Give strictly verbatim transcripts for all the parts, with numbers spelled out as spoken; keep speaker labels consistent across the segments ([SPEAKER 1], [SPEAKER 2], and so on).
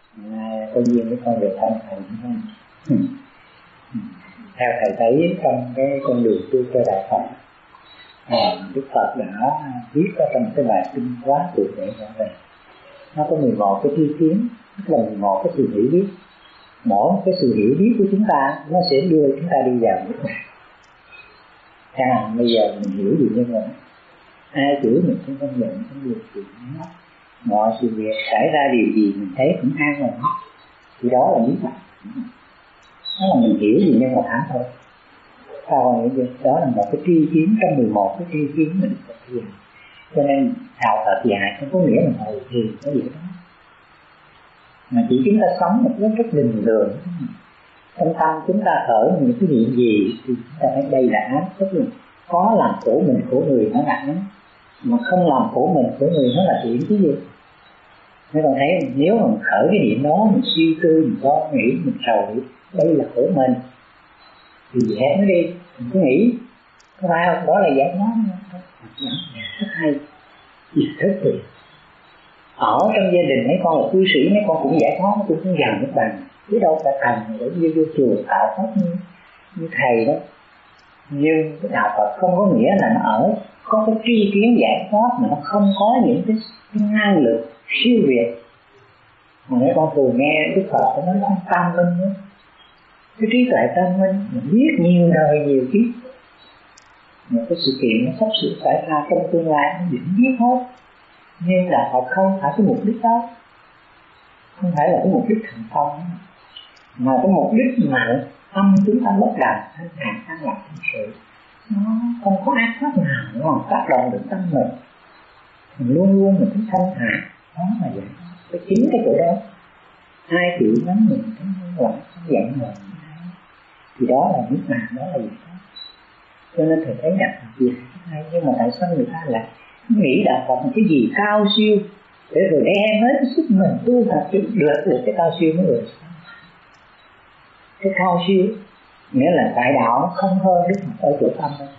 [SPEAKER 1] À, có duyên với con được thăm thầy không? Theo thầy thấy trong cái con đường tu cho đạo Phật, à, Đức Phật đã viết ở trong cái bài kinh quá cụ thể rõ ràng. Nó có mười một cái tri kiến, tức là mười một cái sự hiểu biết. Mỗi cái sự hiểu biết của chúng ta nó sẽ đưa chúng ta đi vào nước này. Chẳng hạn bây giờ mình hiểu gì nhưng mà ai chửi mình cũng không giận, không được chuyện hết. Mọi sự việc xảy ra điều gì mình thấy cũng an rồi hết. Thì đó là biết mặt. Đó là mình hiểu gì nhưng mà thẳng thôi. Sao còn nghĩ vậy? Đó là một cái tri kiến trong mười một cái tri kiến mình có thiền. Cho nên đạo Phật dạy không có nghĩa là ngồi thiền có gì đó, mà chỉ chúng ta sống một cách rất bình thường. Trong tâm chúng ta khởi những cái chuyện gì thì chúng ta phải đây là ác, tức là có làm khổ mình khổ người nó là ác, mà không làm khổ mình khổ người nó là thiện chứ gì. Nếu còn thấy nếu mà mình khởi cái niệm đó, mình suy tư, mình lo nghĩ, mình sầu nghĩ đây là khổ mình thì dẹp nó đi, mình cứ nghĩ có phải không? Đó là giải thoát. Rất hay, rất tuyệt. Ở trong gia đình mấy con là cư sĩ, mấy con cũng giải thoát, nó cũng không dần nước bằng, chứ đâu phải thành để vô vô chùa tạo pháp như, như thầy đó. Nhưng cái đạo Phật không có nghĩa là nó ở có cái tri kiến giải thoát mà nó không có những cái, cái năng lực siêu việt. Mà mấy con thường nghe Đức Phật nói là tam minh đó. Cái trí tuệ tam minh mình biết nhiều đời nhiều kiếp, một cái sự kiện nó sắp sửa xảy ra trong tương lai nó vẫn biết hết. Nhưng là họ không phải cái mục đích đó, không phải là cái mục đích thành công, mà cái mục đích mà tâm chúng ta bất đẳng, thanh thản, an lạc, thật sự nó không có ác pháp nào nó còn tác động được tâm mình. Mình luôn luôn mình cứ thanh thản, đó là vậy. Cái chính cái chỗ đó, ai chịu nắm mình cái ngoan không giận mình, thì đó là nước nào, đó là gì đó. Cho nên thầy thấy đạo Phật gì hay, nhưng mà tại sao người ta lại nghĩ đạo Phật là cái gì cao siêu để rồi đem hết cái sức mình tu thật sự được được cái cao siêu mới được. Cái cao siêu nghĩa là đại đạo nó không hơn Đức Phật ở chỗ tâm đâu.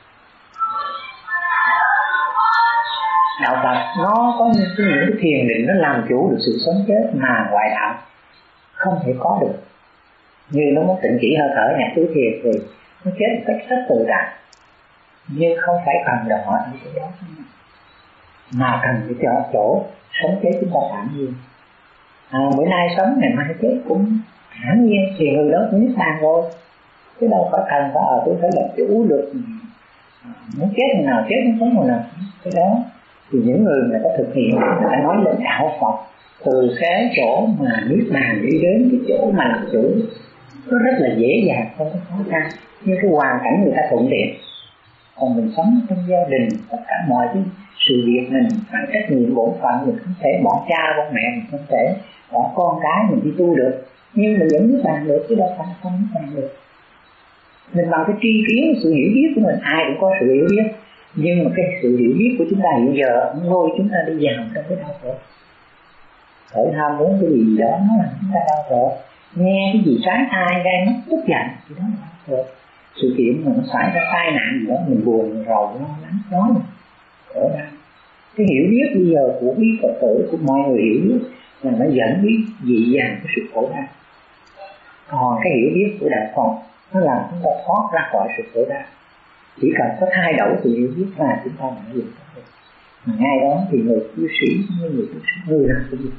[SPEAKER 1] Đạo Phật nó có những cái, những cái thiền định nó làm chủ được sự sống chết mà ngoại đạo không thể có được. Như nó muốn tịnh chỉ hơi thở nhạc tứ thiền thì nó chết một cách rất tự tại, nhưng không phải cần đòi hỏi những cái đó, mà cần cái chỗ, chỗ sống chết chúng ta thản nhiên. À, bữa nay sống ngày mai chết cũng thản nhiên thì người đó cũng niết bàn rồi, chứ đâu phải cần phải ở tôi phải làm chủ được muốn chết ngày nào chết, muốn sống ngày nào. Cái đó thì những người người ta thực hiện, người ta nói lên đạo Phật từ cái chỗ mà niết bàn đi đến cái chỗ mà làm chủ nó rất là dễ dàng, không có khó khăn, như cái hoàn cảnh người ta thuận tiện. Còn mình sống trong gia đình, tất cả mọi cái sự việc mình phải trách nhiệm bổn phận, mình không thể bỏ cha bỏ mẹ, mình không thể bỏ con cái mình đi tu được, nhưng mình vẫn biết bàn được chứ đâu phải không biết bàn được. Mình bằng cái tri kiến, sự hiểu biết của mình, ai cũng có sự hiểu biết, nhưng mà cái sự hiểu biết của chúng ta hiện giờ cũng lôi chúng ta đi vào trong cái đau khổ. Khởi tham muốn cái gì đó nó làm chúng ta đau khổ, nghe cái gì trái tai gai mắt tức giận thì đó là đau khổ. Sự kiện mà nó xảy ra tai nạn gì đó mình buồn, mình rầu, lo lắng, đó là khổ đau. Cái hiểu biết bây giờ của quý Phật tử, của mọi người hiểu biết là nó dẫn biết dị dàng cái sự khổ đau. Còn cái hiểu biết của đạo Phật nó làm chúng ta thoát ra khỏi sự khổ đau. Chỉ cần có thay đổi sự hiểu biết là chúng ta đã được. Mà ngay đó thì người cư sĩ, người cư sĩ, người nào cũng được.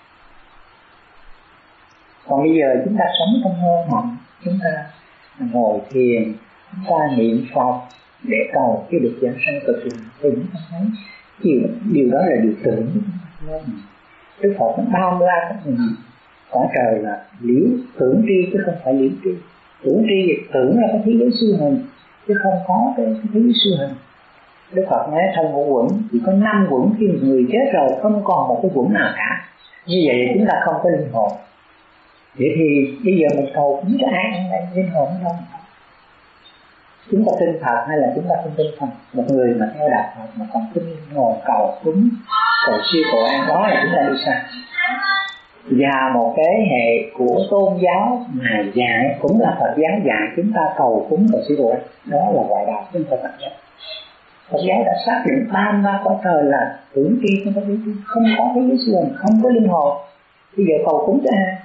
[SPEAKER 1] Còn bây giờ chúng ta sống trong mơ mộng, chúng ta ngồi thiền, chúng ta niệm Phật để cầu cái được giảng sanh cực lạc, thì chúng ta thấy điều, điều đó là điều tưởng. Đức Phật nó bao la các người, cõi trời là liễu tưởng tri chứ không phải liễu tri. Tưởng tri thì tưởng là cái thế giới siêu hình, chứ không có cái, cái thế giới siêu hình. Đức Phật nói thân ngũ quẩn, chỉ có năm quẩn, khi người chết rồi không còn một cái quẩn nào cả. Như vậy chúng ta không có linh hồn. Vậy thì bây giờ mình cầu cúng cho ai ăn đây, linh hồn đâu? Chúng ta tin Phật hay là chúng ta không tin Phật? Một người mà theo đạo Phật mà còn tin linh hồn, cầu cúng, cầu siêu cầu an, đó là chúng ta đi xa. Và một cái hệ của tôn giáo mà dạy cũng là Phật giáo dạy chúng ta cầu cúng cầu siêu cầu an, đó là ngoại đạo, chúng ta Phật giáo. Phật giáo đã xác định ba ba cõi trời là tưởng tri, không có lý trí, không có thế giới siêu hình, không có linh hồn. bây giờ cầu cúng cho ai?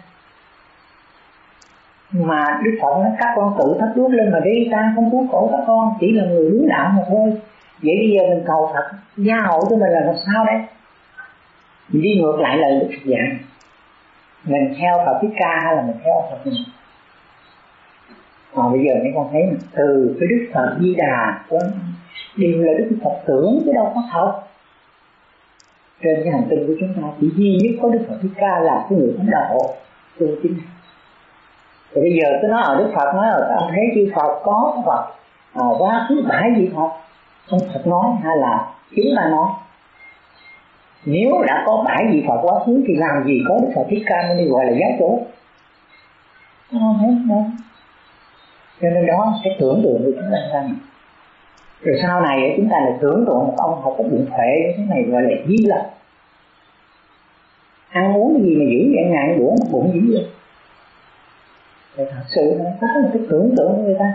[SPEAKER 1] Mà Đức Phật nói các con tự thắp đuốc lên mà đi, ta không cứu khổ các con, chỉ là người hướng đạo mà thôi. Vậy bây giờ mình cầu Phật gia hộ cho mình là làm sao đấy? Mình đi ngược lại lời Đức Phật dạy. Mình theo Phật Thích Ca hay là mình theo Phật mình? Còn bây giờ mấy con thấy từ cái Đức Phật Di Đà đều là Đức Phật tưởng chứ đâu có thật. Trên cái hành tinh của chúng ta chỉ duy nhất có Đức Phật Thích Ca là cái người Ấn Độ tu chính. Rồi bây giờ tôi nói ở Đức Phật nói ở ông thấy chư Phật có Phật à, quá khứ bãi vị Phật, ông Phật nói hay là chúng ta nói? Nếu đã có bãi vị Phật quá khứ thì làm gì có Đức Phật Thích Ca Mâu Ni gọi là giáo chủ? Không thấy đâu. Cho nên đó cái tưởng tượng của chúng ta rằng rồi sau này chúng ta lại tưởng tượng một ông học có bụng phệ như thế này gọi là Di Lặc, ăn uống cái gì mà dữ vậy, ngại bữa một bụng dữ vậy. Thì thật sự nó có một cái tưởng tượng của người ta.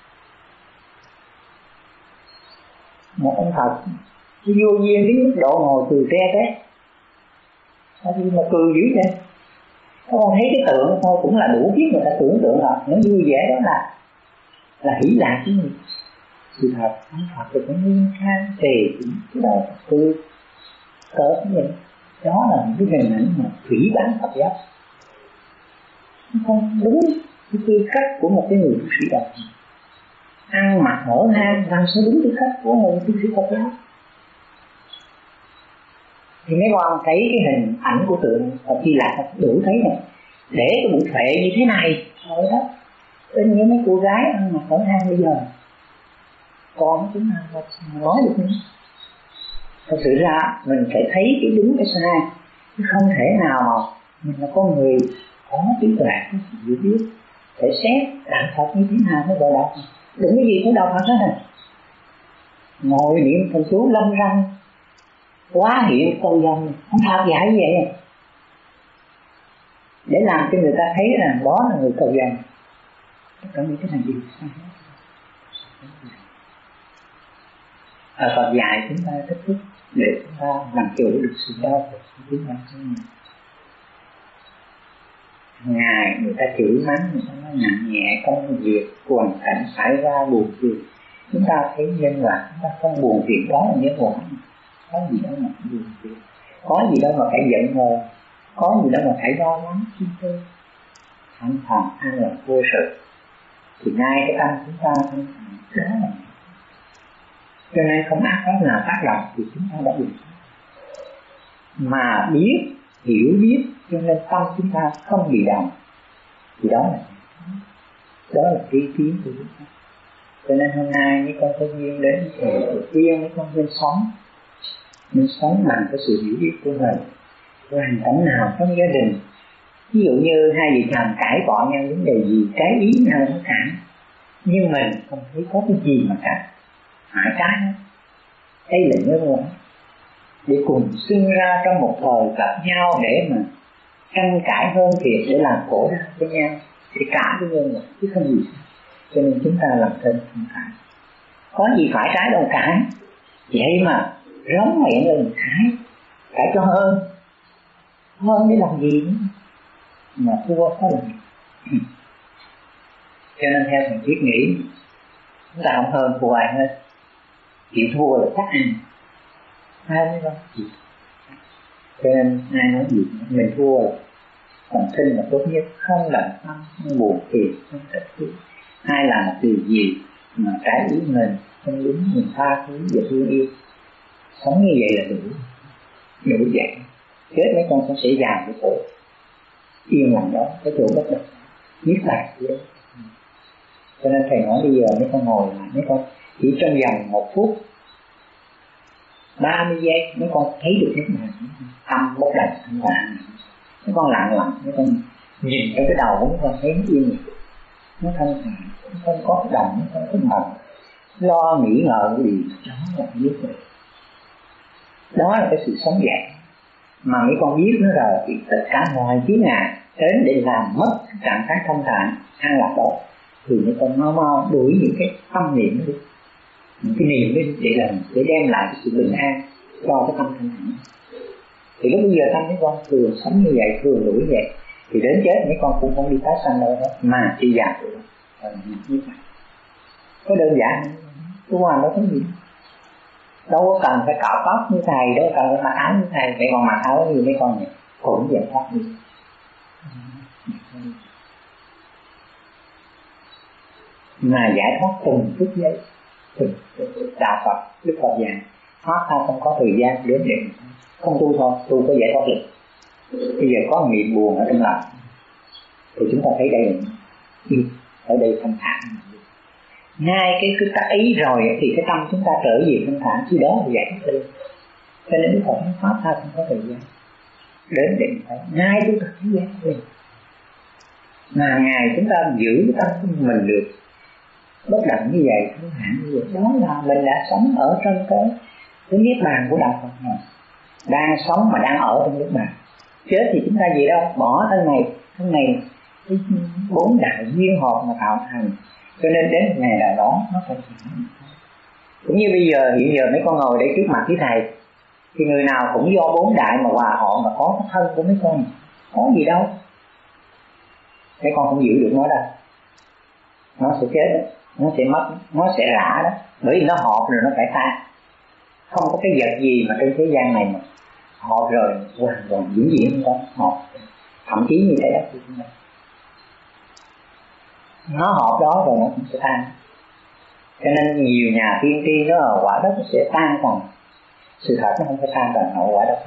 [SPEAKER 1] Một ông Phật cái vô duyên đến mức độ ngồi cười tre té, sao mà cười dữ vậy? Các con thấy cái tượng thôi cũng là đủ biết người ta tưởng tượng rồi, nó vui vẻ đó là là hỷ lạc chứ gì. Sự thật ông Phật thì cũng nghiêm khang tề cũng cái đầu tư cỡ như vậy. Đó là một cái hình ảnh mà phỉ báng Phật giáo, không đúng cái tư cách của một cái người tu sĩ Phật. Ăn mặc hở hang làm sao đúng tư cách của một tu sĩ Phật giáo? Thì mấy con thấy cái hình ảnh của tượng Phật Di Lặc đủ thấy này, để cái bụng phệ như thế này thôi đó. Bên như mấy cô gái ăn mặc hở hang bây giờ con chúng ta nói được nữa. Thật sự ra mình phải thấy cái đúng cái sai, chứ không thể nào mà mình là con người có trí tuệ, có sự hiểu biết, phải xét đạo Phật như thế nào mới gọi đạo Phật. Đừng cái gì cũng đạo Phật hết à. Ngồi niệm thần chú lâm răng quá hiện cầu dòng, không Phật dạy như vậy để làm cho người ta thấy rằng đó là người cầu dòng. Tất cả những cái này gì sai hết. À, Phật dạy chúng ta thích thức để chúng ta làm chủ được sự đau khổ của chúng ta. Ngày người ta chửi mắng, người ta nói nặng nhẹ công việc, hoàn cảnh xảy ra buồn phiền, chúng ta thấy nhân quả, chúng ta không buồn phiền, đó là nhân quả. Có gì đâu mà buồn phiền, có gì đâu mà phải giận hờn, có gì đâu mà phải lo lắng chi tư. Thanh thản an lạc vô sự thì ngay cái tâm chúng ta thanh thản đó là. Cho nên không ác pháp nào tác động thì chúng ta đã được. Mà biết, hiểu biết cho nên tâm chúng ta không bị động. Thì đó là đó là tri kiến của chúng ta. Cho nên hôm nay mấy con có duyên đến thì đầu tiên mấy con nên sống. Nên sống bằng cái sự hiểu biết của mình. Hoàn cảnh nào trong gia đình, ví dụ như hai vợ chồng cãi cọ nhau vấn đề gì, trái ý nhau nó cãi, nhưng mình không thấy có cái gì mà cãi hại trái hết. Đây là nhân quả để cùng sinh ra trong một thời gặp nhau để mà tranh cãi hơn thiệt, để làm khổ đau cho nhau, để cả cái nhân quả chứ không gì. Cho nên chúng ta làm thân không cãi, có gì phải trái đâu cãi, vậy mà rống miệng lên cãi, cãi cho hơn hơn để làm gì nữa mà thua có làm. Cho nên theo thằng Triết nghĩ chúng ta không hơn thua ai hết, chịu thua là chắc ăn ai mới không chịu. Cho nên ai nói gì mình thua là còn sinh là tốt nhất, không làm tâm, không buồn phiền, không trách cứ. Ai làm một điều gì mà trái ý mình, không đúng mình tha thứ và thương yêu, sống như vậy là đủ, đủ vậy. Chết mấy con cũng sẽ già cái tội yên lặng đó, cái chỗ bất động biết lại gì đó. Cho nên thầy nói bây giờ mấy con ngồi lại, mấy con chỉ trong vòng một phút ba mươi giây mấy con thấy được lúc nào tâm bất động thanh thản. Mấy con lặng lặng, mấy con nhìn trong cái đầu mấy con thấy nó yên lặng, nó thanh thản, nó không có động, nó không có mộng lo nghĩ ngợi cái gì. Đó là biết rồi, đó là cái sự sống dậy. Mà mấy con biết nó rồi thì tất cả mọi chướng ngại đến để làm mất trạng thái thanh thản an lạc đó, thì mấy con mau mau đuổi những cái tâm niệm đó đi, những cái niềm đi để làm, để đem lại cái sự bình an cho cái tâm thanh thản. Thì Thì lúc bây giờ tâm mấy con thường sống như vậy, thường đủ như vậy, thì đến chết mấy con cũng không đi tái sanh đâu hết, mà chỉ già tuổi như vậy. Có đơn giản, tôi hoàn đâu có gì, đâu có cần phải cạo tóc như thầy, đâu có cần phải mặc áo như thầy. Mấy con mặc áo như mấy con này cũng giải thoát đi. Mà giải thoát từng phút giây, từng đạo Phật, Đức Phật dạy thoát ra không có thời gian đến định, không tu thôi, tu có giải thoát được. Bây giờ có niệm buồn ở trong lòng thì chúng ta thấy đây là ở đây thanh thản. Ngay cái cái tác ý rồi thì cái tâm chúng ta trở về thanh thản, chứ đó là giải thoát đi. Cho nên Đức Phật nói thoát ra không có thời gian đến định phải ngay chúng ta thấy giác liền. Mà ngày chúng ta giữ cái tâm của mình được bất động như vậy, thanh thản như vậy, đó là mình đã sống ở trong cái cái niết bàn của đạo Phật này, đang sống mà đang ở trong niết bàn. Chết thì chúng ta gì đâu, bỏ thân này, thân này cái bốn đại duyên hợp mà tạo thành, cho nên đến ngày nào đó nó phải chuyển. Cũng như bây giờ, hiện giờ mấy con ngồi đây trước mặt với thầy, thì người nào cũng do bốn đại mà hòa họ mà có cái thân của mấy con, có gì đâu. Mấy con không giữ được nó đâu, nó sẽ chết đó, nó sẽ mất, nó sẽ rã đó, bởi vì nó hợp rồi nó phải tan. Không có cái vật gì mà trên thế gian này mà hợp rồi hoàn toàn vĩnh viễn không có hợp, thậm chí như thế đó thì chúng ta nó hợp đó rồi nó cũng sẽ tan. Cho nên nhiều nhà tiên tri nó là quả đất nó sẽ tan còn sự thật nó không có tan toàn hậu quả đất.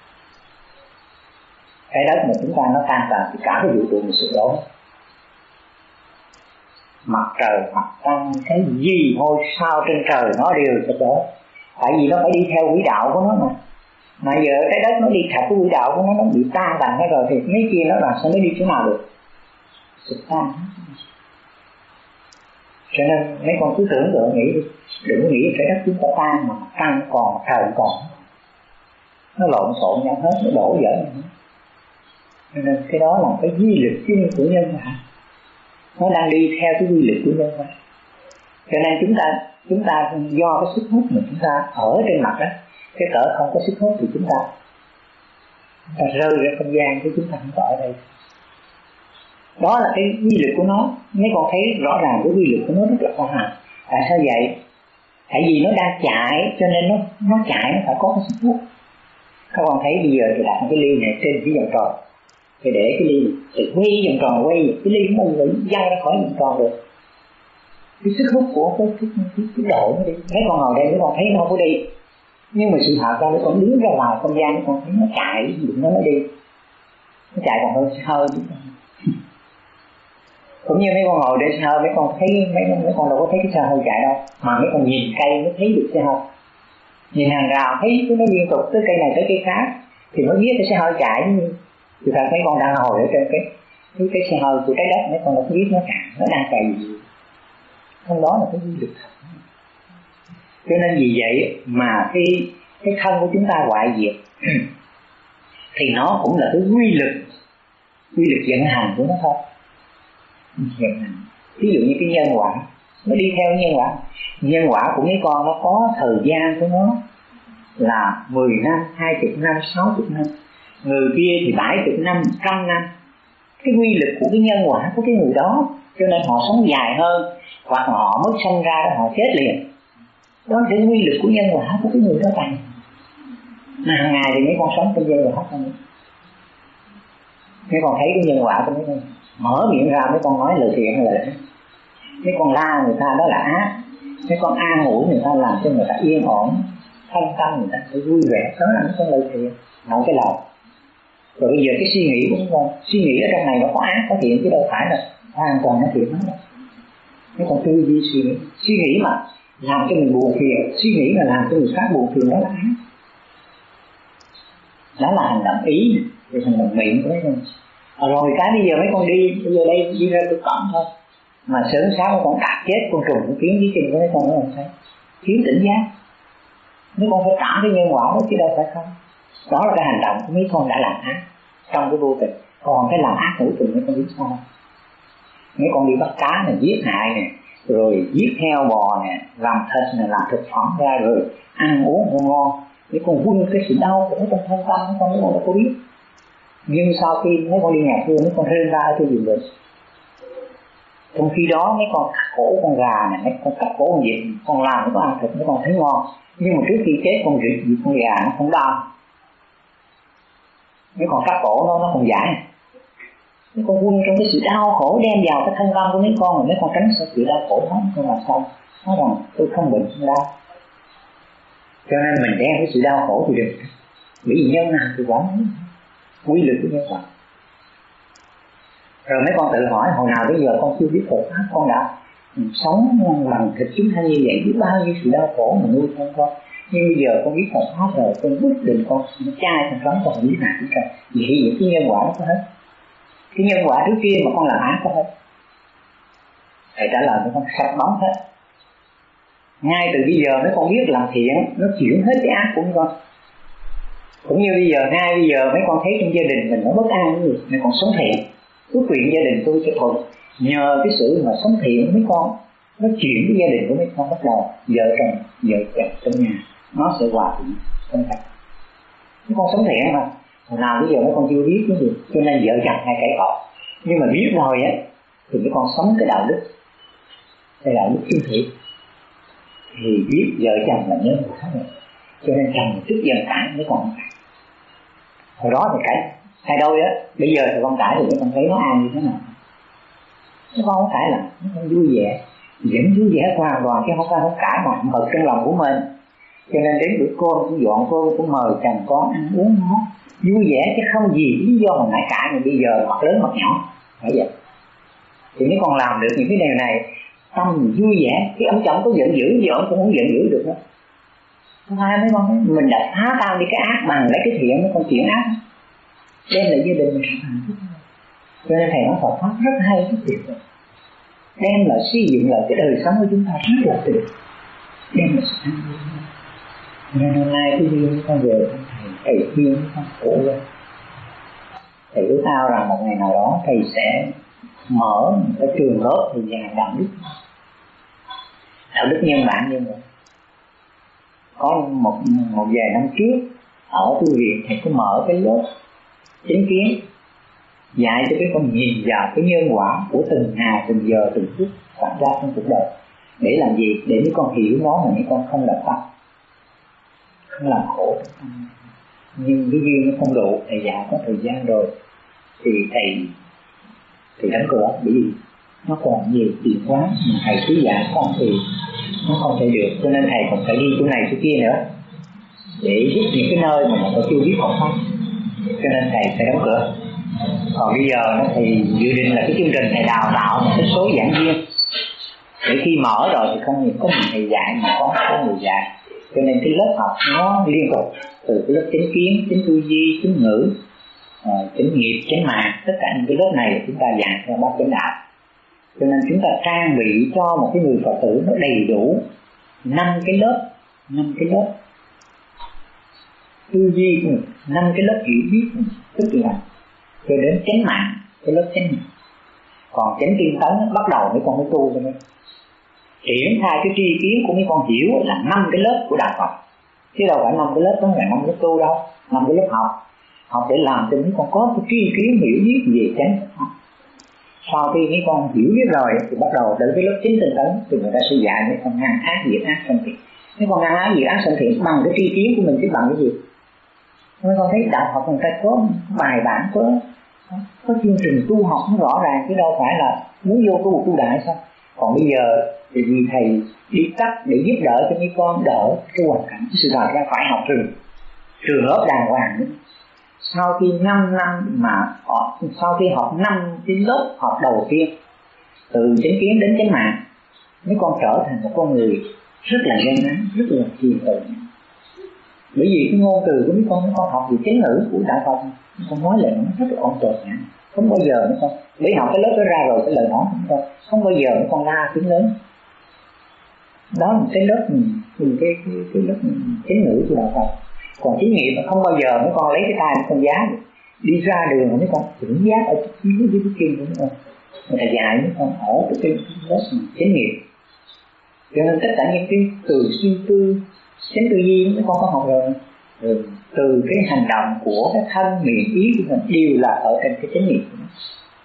[SPEAKER 1] Cái đất mà chúng ta nó tan toàn thì cả cái vũ trụ mình sụp đổ. Mặt trời, mặt trăng, cái gì ngôi sao trên trời nó đều sụp đổ. Tại vì nó phải đi theo quỹ đạo của nó mà. Mà giờ cái đất nó đi theo cái quỹ đạo của nó, nó bị tan tành hết rồi thì mấy kia nó làm sao mới đi chỗ nào được? Sụp tan. Cho nên mấy con cứ tưởng tượng nghĩ đi, đừng nghĩ cái đất chúng ta tan mà trăng còn, trời còn, nó lộn xộn nhau hết, nó đổ vỡ nhau hết. Cho nên cái đó là cái quy luật chung của nhân quả, nó đang đi theo cái quy luật của nhân quả. Cho nên chúng ta chúng ta do cái sức hút mà chúng ta ở trên mặt đó, cái cỡ không có sức hút thì chúng ta, chúng ta rơi ra không gian chứ chúng ta không có ở đây. Đó là cái quy luật của nó. Mấy con thấy rõ ràng cái quy luật của nó rất là khoa học. Tại sao vậy? Tại vì nó đang chạy cho nên nó nó chạy nó phải có cái sức hút. Các con thấy bây giờ thì đặt cái ly này trên cái vòng tròn, thì để cái ly thì quay vòng tròn quay, cái ly nó mới văng ra khỏi vòng tròn được. Cái sức hút của cái cái cái, cái độ nó đi. Mấy con ngồi đây mấy con thấy nó không có đi, nhưng mà sự thật ra mấy con đứng ra ngoài không gian mấy con thấy nó chạy, đừng nó nó đi, nó chạy còn hơn hơi chứ. Cũng như mấy con ngồi để xe hơi, mấy con thấy mấy con, mấy con đâu có thấy cái xe hơi chạy đâu, mà mấy con nhìn cây mới thấy được xe hơi. Nhìn hàng rào thấy nó liên tục tới cây này tới cây khác thì mới biết cái xe hơi chạy. Thì thật mấy con đang ngồi ở trên cái cái, cái xe hơi của trái đất, mấy con đâu có biết nó chạy, nó đang chạy gì. Không, đó là cái quy luật. Cho nên vì vậy mà cái cái thân của chúng ta hoại diệt thì nó cũng là cái quy luật, quy luật vận hành của nó thôi. Ví dụ như cái nhân quả, nó đi theo nhân quả. Nhân quả của mấy con nó có thời gian của nó là mười năm, hai mươi năm, sáu mươi năm. Người kia thì bảy mươi năm, trăm năm. Cái quy luật của cái nhân quả của cái người đó, cho nên họ sống dài hơn, hoặc họ mới sinh ra đó họ chết liền. Đó là cái quy luật của nhân quả của cái người đó thành. Mà hàng ngày thì mấy con sống trong nhân quả không? Mấy con thấy cái nhân quả của mấy con mở miệng ra, mấy con nói lời thiện hay là mấy con la người ta đó là ác, mấy con an ủi người ta làm cho người ta yên ổn, thanh tâm người ta phải vui vẻ, đó là mấy con lời thiện, nói cái lời. Rồi bây giờ cái suy nghĩ của mấy con, suy nghĩ ở trong này nó có ác có thiện chứ đâu phải là hoàn toàn nó thiện hết. Mấy con tư duy suy nghĩ, suy nghĩ mà làm cho mình buồn phiền, suy nghĩ mà làm cho người khác buồn phiền, đó là ác. Đó là hành động ý, rồi hành động miệng của mấy con. À, rồi cái bây giờ mấy con đi, bây giờ đây đi ra tôi cổng thôi, mà sớm sáng mấy con đạp chết con trùng con kiến dưới chân của mấy con nó làm sao thiếu tỉnh giác. Mấy con phải cảm cái nhân quả đó chứ đâu phải không. Đó là cái hành động của mấy con đã làm ác trong cái vô tình. Còn cái làm ác hữu tình mấy con biết sao? Mấy con đi bắt cá này, giết hại này, rồi giết heo bò này, làm thịt này, làm thực phẩm ra rồi ăn uống ngon ngon, để con vun cái sự đau khổ trong thân tâm của con, mấy con đâu có biết. Nhưng sau khi mấy con đi nhà thương, mấy con rên ra ở trên giường bệnh. Trong khi đó mấy con cắt cổ con gà này, mấy con cắt cổ con vịt, con làm mấy con ăn thịt, mấy con thấy ngon. Nhưng mà trước khi chết con vịt, vịt con gà nó không đau. Mấy con cắt cổ nó nó còn giải. Mấy con vun trong cái sự đau khổ đem vào cái thân tâm của mấy con, mà mấy con tránh sự sự đau khổ đó, con làm sao? Nói rằng tôi không bệnh không đau. Cho nên mình đem cái sự đau khổ thì đừng. Bởi vì nhân nào thì quản lý quy luật của nhân quả. Rồi mấy con tự hỏi hồi nào bây giờ con chưa biết Phật pháp, con đã sống bằng thịt chúng ta như vậy, biết bao nhiêu sự đau khổ mà nuôi con con. Nhưng bây giờ con biết Phật pháp rồi, con quyết định con trai con sống con biết nào cũng cần. Vậy vậy cái nhân quả nó có hết. Cái nhân quả trước kia mà con làm ác có hết. Thầy trả lời con sạch bóng hết. Ngay từ bây giờ mấy con biết làm thiện, nó chuyển hết cái ác của mấy con. Cũng như bây giờ, ngay bây giờ mấy con thấy trong gia đình mình nó bất an cái gì, mấy con sống thiện. Ước nguyện gia đình tôi sẽ thuận. Nhờ cái sự mà sống thiện của mấy con, nó chuyển cái gia đình của mấy con bắt đầu vợ chồng, vợ chồng trong nhà, nó sẽ hòa thuận trong cả. Mấy con sống thiện mà, hồi nào bây giờ mấy con chưa biết cái gì, cho nên vợ chồng hay cãi cọ. Nhưng mà biết rồi á, thì mấy con sống cái đạo đức, cái đạo đức trung thủy, thì biết vợ chồng là nhớ người khác này. Cho nên chồng tức giận cãi mấy con không cãi. Hồi đó thì cãi hai đôi á, bây giờ thì con cãi thì mấy con thấy nó an như thế nào. Mấy con không cãi là mấy con vui vẻ, vẫn vui vẻ hoàn toàn chứ không phải không cãi mà hợp trong lòng của mình. Cho nên đến bữa cơm cũng dọn cơm cũng mời chồng con ăn uống nó vui vẻ chứ không gì lý do mà nãy cãi mà bây giờ mặt lớn mặt nhỏ. Phải vậy. Thì mấy con làm được những cái điều này, tâm mình vui vẻ, cái ông chồng có giận dữ gì ông cũng không giận dữ được đó. Không phải mấy con mình đã phá tan đi cái ác bằng lấy cái thiện, mấy con chuyển ác đem lại gia đình mình rất hạnh phúc. Cho nên thầy nói Phật pháp rất hay, rất tuyệt vời, đem lại xây dựng lại cái đời sống của chúng ta rất là tuyệt, đem lại sự an vui. Nên hôm nay cái duyên con về thầy thầy khuyên con khổ lên, thầy ước ao rằng một ngày nào đó thầy sẽ mở một cái trường lớp thì dạy đạo đức, đạo đức nhân bản như vậy. Có một một vài năm trước ở tu viện thầy có mở cái lớp chánh kiến, dạy cho cái con nhìn vào cái nhân quả của từng ngày, từng giờ, từng phút xảy ra trong cuộc đời. Để làm gì? Để mấy con hiểu nó mà mấy con không lập tâm, không làm khổ. Nhưng cái duyên nó không đủ, thầy dạy có thời gian rồi thì thầy thì đóng cửa, bởi vì nó còn nhiều chuyện quá mà thầy cứ dạy con thì nó không thể được. Cho nên thầy còn phải đi chỗ này chỗ kia nữa để giúp những cái nơi mà mình chưa biết Phật pháp. Cho nên thầy phải đóng cửa. Còn bây giờ nó thì dự định là cái chương trình thầy đào tạo một cái số giảng viên để khi mở rồi thì không những có một thầy dạy mà có có người dạy. Cho nên cái lớp học nó liên tục, từ cái lớp chánh kiến, chánh tư duy, chánh ngữ, uh, chánh nghiệp, chánh mạng, tất cả những cái lớp này chúng ta dạy theo bát chánh đạo. Cho nên chúng ta trang bị cho một cái người Phật tử nó đầy đủ năm cái lớp, năm cái lớp tư duy của mình, năm cái lớp hiểu biết của mình, tức là cho đến chánh mạng, cái lớp chánh mạng. Còn chánh tinh tấn bắt đầu mấy con mới tu cho mình triển khai cái tri kiến của mấy con hiểu là năm cái lớp của đạo Phật, chứ đâu phải năm cái lớp đó là năm lớp tu đâu, năm cái lớp học học để làm cho mấy con có cái tri kiến hiểu biết về chánh pháp. Sau khi mấy con hiểu biết rồi thì bắt đầu tới cái lớp chính tinh tấn thì người ta sẽ dạy mấy con ngăn ác diệt ác sanh thiện. Mấy con ngăn ác diệt ác sanh thiện bằng cái tri kiến của mình chứ bằng cái gì? Mấy con thấy đạo Phật người ta có bài bản, có có chương trình tu học nó rõ ràng chứ đâu phải là muốn vô tu tu đại sao? Còn bây giờ thì vì thầy đi cách để giúp đỡ cho mấy con đỡ cái hoàn cảnh, sự thật ra phải học trường trường lớp đàng hoàng nữa. Sau khi năm năm mà họ, sau khi học năm cái lớp học đầu tiên từ chánh kiến đến chánh mạng, mấy con trở thành một con người rất là gian nan, rất là hiền từ. Bởi vì cái ngôn từ của mấy con, mấy con học về chánh ngữ của đạo Phật, mấy con nói lời nó rất là ổn tồn, không bao giờ mấy con bởi học cái lớp đó ra rồi cái lời nói của con không bao giờ mấy con la tiếng lớn. Đó là cái lớp mình cái cái cái lớp chánh ngữ của đạo Phật. Còn chánh nghiệp không bao giờ mấy con lấy cái tay mấy con giá được. Đi ra đường mấy con chỉnh giá ở dưới dưới cái kim của mấy con, người ta dạy mấy con ở cái cái lớp chánh nghiệp. Cho nên tất cả những cái từ suy tư chánh tư duy mấy con có học rồi, Rồi từ cái hành động của cái thân miệng ý của mình đều là ở trên cái chánh niệm của nó.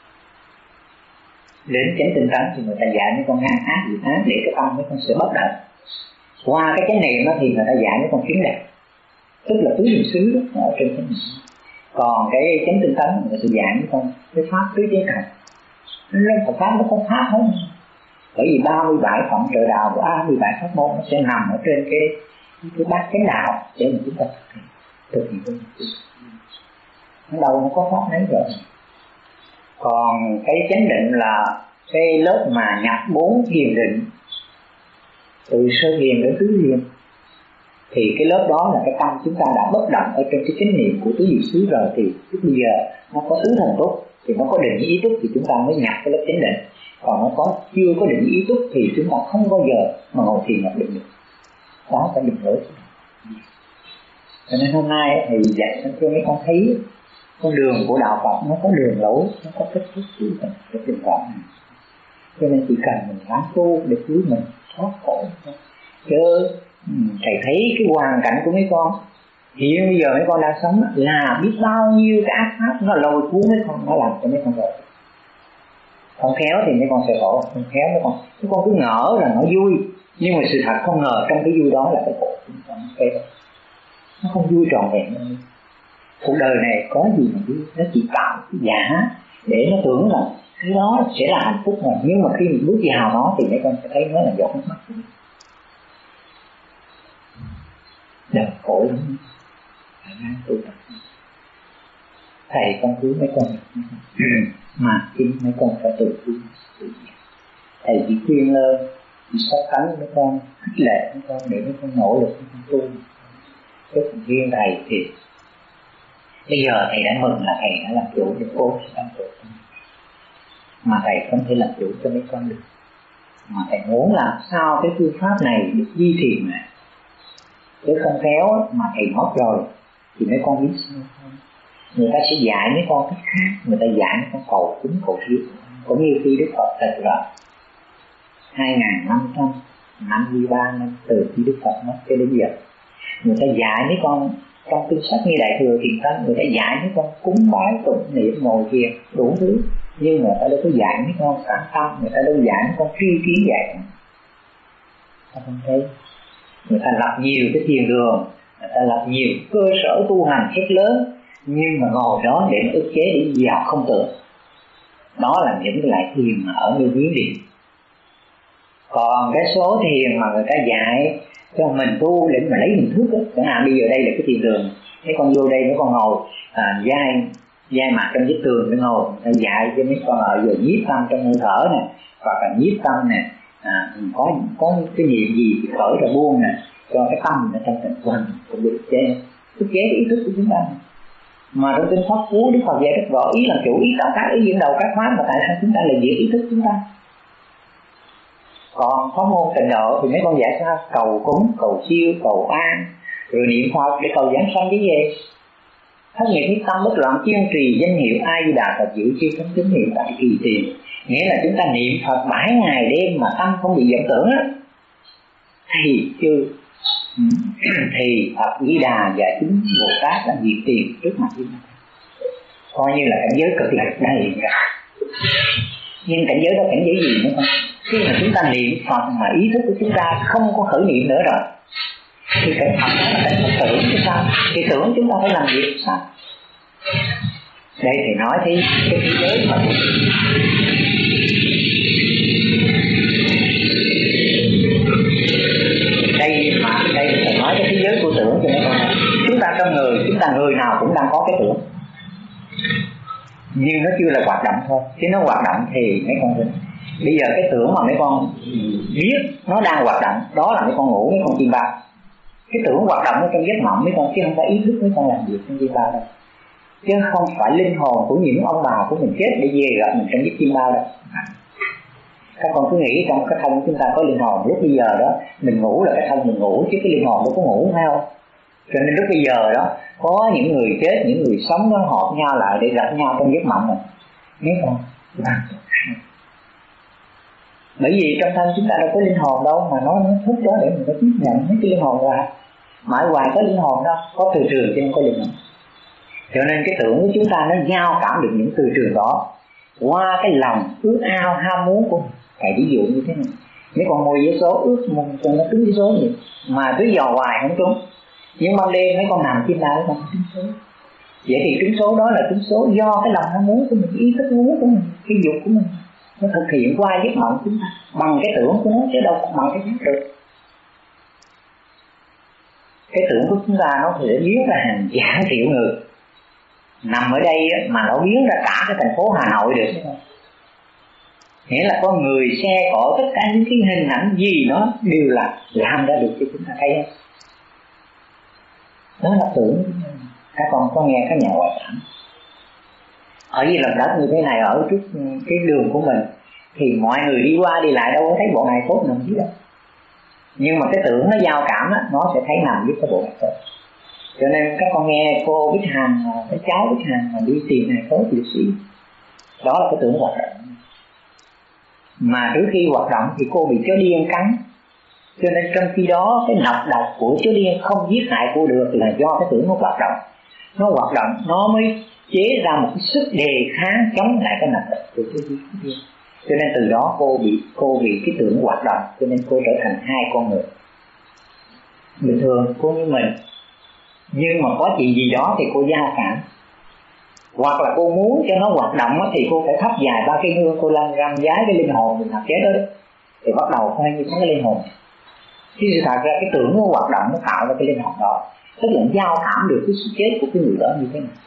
[SPEAKER 1] Đến chánh tinh tấn thì người ta dạy mấy con ngăn ác gì ác để cái tâm mấy con sẽ bất động. Qua cái chánh niệm đó thì người ta dạy mấy con kiến đạt, tức là tứ niệm xứ đó ở trên chánh niệm. Còn cái chánh tinh tấn người ta sẽ dạy mấy con cái pháp tứ chế cầu. Nó Phật pháp nó không pháp hết, bởi vì ba mươi bảy phẩm trợ đạo của ba mươi bảy pháp môn nó sẽ nằm ở trên cái cái bát chánh đạo để mà chúng ta thực hiện thực hiện cái nó đâu nó có pháp nấy rồi. Còn cái chánh định là cái lớp mà nhập bốn thiền định từ sơ thiền đến tứ thiền, thì cái lớp đó là cái tâm chúng ta đã bất động ở trên cái chánh niệm của tứ diệu xứ rồi, thì lúc bây giờ nó có tứ thần túc thì nó có định ý túc thì chúng ta mới nhập cái lớp chánh định. Còn nó có chưa có định ý túc thì chúng ta không bao giờ mà ngồi thiền nhập định được. Đó phải định lỗi. Cho nên hôm nay thì dạy cho mấy con thấy con đường của đạo Phật nó có đường lối, nó có cách thức của mình, cái tình cảm này. Cho nên chỉ cần mình ráng tu để cứu mình thoát khổ thôi. Chứ thầy thấy cái hoàn cảnh của mấy con hiện bây giờ mấy con đang sống là biết bao nhiêu cái ác pháp nó lôi cuốn mấy con, nó làm cho mấy con khổ. Không khéo thì mấy con sẽ khổ, không khéo mấy con mấy con cứ ngỡ là nó vui, nhưng mà sự thật không ngờ trong cái vui đó là cái khổ. Nó không vui trọn vẹn đâu. Cuộc đời này có gì mà vui, nó chỉ tạo cái giả để nó tưởng là cái đó sẽ là hạnh phúc mà, nhưng mà khi mình bước vào nó thì mấy con sẽ thấy nó là giọt nước mắt. Đời khổ lắm, phải ráng tu tập. Thầy con cứu mấy con mà chính mấy con phải tự cứu. Thầy chỉ khuyên lên, chỉ sát cánh mấy con, khích lệ mấy con để mấy con nỗ lực mấy con tu. Cái phần riêng thầy thì bây giờ thầy đã mừng là thầy đã làm chủ được cô sẽ làm chủ, mà thầy không thể làm chủ cho mấy con được, mà thầy muốn làm sao cái phương pháp này được duy trì mà, chứ không khéo mà thầy mất rồi thì mấy con biết sao không? Người ta sẽ dạy mấy con cách khác, người ta dạy mấy con cầu cúng cầu siêu, cũng như khi Đức Phật thật là hai nghìn năm trăm năm mươi ba năm từ khi Đức Phật mất cho đến giờ, người ta dạy mấy con trong kinh sách như Đại Thừa Thiền Tông, người ta dạy mấy con cúng bái tụng niệm ngồi thiền đủ thứ, nhưng người ta đâu có dạy mấy con cảm tâm, người ta đâu dạy mấy con tri kiến dạy. Ta không thấy người ta lập nhiều cái thiền đường, người ta lập nhiều cơ sở tu hành rất lớn, nhưng mà ngồi đó để mà ức chế để vào không tưởng. Đó là những cái loại thiền mà ở nơi Miến Điện. Còn cái số thiền mà người ta dạy cho mình tu để mà lấy hình thức đó, chẳng hạn bây giờ đây là cái thiền đường, mấy con vô đây mấy con ngồi à, dai dai mặt trong vách tường để ngồi, người ta dạy cho mấy con ở giờ nhiếp tâm trong hơi thở nè, hoặc là nhiếp tâm nè, à, có có cái niệm gì thì khởi ra buông nè, cho cái tâm nó trong tình quanh cũng được chế ức chế cái ý thức của chúng ta. Mà trong kinh Pháp Cú Đức Phật dạy rất rõ, ý là chủ, ý tạo các, ý dẫn đầu các pháp, mà tại sao chúng ta lại diệt ý thức chúng ta? Còn pháp môn tịnh độ thì mấy con dạy sao? Cầu cúng, cầu siêu, cầu an, rồi niệm Phật để cầu giảng sanh cái gì? Thất nghiệp nhất tâm bất loạn kiên trì danh hiệu A Di Đà Phật giữ chư thánh tín hiệu tại kỳ tiền. Nghĩa là chúng ta niệm Phật bảy ngày đêm mà tâm không bị vọng tưởng á, thì chưa thì Phật Di Đà và chúng Bồ Tát đã diệt tiền trước mặt chúng ta, coi như là cảnh giới cực lạc đầy ra. Nhưng cảnh giới đó cảnh giới gì nữa không? Khi mà chúng ta niệm Phật mà ý thức của chúng ta không có khởi niệm nữa rồi, thì cảnh Phật đó là cảnh Phật tưởng chứ sao? Thì tưởng chúng ta phải làm việc sao? Đây thì nói thì cái thế giới mà đây mà đây phải nói cái thế giới của tưởng cho mấy con này. Chúng ta trong người, chúng ta người nào cũng đang có cái tưởng, nhưng nó chưa là hoạt động thôi. Chứ nó hoạt động thì mấy con tin. Bây giờ cái tưởng mà mấy con biết nó đang hoạt động, đó là mấy con ngủ, mấy con chim bao. Cái tưởng hoạt động ở trong giấc mộng mấy con, chứ không phải ý thức mấy con làm việc trong chim bao đâu. Chứ không phải linh hồn của những ông bà của mình chết để về gặp mình trong giấc chim bao đâu. Các con cứ nghĩ trong cái thân chúng ta có linh hồn, lúc bây giờ đó mình ngủ là cái thân mình ngủ, chứ cái linh hồn đâu có ngủ, phải không? Cho nên lúc bây giờ đó có những người chết, những người sống nó họp nhau lại để gặp nhau trong giấc mộng này. Mấy con bởi vì trong thân chúng ta đâu có linh hồn đâu mà nó nó thức đó để mình có tiếp nhận mấy cái linh hồn ra. mà ở ngoài có linh hồn đâu, có từ trường cho nên có linh hồn. Cho nên cái tưởng của chúng ta nó giao cảm được những từ trường đó qua cái lòng ước ao ham muốn của mình. Thầy ví dụ như thế này, mấy con mồi giấy số ước mong cho nó trúng giấy số gì mà cứ dò hoài không trúng, nhưng ban đêm mấy con nằm chim lại con trúng số. Vậy thì trúng số đó là trúng số do cái lòng ham muốn của mình, ý thức muốn của mình, cái dục của mình nó thực hiện qua giấc mộng chúng ta bằng cái tưởng của nó, chứ đâu bằng cái khác được. Cái tưởng của chúng ta nó thể biến ra hàng giả triệu người nằm ở đây mà nó biến ra cả cái thành phố Hà Nội được. Nghĩa là con người, xe cộ, tất cả những cái hình ảnh gì nó đều là làm ra được cho chúng ta thấy. Đó là tưởng. Các con có nghe các nhà ngoại cảm ở dưới lòng đất như thế này, ở trước cái đường của mình thì mọi người đi qua đi lại đâu có thấy bộ hài cốt nằm dưới đâu, nhưng mà cái tưởng nó giao cảm á, nó sẽ thấy nằm dưới cái bộ hài cốt. Cho nên các con nghe cô Bích Hằng, cái cháu Bích Hằng mà đi tìm hài cốt liệt sĩ, đó là cái tưởng hoạt động. Mà trước khi hoạt động thì cô bị chó điên cắn, cho nên trong khi đó cái nọc độc của chó điên không giết hại cô được là do cái tưởng nó hoạt động. Nó hoạt động nó mới chế ra một cái sức đề kháng chống lại cái nọc độc của chó điên. Cho nên từ đó cô bị cô bị cái tưởng hoạt động, cho nên cô trở thành hai con người. Bình thường cô như mình, nhưng mà có chuyện gì đó thì cô giao cảm, hoặc là cô muốn cho nó hoạt động thì cô phải thắp dài ba cây hương, cô lăn răm giái cái linh hồn mình thật chết đó, thì bắt đầu quay như cái linh hồn. Chứ thật ra cái tưởng nó hoạt động nó tạo ra cái linh hồn đó, tức là giao cảm được cái sự chết của cái người đó như thế này.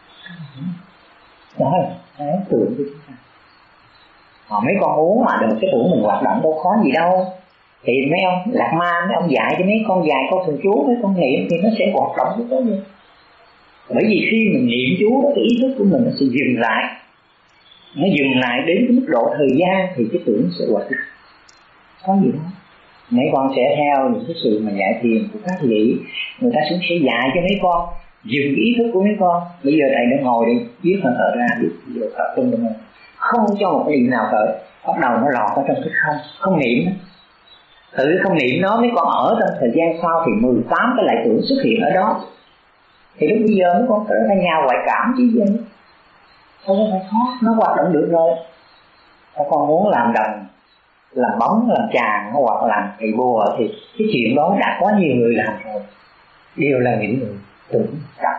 [SPEAKER 1] Đó là cái tưởng của chúng ta. Họ mấy con muốn mà được cái tưởng mình hoạt động đâu khó gì đâu. Thì mấy ông Lạc Ma, mấy ông dạy cho mấy con dạy câu thần chú, mấy con niệm thì nó sẽ hoạt động cái đó gì. Bởi vì khi mình niệm chú đó, cái ý thức của mình nó sẽ dừng lại. Nó dừng lại đến cái mức độ thời gian thì cái tưởng sẽ hoạt động. Có gì đó. Mấy con sẽ theo những cái sự mà dạy thiền của các vị, người ta cũng sẽ dạy cho mấy con dừng ý thức của mấy con. Bây giờ thầy đang ngồi đi, viết hơi thở ra, viết giờ tập trung trong mình, không cho một cái niệm nào khởi, bắt đầu nó lọt ở trong cái không, không niệm. Tự không niệm nó, mấy con ở trong thời gian sau thì mười tám cái lại tưởng xuất hiện ở đó. Thì lúc bây giờ mấy con trở thành nhà ngoại cảm chứ gì, không có phải khó, nó hoạt động được rồi. Các con muốn làm đồng, làm bóng, làm tràng hoặc làm thầy bùa thì cái chuyện đó đã có nhiều người làm rồi, đều là những người tưởng tập.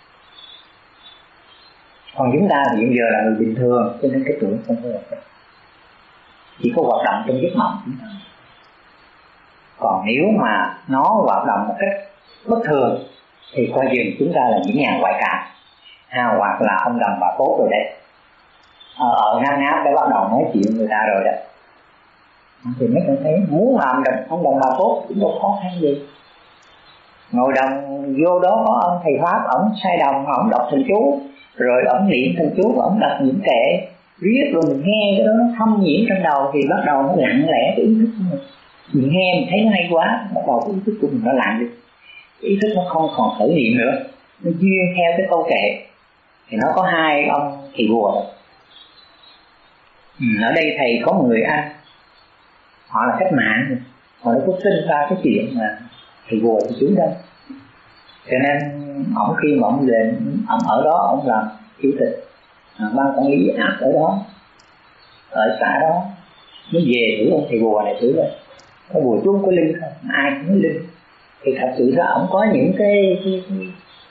[SPEAKER 1] Còn chúng ta thì hiện giờ là người bình thường, cho nên cái tưởng không có hoạt động, chỉ có hoạt động trong giấc mộng chúng ta. Còn nếu mà nó hoạt động một cách bất thường thì coi chừng chúng ta là những nhà ngoại cảm, ha, hoặc là ông đồng bà tốt rồi đấy, ở, ở ngáp ngáp để bắt đầu nói chuyện người ta rồi đó. Thì mấy con thấy muốn làm đồng, ông đồng bà tốt cũng đâu khó khăn gì. Ngồi đồng vô đó có ông thầy pháp, ổng sai đồng, ổng đọc thần chú, rồi ổng niệm thần chú, ổng đặt những kệ riết, rồi mình nghe cái đó nó thâm nhiễm trong đầu thì bắt đầu nó lặng lẽ cái ý thức của mình. Mình nghe mình thấy nó hay quá, bắt đầu cái ý thức của mình nó lặng đi, ý thức nó không còn khởi niệm nữa, nó duyên theo cái câu kệ. Thì nó có hai ông thầy bùa đó. Ừ, ở đây thầy có một người anh, họ là cách mạng, họ đã có sinh ra cái chuyện mà thầy bùa thì chúng đâu. Cho nên ông khi mà ông về, ông ở đó ông làm chủ tịch à, ban quản lý áp ở đó, ở xã đó, mới về thử ông thầy bùa này thử rồi, có bùa chú có linh không, ai cũng có linh. Thì thật sự ra ông có những cái cái cái,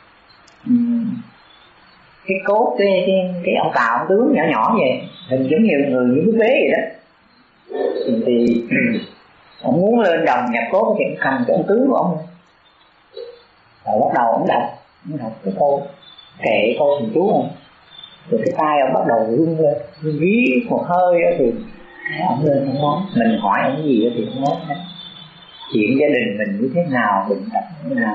[SPEAKER 1] cái cốt, cái cái, cái ông tàu ông tướng nhỏ nhỏ vậy, hình giống như người như cái vế vậy đó. Thì, thì ông muốn lên đồng nhập cốt thì ông cầm cái ông tướng của ông, rồi bắt đầu ông đọc, ông đọc cái câu kệ, câu thần chú này, rồi cái tay ông bắt đầu rung lên, rung ví một hơi đó, thì ông lên ông nói, mình hỏi ông gì đó thì ông nói hết. Chuyện gia đình mình như thế nào, bệnh tật như thế nào.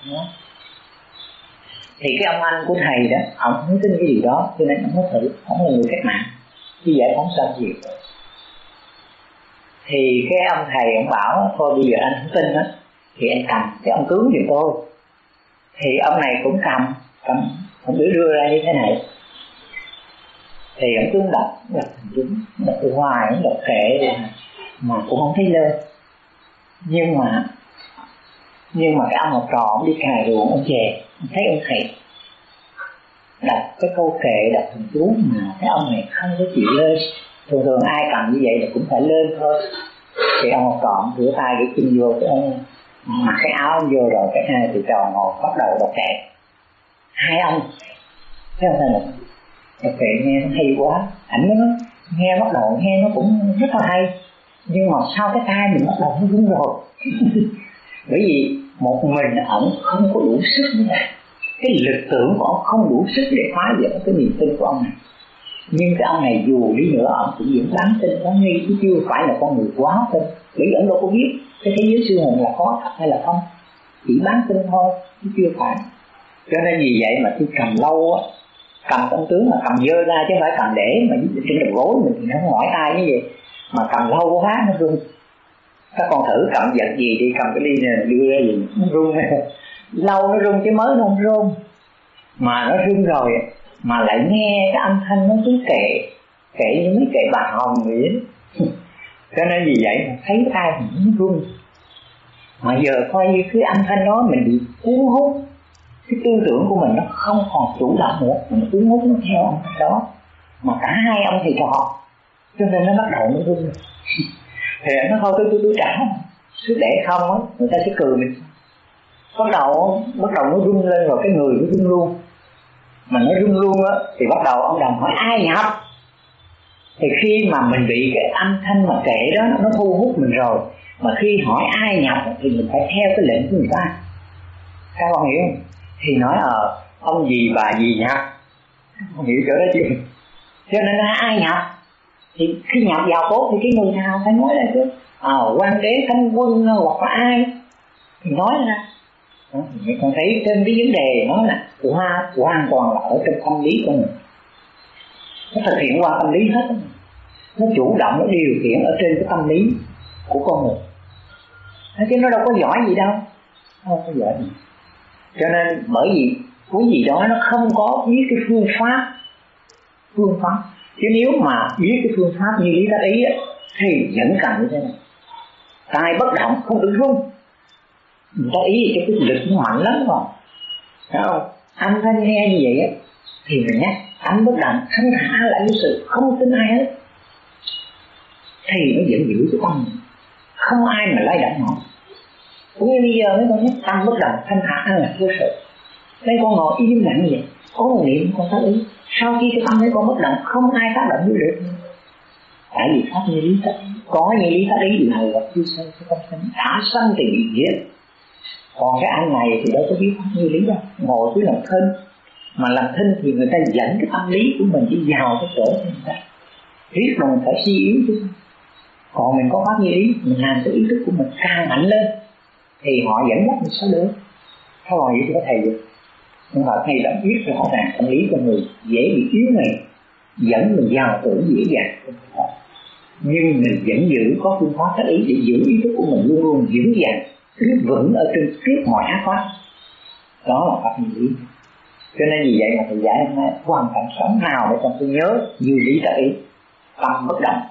[SPEAKER 1] Thì cái ông anh của thầy đó, ông không tin cái điều đó, cho nên ông nói thử, ông là người cách mạng, chứ giải phóng sanh gì. Thì cái ông thầy ông bảo, thôi bây giờ anh không tin đó, thì anh cầm cái ông tướng giùm tôi. Thì ông này cũng cầm, cầm ông đưa đưa ra như thế này. Thì ông tướng đọc, đọc thành chúng, đọc hoài, đọc kệ, mà cũng không thấy lên. Nhưng mà Nhưng mà cái ông học trò ông đi cài ruộng, ông về, ông thấy ông thầy đọc cái câu kệ, đọc thần chú mà cái ông này không có chịu lên. Thường thường ai cầm như vậy là cũng phải lên thôi. Thì ông học trò ông rửa tay để chân vô, cái ông mặc cái áo ông vô rồi, cái hai thì trò ngồi bắt đầu đọc kệ. Hai ông cái ông thầy một đọc kệ nghe nó hay quá, ảnh nó nghe bắt đầu nghe nó cũng rất là hay, nhưng mà sau cái tay mình bắt đầu nó run rồi. Bởi vì một mình ổng không có đủ sức nữa, cái lực tưởng của ông không đủ sức để phá vỡ cái niềm tin của ông này. Nhưng cái ông này dù đi nữa ông cũng vẫn đáng tin, đáng nghi, chứ chưa phải là con người quá tin. Bởi vì ông đâu có biết cái thế giới siêu hồn là có thật hay là không, chỉ đáng tin thôi chứ chưa phải. Cho nên vì vậy mà khi cầm lâu á, cầm tâm tướng mà cầm dơ ra chứ không phải cầm để mà trên đầu gối mình thì nó mỏi tay như vậy, mà cầm lâu quá nó run. Các con thử cầm vật gì đi, cầm cái ly này đưa ra gì nó run. Lâu nó run chứ mới nó không run, mà nó run rồi mà lại nghe cái âm thanh nó cứ kệ kệ như mấy kệ bà Hồng vậy. Cho nên vì vậy mà thấy tay mình nó run. Mà giờ coi như cái âm thanh đó mình bị cuốn hút, cái tư tưởng của mình nó không còn chủ động nữa, mình cuốn hút nó theo âm thanh đó. Mà cả hai ông thầy trò, cho nên nó bắt đầu nó run. Thì nó thôi tôi tôi tôi trả, cứ để không á người ta sẽ cười mình. Bắt đầu bắt đầu nó rung lên rồi cái người nó rung luôn. Mà nó rung luôn á thì bắt đầu ông Đồng hỏi ai nhập. Thì khi mà mình bị cái âm thanh mà kệ đó nó thu hút mình rồi, mà khi hỏi ai nhập thì mình phải theo cái lệnh của người ta. Các con hiểu không? Thì nói ờ à, ông gì bà gì nhập, không hiểu chỗ đó chưa? Cho nên là ai nhập thì khi nhập vào tốt thì cái người nào phải nói ra chứ. Ờ à, quan đế thánh quân hoặc là ai thì nói ra. Đó, mình còn thấy trên cái vấn đề nó là hoa hoàn toàn là ở trong tâm lý của mình, nó thực hiện qua tâm lý hết, nó chủ động nó điều khiển ở trên cái tâm lý của con người. Thế chứ nó đâu có giỏi gì đâu, không có giỏi gì. Cho nên bởi vì cái gì đó nó không có biết cái phương pháp phương pháp chứ nếu mà biết cái phương pháp như lý tác ý á, thì vẫn cần như thế này. Tay bất động không được rung, người ta ý cho cái lực nó mạnh lắm rồi, phải không? Âm thanh nghe như vậy á thì mình nhắc anh bất động thanh thả lại cái sự không tin ai hết, thì nó vẫn giữ cái tâm, không ai mà lay động nó. Cũng như bây giờ mấy con nhắc tâm bất động thanh thả là vô sự, mấy con ngồi im lặng như vậy, có một niệm con tác ý, sau khi cái tâm mấy con bất động không ai tác động được. Tại vì pháp như lý tác có như lý tác ý là gặp chưa sanh sẽ không sanh, đã sanh thì bị giết. Còn cái anh này thì đâu có biết pháp như lý đâu, ngồi cứ làm thinh, mà làm thinh thì người ta dẫn cái tâm lý của mình đi vào cái chỗ của người ta, riết rồi mình phải suy yếu chứ. Còn mình có pháp như lý, mình làm cái ý thức của mình càng mạnh lên thì họ dẫn dắt mình sao được. Thôi vậy thì có thầy được, nhưng họ hay đã biết rõ ràng tâm lý của người dễ bị yếu này, dẫn mình vào tưởng dễ dàng. Nhưng mình vẫn giữ có phương pháp tác ý để giữ ý thức của mình luôn luôn vững vàng, cứ vững ở trên trước mọi ác pháp. Đó là pháp như lý. Cho nên vì vậy mà thầy giải hôm nay hoàn cảnh sống nào để con cứ nhớ như lý tác ý, tâm bất động.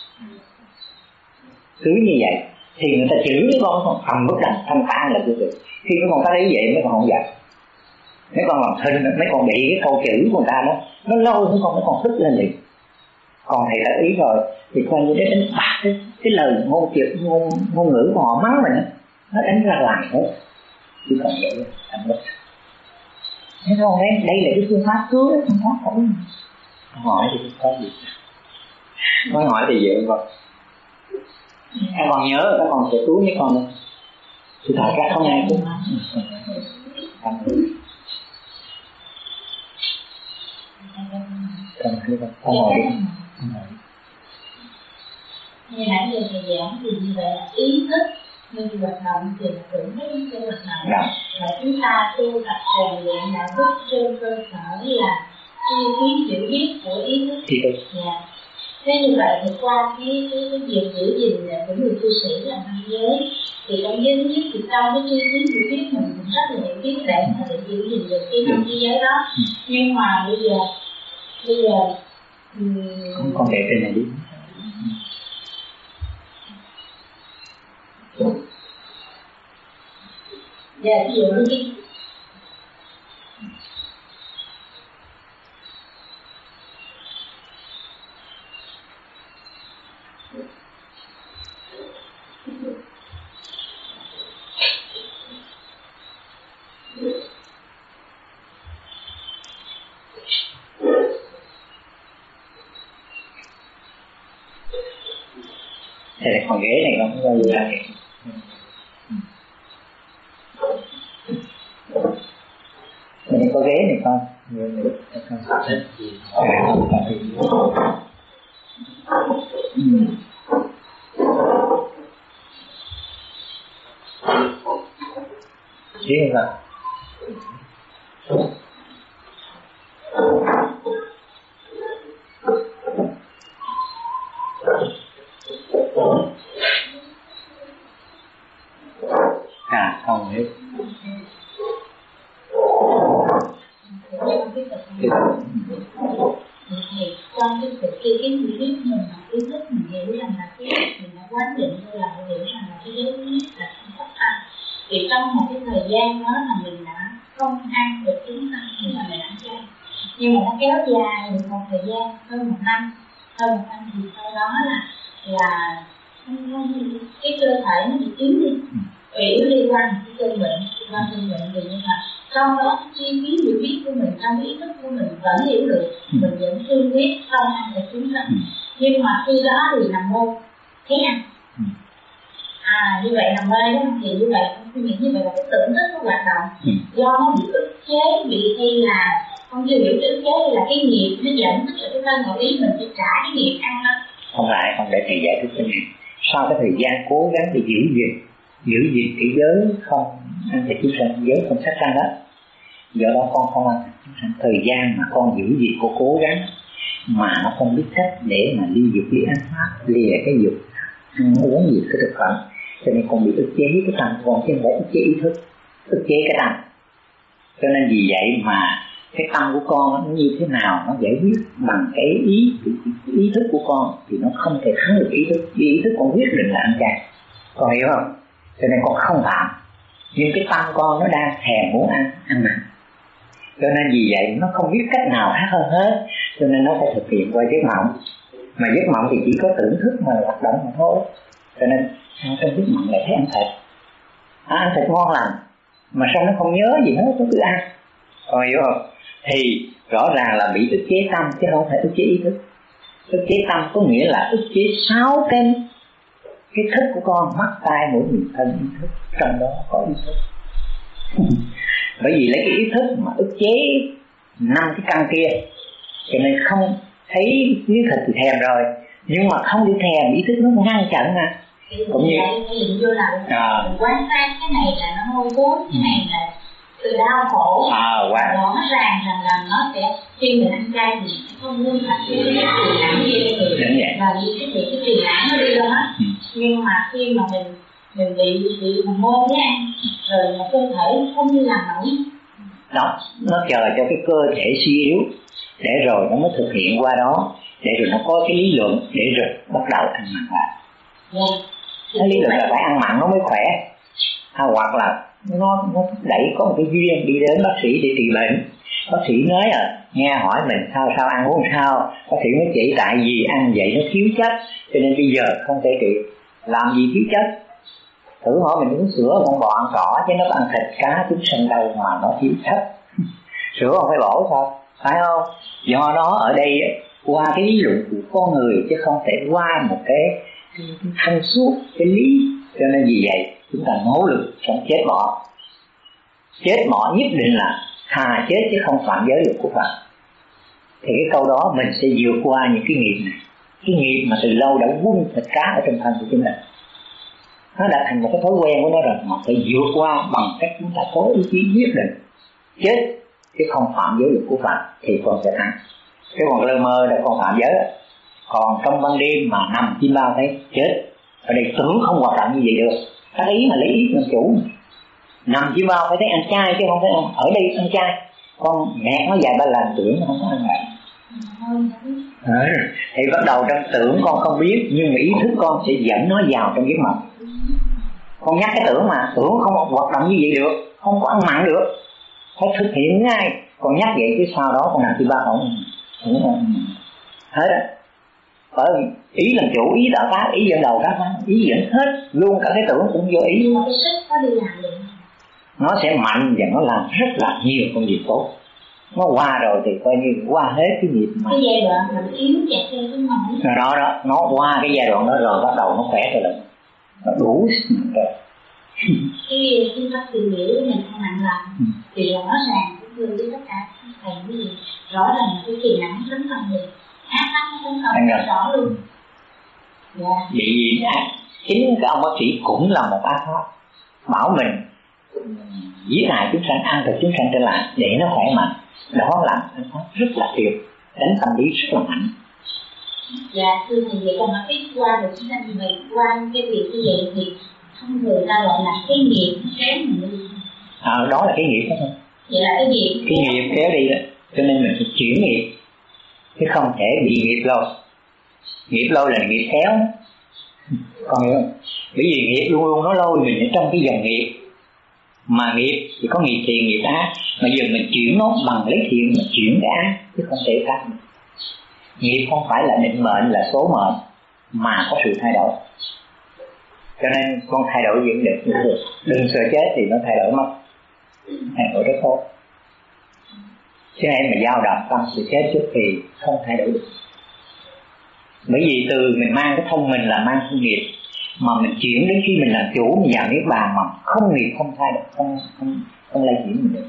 [SPEAKER 1] Cứ như vậy thì người ta chửi mấy con không tâm bất động thanh tạng là vô sự. Khi mấy con tác ý vậy mấy con không giận, mấy con làm thinh, mấy con bị cái câu chửi của người ta đó nó lâu mấy con mấy con tức lên liền. Còn thầy đã ý rồi thì coi như để đánh bạc cái, cái lời ngôn chữ ngôn, ngôn ngữ của họ mắng mình nó đánh ra lại hết, chứ còn vậy thành bất. Thế không đấy, đây là cái phương pháp cứu đấy, phương pháp không. Hỏi thì có gì? Mới hỏi thì vậy rồi. Các con nhớ các con sẽ cứu mấy con đâu. Thì thật ra không ai cứu. Cần khi con con ngồi đi.
[SPEAKER 2] Như nãy giờ thầy giảng thì như vậy là ý thức như hoạt động thì là tưởng thức trên hoạt động
[SPEAKER 1] Dạ.
[SPEAKER 2] Và chúng ta tu tập rèn luyện đạo đức trên cơ sở là chi phí hiểu biết của ý thức.
[SPEAKER 1] Thì được.
[SPEAKER 2] Dạ. Thế như vậy thì qua cái, cái, cái việc giữ gìn của người cư sĩ là năm giới, thì trong giới thứ nhất thì trong cái chi phí hiểu biết mình cũng rất là hiểu biết để mà để giữ gìn được cái năm giới đó. Nhưng mà bây giờ bây giờ
[SPEAKER 1] không còn để trên này đi.
[SPEAKER 2] Giờ ví dụ như cái
[SPEAKER 1] Thế là con ghế này không có gì đâu. Mình có ghế này không? Mình không sợ hết. Không sợ gì. Riêng rồi. À, không hết.
[SPEAKER 2] thì trong cái sự kia cái hiểu biết mình là ý thức mình hiểu rằng là cái mình đã quán định như là hiểu rằng là cái giới biết là không phát thanh. Thì trong một cái thời gian đó là mình đã không ăn được chúng ta nhưng mà mình ăn chay, nhưng mà nó kéo dài một thời gian hơn một năm hơn một năm thì sau đó là là cái cơ thể nó bị yếu đi, bị yếu đi qua một cái cơn bệnh qua cơn bệnh thì như là trong đó chi phí hiểu biết của mình trong ý thức của mình vẫn hiểu được, mình vẫn thương biết không ăn được chúng ta, nhưng mà khi đó thì nằm mơ thế ăn. À như vậy nằm mơ đó thì như vậy tôi nghĩ như vậy là cái tưởng thức của hoạt động do nó bị ức chế, bị hay là không chưa hiểu ức chế là cái nghiệp nó dẫn tức là cái thân nội ý mình phải trả cái nghiệp ăn đó.
[SPEAKER 1] Không lại, không để thầy giải thích cho mình. Sau cái thời gian cố gắng để giữ gìn giữ gìn cái giới không ăn thịt chúng sanh, giới không sát sanh đó, do đó con không ăn thịt chúng sanh. Thời gian mà con giữ gìn, con cố gắng mà nó không biết cách để mà ly dục ly ăn pháp, lìa cái dục ăn uống gì cái thực phẩm, cho nên con bị ức chế cái tâm con, chứ không phải ức chế ý thức, ức chế cái tâm. Cho nên vì vậy mà cái tâm của con nó như thế nào nó giải quyết bằng cái ý cái ý thức của con thì nó không thể thắng được ý thức. Vì ý thức con quyết định là ăn chay, con hiểu không? Cho nên con không phạm, nhưng cái tâm con nó đang thèm muốn ăn ăn mặn, cho nên vì vậy nó không biết cách nào khác hơn hết, cho nên nó phải thực hiện qua giấc mộng. Mà giấc mộng thì chỉ có tưởng thức mà hoạt động mà thôi, cho nên sao trong giấc mộng lại thấy ăn thịt, à, ăn thịt ngon lành mà sao nó không nhớ gì hết, nó cứ ăn, con hiểu không? Thì rõ ràng là bị ức chế tâm chứ không phải ức chế ý thức. Ức chế tâm có nghĩa là ức chế sáu cái cái thức của con, mắt tai mũi miệng thân ý thức, trong đó có ý thức. Bởi vì lấy cái ý thức mà ức chế năm cái căn kia, cho nên không thấy miếng thịt thì thèm rồi, nhưng mà không đi thèm, ý thức nó ngăn chặn mà.
[SPEAKER 2] Cũng như định vô là à. Mình quan sát cái này là nó hôi thối, cái này là sự đau khổ,
[SPEAKER 1] à, quá.
[SPEAKER 2] Rõ ràng rằng là nó sẽ khi mình ăn chay thì không luôn phải cái tiền nặng kia người và đi cái việc cái tiền nặng nó đi đâu hết. Ừ. Nhưng mà khi mà mình mình bị bị buồn nôn với ăn rồi mà cơ thể không như làm nổi,
[SPEAKER 1] đó nó chờ cho cái cơ thể suy yếu để rồi nó mới thực hiện qua đó, để rồi nó có cái lý luận để rồi bắt đầu ăn mặn lại. Yeah. Cái lý luận là phải ăn mặn nó mới khỏe, à, hoặc là nó nó đẩy có một cái duyên đi đến bác sĩ để trị bệnh. Bác sĩ nói à, nghe hỏi mình sao sao ăn uống sao, bác sĩ mới chỉ tại vì ăn vậy nó thiếu chất, cho nên bây giờ không thể trị. Làm gì thiếu chất? Thử hỏi mình uống sữa con bò ăn cỏ chứ nó ăn thịt cá chúng sanh đâu mà nó thiếu chất. Sữa không phải bổ sao, phải không? Do đó ở đây qua cái lý luận của con người chứ không thể qua một cái, cái, cái thông suốt cái lý. Cho nên vì vậy chúng ta nỗ lực sống chết bỏ. Chết bỏ nhất định là thà chết chứ không phạm giới luật của Phật. Thì cái câu đó mình sẽ vượt qua những cái nghiệp này, cái nghiệp mà từ lâu đã vun thịt cá ở trong thân của chúng ta. Nó đã thành một cái thói quen của nó rồi, mà phải vượt qua bằng cách chúng ta có ý chí quyết định chết chứ không phạm giới luật của Phật thì con sẽ thắng. Cái còn lơ mơ là con phạm giới, còn trong ban đêm mà nằm chim bao thấy chết. Ở đây tưởng không hoạt động như vậy được, cái ý mà lấy ý làm chủ. Nằm chim bao phải thấy ăn chay chứ không phải ăn. Ở đây ăn chay, con nghẹt nó vài ba lần tưởng không có ăn vậy. À, thì bắt đầu trong tưởng con không biết, nhưng mà ý thức con sẽ dẫn nó vào trong giấc mộng. Con nhắc cái tưởng mà tưởng không hoạt động như vậy được, không có ăn mặn được, phải thực hiện ngay. Còn nhắc vậy chứ sau đó con làm thứ ba không không không hết á. Bởi ý làm chủ, ý tạo tác, ý dẫn đầu các ý dẫn hết luôn, cả cái tưởng cũng vô ý.
[SPEAKER 2] Nhưng mà cái sức nó đi làm được,
[SPEAKER 1] nó sẽ mạnh và nó làm rất là nhiều công việc tốt. Nó qua rồi thì coi như qua hết cái nghiệp mà
[SPEAKER 2] cái giai đoạn mình yếu chạy theo cái mỏng
[SPEAKER 1] rồi đó đó, nó qua cái giai đoạn đó rồi bắt đầu nó khỏe rồi, là nó đủ rồi.
[SPEAKER 2] Cái phương pháp tìm hiểu của mình không nặng lòng ừ. Thì rõ ràng cũng như với tất cả các thầy cái gì rõ ràng là cái kỳ nắng tấn công mình ác tắc nó tấn công rõ luôn. Dạ.
[SPEAKER 1] Vậy vì chính cái ông bác sĩ cũng là một ác pháp bảo mình giết hại chúng sanh, ăn thịt chúng sanh trở lại để nó khỏe mạnh. Đó là ác pháp rất là tuyệt, đánh tâm lý rất là mạnh.
[SPEAKER 2] Dạ thưa thầy, vậy còn nó biết qua được chúng ta thì mình qua cái việc như vậy thì không người ta gọi là cái nghiệp kéo mình đi.
[SPEAKER 1] À, đó là cái nghiệp đó thôi.
[SPEAKER 2] Vậy là cái nghiệp
[SPEAKER 1] cái kéo. nghiệp kéo đi đó. Cho nên mình phải chuyển nghiệp chứ không thể bị nghiệp lâu. Nghiệp lâu là nghiệp kéo, còn hiểu không? Bởi vì nghiệp luôn luôn nó lôi mình ở trong cái dòng nghiệp. Mà nghiệp thì có nghiệp thiện, nghiệp ác. Mà giờ mình chuyển nó bằng lấy thiện mà chuyển cái ác, chứ không thể khác. Nghiệp không phải là định mệnh, là số mệnh, mà có sự thay đổi. Cho nên con thay đổi diễn định được. Đừng sợ chết thì nó thay đổi mất, thay đổi rất tốt. Chứ em mà dao động tâm sự chết trước thì không thay đổi được. Bởi vì từ mình mang cái thân mình là mang thân nghiệp, mà mình chuyển đến khi mình làm chủ, mình vào niết bàn mà không nghiệp không thay đổi, không không không lây chuyển mình được.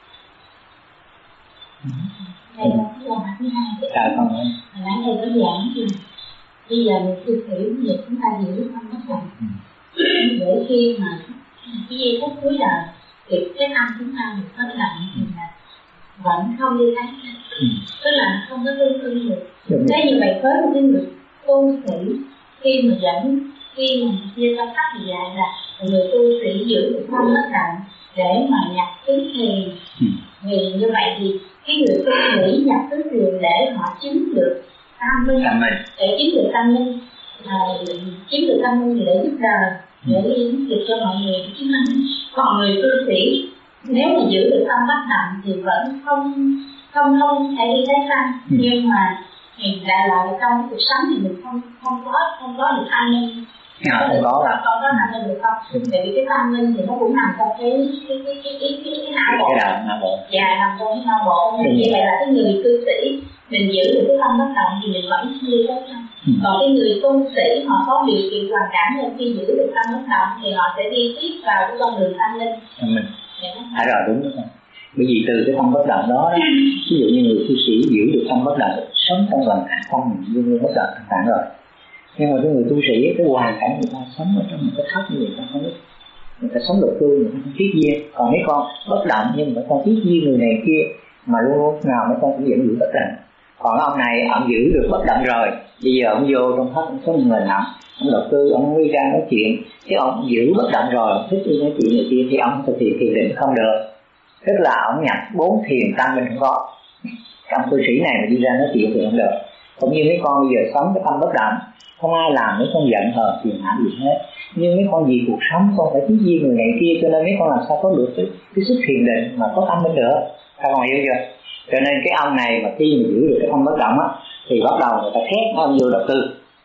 [SPEAKER 2] Đây là cái câu hỏi thứ hai.
[SPEAKER 1] Trời không ơi.
[SPEAKER 2] Hồi nãy thầy có giảng là bây giờ mình tư hiểu việc chúng ta giữ tâm bất động. Để khi mà cái giây phút cuối đời thì cái tâm chúng ta được bất động thì là vẫn không đi thấy, ừ. Tức là không có tương tương được. Thế như vậy với một cái người tu sĩ khi mà dẫn khi mà chia tâm pháp thì lại là người tu sĩ giữ được tâm bất động để mà nhập chứng thiền, ừ. Vì như vậy thì cái người tu sĩ nhập chứng thiền để họ chứng được tâm minh, để chứng được tâm minh, à, chứng được tâm minh thì để giúp đời, để giúp được cho mọi người chứng minh. Còn người tu sĩ nếu mà giữ được tâm bất động thì vẫn không không không thể đi thấy sanh, ừ. Nhưng mà mình lại lại trong cuộc sống thì mình không không có không có được an ninh,
[SPEAKER 1] à, không có
[SPEAKER 2] là không có an ninh được không? Ừ. Tại vì cái tâm linh thì nó cũng nằm trong cái cái cái cái cái cái, cái não bộ,
[SPEAKER 1] cái não bộ,
[SPEAKER 2] dạ nằm trong cái não bộ. Nên như vậy là cái người tu sĩ mình giữ được cái tâm bất động thì mình vẫn đi tới sanh. Ừ. Còn cái người tu sĩ họ có điều kiện hoàn cảnh nên khi giữ được tâm bất động thì họ sẽ đi tiếp vào cái con đường tâm linh.
[SPEAKER 1] Mình phải rồi, đúng rồi. Bởi vì từ cái tâm bất động đó, đó ví dụ như người tu sĩ giữ được tâm bất động, sống trong lành hạ tâm mình luôn luôn bất động thẳng thẳng rồi. Nhưng mà cái người tu sĩ, cái hoàn cảnh người ta sống ở trong một cái thấp như người ta không biết, người ta sống được tươi, người ta không tiếc duyên. Còn mấy con bất động nhưng mà con tiếc duyên người này kia, mà luôn luôn nào mấy con cũng vẫn giữ bất động. Còn ông này ông giữ được bất động rồi, bây giờ ông vô trong thấp, ông sống người nặng, ông đầu tư, ông đi ra nói chuyện, chứ ông giữ bất động rồi, thích đi nói chuyện này kia thì ông thực hiện thiền định không được. Tức là ông nhập bốn thiền tâm mình không có. Ông tu sĩ này mà đi ra nói chuyện thì không được. Cũng như mấy con bây giờ sống cái tâm bất động, không ai làm mấy con giận hờn phiền não gì hết. Nhưng mấy con vì cuộc sống con phải tiếc duyên người này kia, cho nên mấy con làm sao có được cái, cái sức thiền định mà có tâm minh được. Các con hiểu chưa? Cho nên cái ông này mà khi mà giữ được cái tâm bất động á, thì bắt đầu người ta khét ông vô đầu tư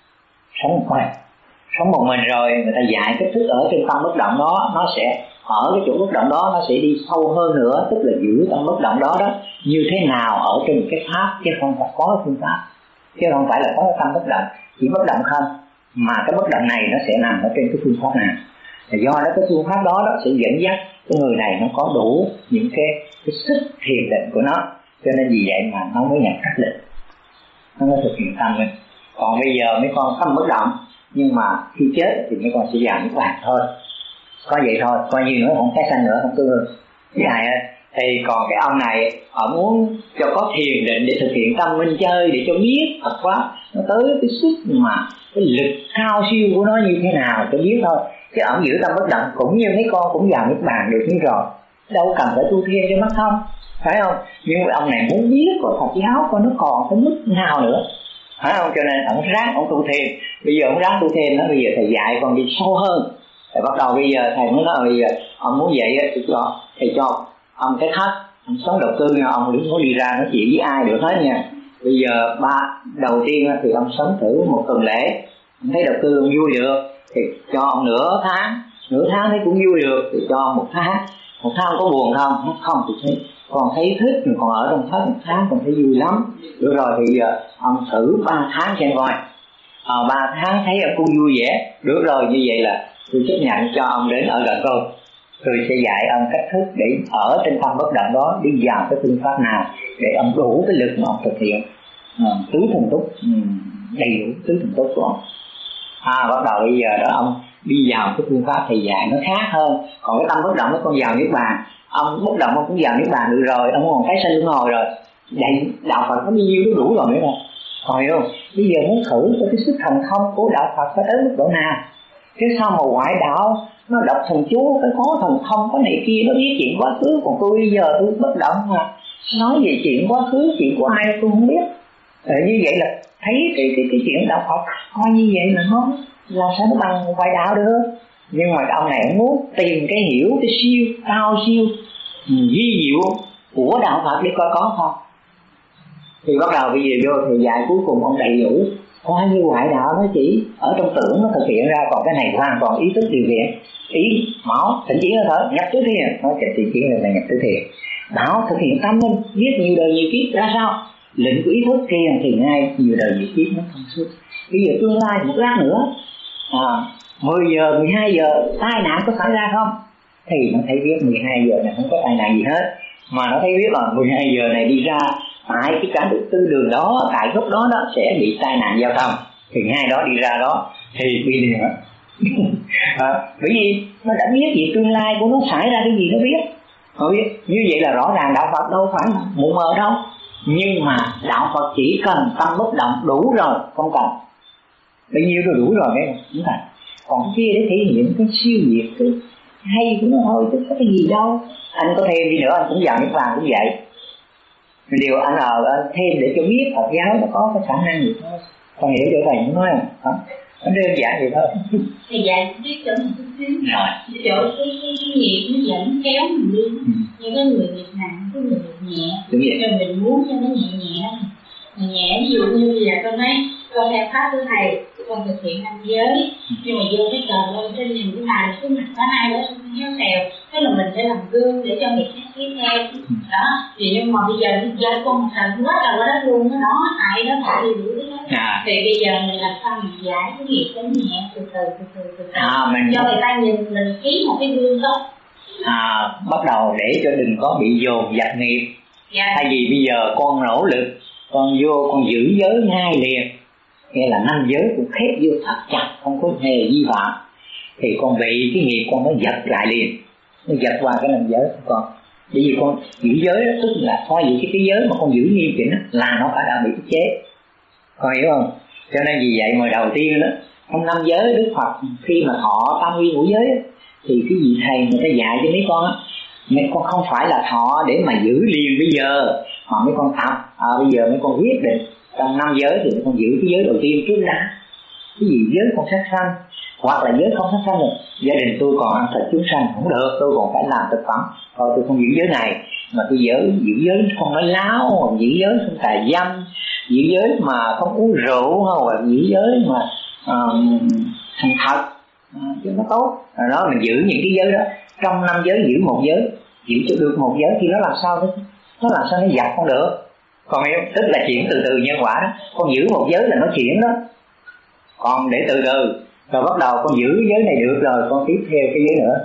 [SPEAKER 1] sống một mình. Sống một mình rồi người ta dạy cái thức ở trên tâm bất động đó, nó sẽ ở cái chỗ bất động đó nó sẽ đi sâu hơn nữa, tức là giữ tâm bất động đó đó như thế nào ở trên một cái pháp, chứ không phải có cái phương pháp, chứ không phải là có cái tâm bất động chỉ bất động không, mà cái bất động này nó sẽ nằm ở trên cái phương pháp nào. Và do đó cái phương pháp đó, đó sẽ dẫn dắt cái người này nó có đủ những cái, cái sức thiền định của nó, cho nên vì vậy mà nó mới nhập cách định, nó mới thực hiện tâm mình. Còn bây giờ mấy con tâm bất động nhưng mà khi chết thì mấy con sẽ vào niết bàn thôi, có vậy thôi, coi như nữa không tái sanh nữa, không tương cái này. Thì còn cái ông này họ muốn cho có thiền định để thực hiện tâm minh chơi, để cho biết Phật pháp nó tới cái sức mà cái lực cao siêu của nó như thế nào cho biết thôi. Chứ ông giữ tâm bất động cũng như mấy con cũng vào niết bàn được như rồi, đâu cần phải tu thiên cho mắt không, phải không? Nhưng mà ông này muốn biết của Phật giáo coi nó còn tới mức nào nữa, phải không? Cho nên ông ráng ông tu thiền. Bây giờ ông ráng tu thiền đó, bây giờ thầy dạy còn đi sâu hơn, Rồi bắt đầu bây giờ thầy mới nói bây giờ ông muốn vậy thì cho thầy cho ông cái thất, ông sống đầu tư nha, ông đừng có đi ra nói chuyện với ai được hết nha. Bây giờ ba đầu tiên thì ông sống thử một tuần lễ, ông thấy đầu tư ông vui được thì cho ông nửa tháng, nửa tháng thấy cũng vui được thì cho ông một tháng. Một tháng có buồn không? Không thì thấy còn thấy thích, mình còn ở trong thất một tháng còn thấy vui lắm. Được rồi thì giờ ông thử ba tháng xem coi. À, ba tháng thấy ông cũng vui vẻ. Được rồi, như vậy là tôi chấp nhận cho ông đến ở gần tôi. Tôi sẽ dạy ông cách thức để ở trên tâm bất động đó, đi vào cái phương pháp nào để ông đủ cái lực mà ông thực hiện à, tứ thần túc, đầy đủ tứ thần túc của ông. À, bắt đầu bây giờ đó ông đi vào cái phương pháp thầy dạy nó khác hơn. Còn cái tâm bất động nó còn vào niết bàn, ông bất động ông cũng vào niết bàn được rồi, ông còn tái sanh luân hồi rồi. Vậy đạo Phật có bao nhiêu nó đủ rồi nữa nè. Còn hiểu không? Bây giờ muốn thử cho cái sức thần thông của đạo Phật phải đến mức độ nào. Chứ sao mà ngoại đạo nó đọc thần chú, cái có thần thông có này kia, nó biết chuyện quá khứ, còn tôi bây giờ tôi bất động mà nói về chuyện quá khứ, chuyện của ai tôi không biết. Ờ, như vậy là thấy cái cái cái chuyện đạo Phật coi như vậy là nó làm sao nó bằng ngoại đạo được. Nhưng mà ông này muốn tìm cái hiểu, cái siêu cao siêu vi diệu của đạo Phật để coi có không. Thì bắt đầu bây giờ vô thì dạy cuối cùng ông đầy đủ. Coi như ngoại đạo nó chỉ ở trong tưởng nó thực hiện ra, còn cái này hoàn toàn ý thức điều khiển. Ý máu thỉnh chiến hơi thở nhập tứ thiền, nói chạy tứ chiến là nhập tứ thiền. Đạo thực hiện tâm linh, viết nhiều đời nhiều kiếp ra sao. Lệnh của ý thức kia thì ngay nhiều đời nhiều kiếp nó thông suốt. Bây giờ tương lai một lát nữa à, mười giờ, mười hai giờ tai nạn có xảy ra không? Thì nó thấy viết mười hai giờ này không có tai nạn gì hết. Mà nó thấy viết là mười hai giờ này đi ra tại cái cả tư đường đó, tại gốc đó đó sẽ bị tai nạn giao thông. Thì hai đó đi ra đó thì bị liền á. À, bởi vì nó đã biết gì tương lai của nó xảy ra cái gì nó biết. Nó biết. Như vậy là rõ ràng đạo Phật đâu phải là mù mờ đâu. Nhưng mà đạo Phật chỉ cần tâm bất động đủ rồi, không cần bao nhiêu rồi đủ rồi đấy, đúng rồi. Còn cái kia để thể hiện cái siêu việt, cái hay của nó thôi, chứ có cái gì đâu. Anh có thêm đi nữa anh cũng vào niết bàn cũng vậy. Điều anh ở anh thêm để cho biết Phật giáo nó có cái khả năng gì thôi. Còn hiểu chỗ thầy cũng nói không? Nó đơn giản vậy thôi.
[SPEAKER 2] Thầy dạy biết chỗ một chút xíu. Rồi. Chỗ cái cái cái nghiệp nó dẫn kéo mình đi. Ừ. Như có người nghiệp nặng, có người nghiệp nhẹ.
[SPEAKER 1] Đúng vậy.
[SPEAKER 2] Rồi mình muốn cho nó nhẹ nhẹ. Nhẹ ví dụ như bây giờ con nói con theo pháp của thầy, con thực hiện năm giới. Nhưng mà vô cái trời lên trên nhìn cái bài cái mặt có hai đó héo xèo, tức là mình sẽ làm gương để cho người khác tiếp theo. Đó. Thì nhưng mà bây giờ giờ con một thần quá là quá đó luôn đó, đó tại đó tại vì đủ đó. À. Thì bây giờ mình làm sao mình giải cái nghiệp cái nhẹ từ từ từ từ từ từ. À, mình cho người ta nhìn mình ký một cái gương tốt.
[SPEAKER 1] À, bắt đầu để cho đừng có bị dồn dập nghiệp. Dạ. Thay vì bây giờ con nỗ lực, con vô con giữ giới ngay liền, nghĩa là năm giới cũng khép vô thật chặt, không có hề vi phạm, thì con bị cái nghiệp con nó giật lại liền, nó giật qua cái năm giới của con. Bởi vì con giữ giới đó, tức là coi giữ cái, cái giới mà con giữ nghiêm chỉnh là nó phải đã bị ức chế, con hiểu không? Cho nên vì vậy mà đầu tiên đó, trong năm giới Đức Phật khi mà thọ tam quy ngũ giới đó, thì cái gì thầy người ta dạy cho mấy con á, mấy con không phải là thọ để mà giữ liền bây giờ, mà mấy con tập à, bây giờ mấy con quyết định trong năm giới thì mấy con giữ cái giới đầu tiên trước đã. Cái gì giới không sát sanh hoặc là giới không sát sanh rồi, gia đình tôi còn ăn thịt chúng sanh không được, tôi còn phải làm thực phẩm, thôi tôi không giữ giới này, mà tôi giữ giữ giới không nói láo, giữ giới không tà dâm, giữ giới mà không uống rượu, hoặc là giữ giới mà uh, thành thật uh, chứ nó tốt. Rồi đó mình giữ những cái giới đó, trong năm giới giữ một giới, giữ cho được một giới thì nó làm sao nó nó làm sao nó dập không được, còn hiểu? Tức là chuyển từ từ nhân quả đó, con giữ một giới là nó chuyển đó, còn để từ từ rồi bắt đầu con giữ giới này được rồi con tiếp theo cái giới nữa,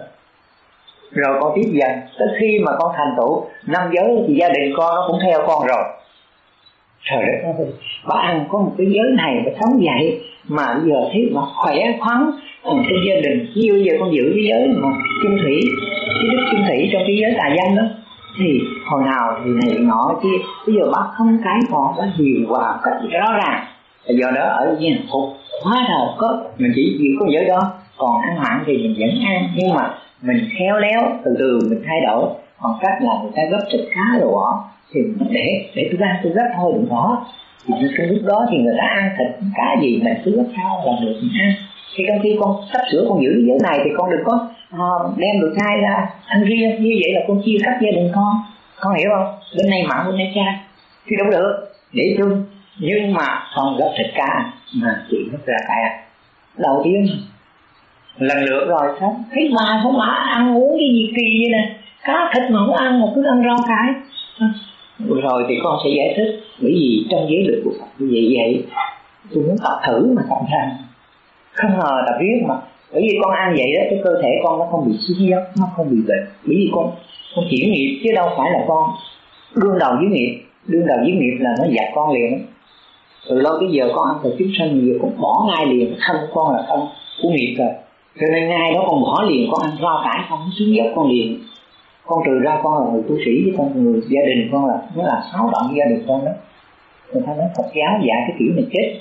[SPEAKER 1] rồi con tiếp dần tới khi mà con thành tựu năm giới thì gia đình con nó cũng theo con rồi. Trời đất ơi, bà ăn có một cái giới này bà sống vậy mà bây giờ thấy bà khỏe khoắn trong gia đình, như bây giờ con giữ cái giới mà chung thủy, cái đức chung thủy trong cái giới tà dâm đó, thì hồi nào thì này nọ kia, bây giờ bà không cái còn bà hiền hòa cách rõ ràng. Do đó ở nhà phục hóa đời có mình chỉ giữ con giới đó, còn ăn mặn thì mình vẫn ăn, nhưng mà mình khéo léo từ từ mình thay đổi. Còn cách là người ta gấp thịt cá đồ bỏ thì để để tôi ăn tôi gấp thôi đừng bỏ, thì trong lúc đó thì người ta ăn thịt cá gì mình cứ gấp sao là được mình ăn, Thì trong khi con sắp sửa con giữ giới này thì con đừng có uh, đem được hai ra ăn riêng, như vậy là con chia cắt gia đình con, con hiểu không? Bên này mặn bên này chay thì đâu được, để chung. Nhưng mà con gấp thịt cá mà chị nó ra cả đầu tiên lần lượt rồi sao thấy bà không bà ăn uống cái gì kỳ vậy nè, cá thịt mà không ăn mà cứ ăn rau cải. Rồi thì con sẽ giải thích bởi vì trong giới luật của Phật như vậy vậy tôi muốn tập thử mà tập ra không ngờ tập riết mà, bởi vì con ăn vậy đó cái cơ thể con nó không bị suy dốc, nó không bị bệnh, bởi vì con con chuyển nghiệp chứ đâu phải là con đương đầu với nghiệp. Đương đầu với nghiệp là nó dạt con liền đó. Từ lâu tới giờ con ăn từ chúng sanh nhiều con bỏ ngay liền, thân của con là thân của nghiệp rồi, cho nên ngay đó con bỏ liền, con ăn rau cải không nó xuống dốc con liền. Con trừ ra con là người tu sĩ với con người gia đình con là nó là xáo động gia đình con đó. Người ta nói Phật giáo dạy cái kiểu này chết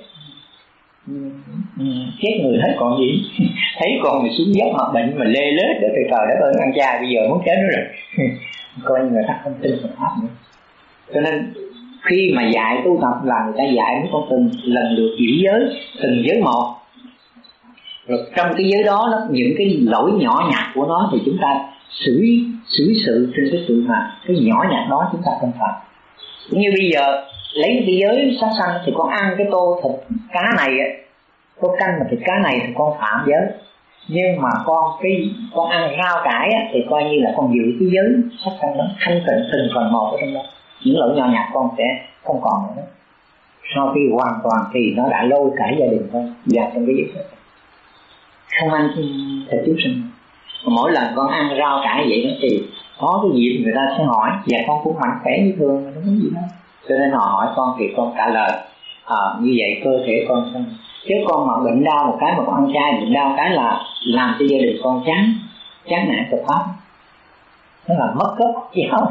[SPEAKER 1] chết người hết còn gì. Thấy con người xuống dốc mà bệnh mà lê lết đó, trời trời đất ơi ăn chay bây giờ muốn chết nữa rồi. Coi như người ta không tin Phật pháp nữa. Cho nên khi mà dạy tu tập là người ta dạy mấy con từng lần lượt giữ giới, từng giới một. Rồi trong cái giới đó, đó những cái lỗi nhỏ nhặt của nó thì chúng ta xử xử sự trên cái sự mà cái nhỏ nhặt đó chúng ta không phạm. Cũng như bây giờ lấy cái giới sát sanh thì con ăn cái tô thịt cá này á, tô canh mà thịt cá này thì con phạm giới. Nhưng mà con cái con ăn rau cải á, thì coi như là con giữ cái giới sát sanh đó, thanh tịnh từng phần một ở trong đó. Những lỗi nhỏ nhặt con sẽ không còn nữa. Sau khi hoàn toàn thì nó đã lôi cả gia đình con vào trong cái giới sát sanh, không ăn thịt chúng sinh. Mỗi lần con ăn rau cải vậy đó thì có cái dịp người ta sẽ hỏi, và con cũng mạnh khỏe như thường mà nó không có gì đâu. Cho nên họ hỏi con thì con trả lời à, như vậy cơ thể con xong. Chứ con mà bệnh đau một cái mà con ăn chay, bệnh đau một cái là làm cho gia đình con chán chán nản Phật pháp, nó là mất gốc giáo.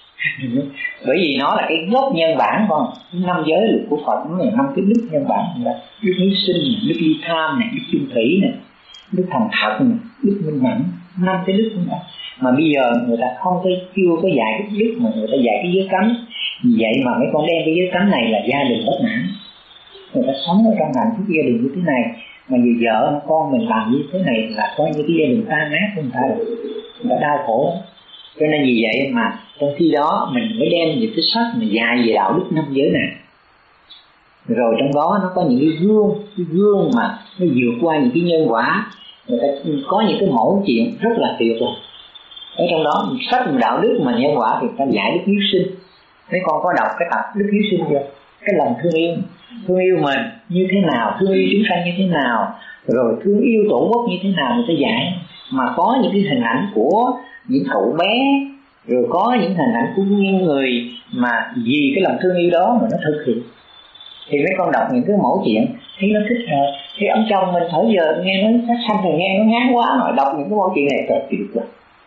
[SPEAKER 1] Bởi vì nó là cái gốc nhân bản con. Năm giới luật của Phật nó là năm cái đức nhân bản, là đức hiếu sinh, đức ly tham này, đức chung thủy này, đức thành thật này, đức minh mẫn, năm cái đức của nó. Mà bây giờ người ta không có chưa có dạy cái đức mà người ta dạy cái giới cấm. Vậy mà mấy con đem cái giới cấm này là gia đình bất mãn. Người ta sống ở trong hạnh phúc gia đình như thế này, mà vì vợ con mình làm như thế này là coi như cái gia đình tan nát của người ta, người ta đau khổ. Cho nên vì vậy mà trong khi đó mình mới đem những cái sách mà dạy về đạo đức năm giới này. Rồi trong đó nó có những cái gương, cái gương mà nó vượt qua những cái nhân quả. Người ta có những cái mẫu chuyện rất là tuyệt vời. Ở trong đó sách đạo đức mà nhân quả thì ta dạy đức hiếu sinh. Mấy con có đọc cái tập đức hiếu sinh chưa? Cái lòng thương yêu, thương yêu mình như thế nào, thương yêu chúng sanh như thế nào, rồi thương yêu tổ quốc như thế nào người ta dạy. Mà có những cái hình ảnh của những cậu bé, rồi có những hình ảnh của những người mà vì cái lòng thương yêu đó mà nó thực hiện. Thì mấy con đọc những cái mẫu chuyện thấy nó thích rồi. Thì ông chồng mình thở giờ nghe nó sát sanh thì nghe nó ngán quá, mà đọc những cái mẫu chuyện này trời tuyệt vời.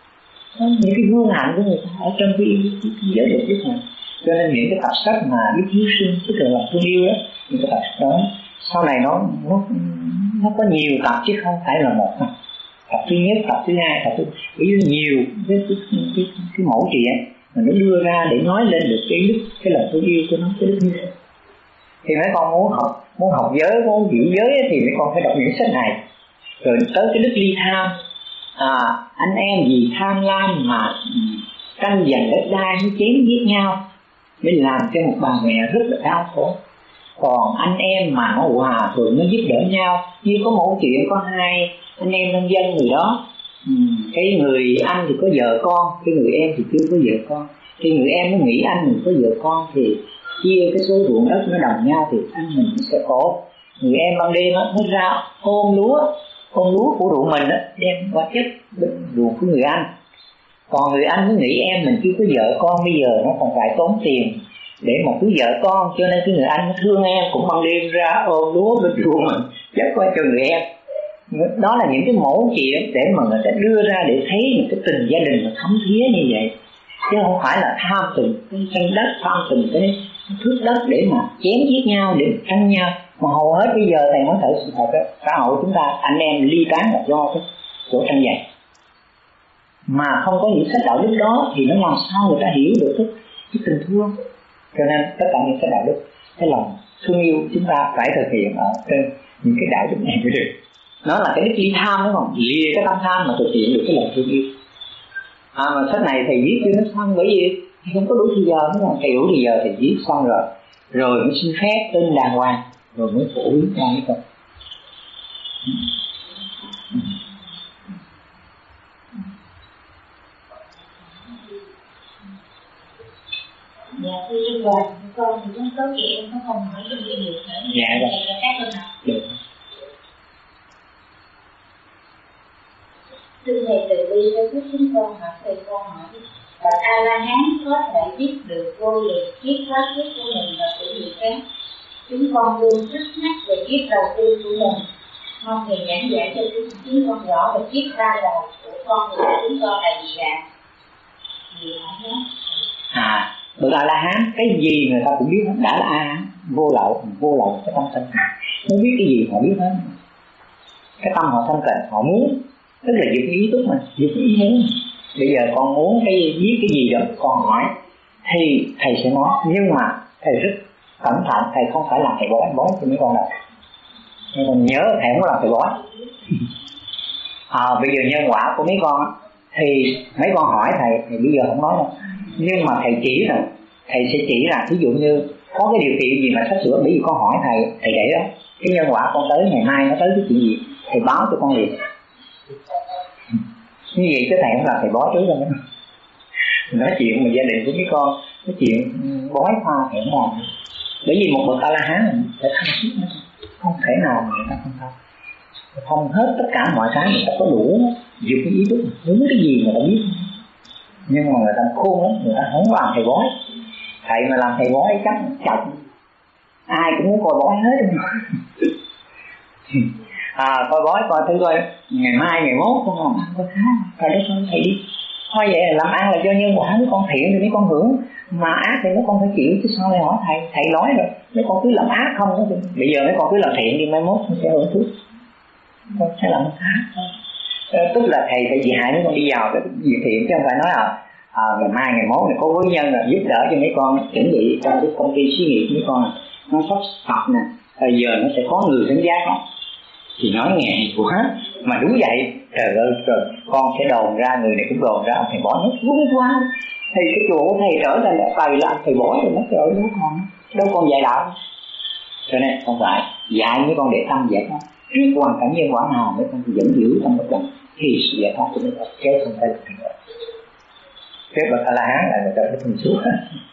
[SPEAKER 1] Những cái gương hạnh của người ta ở trong cái, cái, cái giới luật đức này. Cho nên những cái tập sách mà đức hiếu sinh, tức là lòng thương yêu đó, những cái tập sách đó sau này nó nó nó có nhiều tập chứ không phải là một tập. Tập thứ nhất, tập thứ hai, tập thứ ví dụ nhiều cái cái, cái, cái, cái mẫu chuyện mà nó đưa ra để nói lên được cái đức, cái lòng thương yêu của nó, cái đức hiếu sinh. Thì mấy con muốn học muốn học giới, muốn giữ giới thì mấy con phải đọc những sách này. Rồi tới cái đức ly tham, à, anh em vì tham lam mà tranh giành đất đai mới chém giết nhau, mới làm cho một bà mẹ rất là đau khổ. Còn anh em mà nó hòa thuận, nó giúp đỡ nhau, như có một chuyện có hai anh em nông dân người đó, cái người anh thì có vợ con, cái người em thì chưa có vợ con. Cái người em nó nghĩ anh mình có vợ con thì chia cái số ruộng đất nó đồng nhau thì anh mình sẽ khổ. Người em ban đêm nó ra ôm lúa, ôm lúa của ruộng mình đó, đem qua chất ruộng của người anh. Còn người anh nó nghĩ em mình chưa có vợ con, bây giờ nó còn phải tốn tiền để mà cứu vợ con, cho nên cái người anh nó thương em cũng ban đêm ra ôm lúa bên ruộng mình chất qua cho người em. Đó là những cái mẫu chuyện để mà người ta đưa ra để thấy một cái tình gia đình mà thấm thía như vậy, chứ không phải là tham tình cái tranh đất, tham tình cái thước đất để mà chém giết nhau, để tranh nhau. Mà hầu hết bây giờ thầy nói thật sự thật đó, xã hội chúng ta anh em ly tán là do cái chỗ tranh giành. Mà không có những sách đạo đức đó thì nó làm sao người ta hiểu được cái, cái tình thương. Cho nên tất cả những cái đạo đức, cái lòng thương yêu chúng ta phải thực hiện ở trên những cái đạo đức này mới được. Nó là cái đức ly tham đúng không? Lìa cái tâm tham mà thực hiện được cái lòng thương yêu. À, mà sách này thầy viết chưa nó xong, bởi vì không có đủ thời giờ nữa rồi. Thầy đủ thời giờ thầy viết xong rồi, rồi mới xin phép tên đàng hoàng, rồi mới phổ biến ra cái câu.
[SPEAKER 2] Dạ, thưa Đức Hòa, con thì cũng có chị em có không hỏi trong cái điều nữa.
[SPEAKER 1] Dạ rồi.
[SPEAKER 2] Thầy các con học.
[SPEAKER 1] Được.
[SPEAKER 2] Thưa thầy, từ bi cho phép chúng con hỏi thầy con hỏi và A La Hán có thể biết được vô lượng kiếp quá kiếp của mình và của người khác. Chúng con luôn thắc mắc về kiếp đầu tiên của mình. Mong thầy giảng giải cho chúng con rõ về kiếp ba đầu của con người chúng con là gì ạ? Gì hả?
[SPEAKER 1] À, bậc A La Hán cái gì người ta cũng biết hết, đã là A Hán, vô lậu, vô lậu cái tâm thanh tịnh, muốn biết cái gì họ biết hết. Cái tâm họ thanh tịnh, họ muốn, tức là dục ý túc mà, dục ý muốn. Bây giờ con muốn cái biết cái gì đó, con hỏi thì thầy sẽ nói, nhưng mà thầy rất cẩn thận, thầy không phải làm thầy bói bói cho mấy con đâu. Nhưng mà nhớ thầy không có làm thầy bói. À, bây giờ nhân quả của mấy con thì mấy con hỏi thầy thì bây giờ không nói đâu, nhưng mà thầy chỉ rằng thầy sẽ chỉ là ví dụ như có cái điều kiện gì mà sắp sửa, bởi vì con hỏi thầy, thầy để đó cái nhân quả con tới ngày mai nó tới cái chuyện gì thầy báo cho con liền. Như vậy cái thầy không làm thầy bói trước đâu. Nói chuyện mà gia đình của mấy con, nói chuyện bói pha thầy không làm, bởi vì một bậc A La Hán phải thanh khiết nữa, không thể nào mà người ta không thông thông hết tất cả mọi cái, người ta có đủ dịp cái ý thức muốn cái gì người ta biết. Nhưng mà người ta khôn lắm, người ta không làm thầy bói. Thầy mà làm thầy bói chắc chọc ai cũng muốn coi bói hết. À, coi bói coi thử coi ngày mai ngày mốt con làm ăn có khá, thầy đó con thầy đi. Thôi vậy là làm ăn là do nhân quả, mấy con thiện thì mấy con hưởng, mà ác thì mấy con phải chịu chứ sao lại hỏi thầy. Thầy nói rồi, mấy con cứ làm ác không đó. Bây giờ mấy con cứ làm thiện đi, mai mốt con sẽ hưởng phước, con sẽ làm ác thôi. Tức là thầy phải dạy mấy con đi vào cái việc thiện, chứ không phải nói là à, ngày mai ngày mốt này có với nhân là giúp đỡ cho mấy con chuẩn bị trong cái công ty xí nghiệp mấy con nó sắp tập nè, bây giờ nó sẽ có người đánh giá nó. Thì nói nghe quá mà đúng vậy, trời ơi trời, con sẽ đồn ra, người này cũng đồn ra, ông thầy bói nó vui quá. Thì cái chùa của thầy trở thành là thầy là thầy bói rồi, nó trời ơi đâu còn đâu còn dạy đạo. Cho nên không phải dạy mấy con để tâm dạy con trước hoàn cảnh nhân quả nào mấy con vẫn giữ trong một lần thì sự giải thoát của mấy con kéo không phải là thành lợi. Cái bậc A La Hán là người ta phải thông suốt.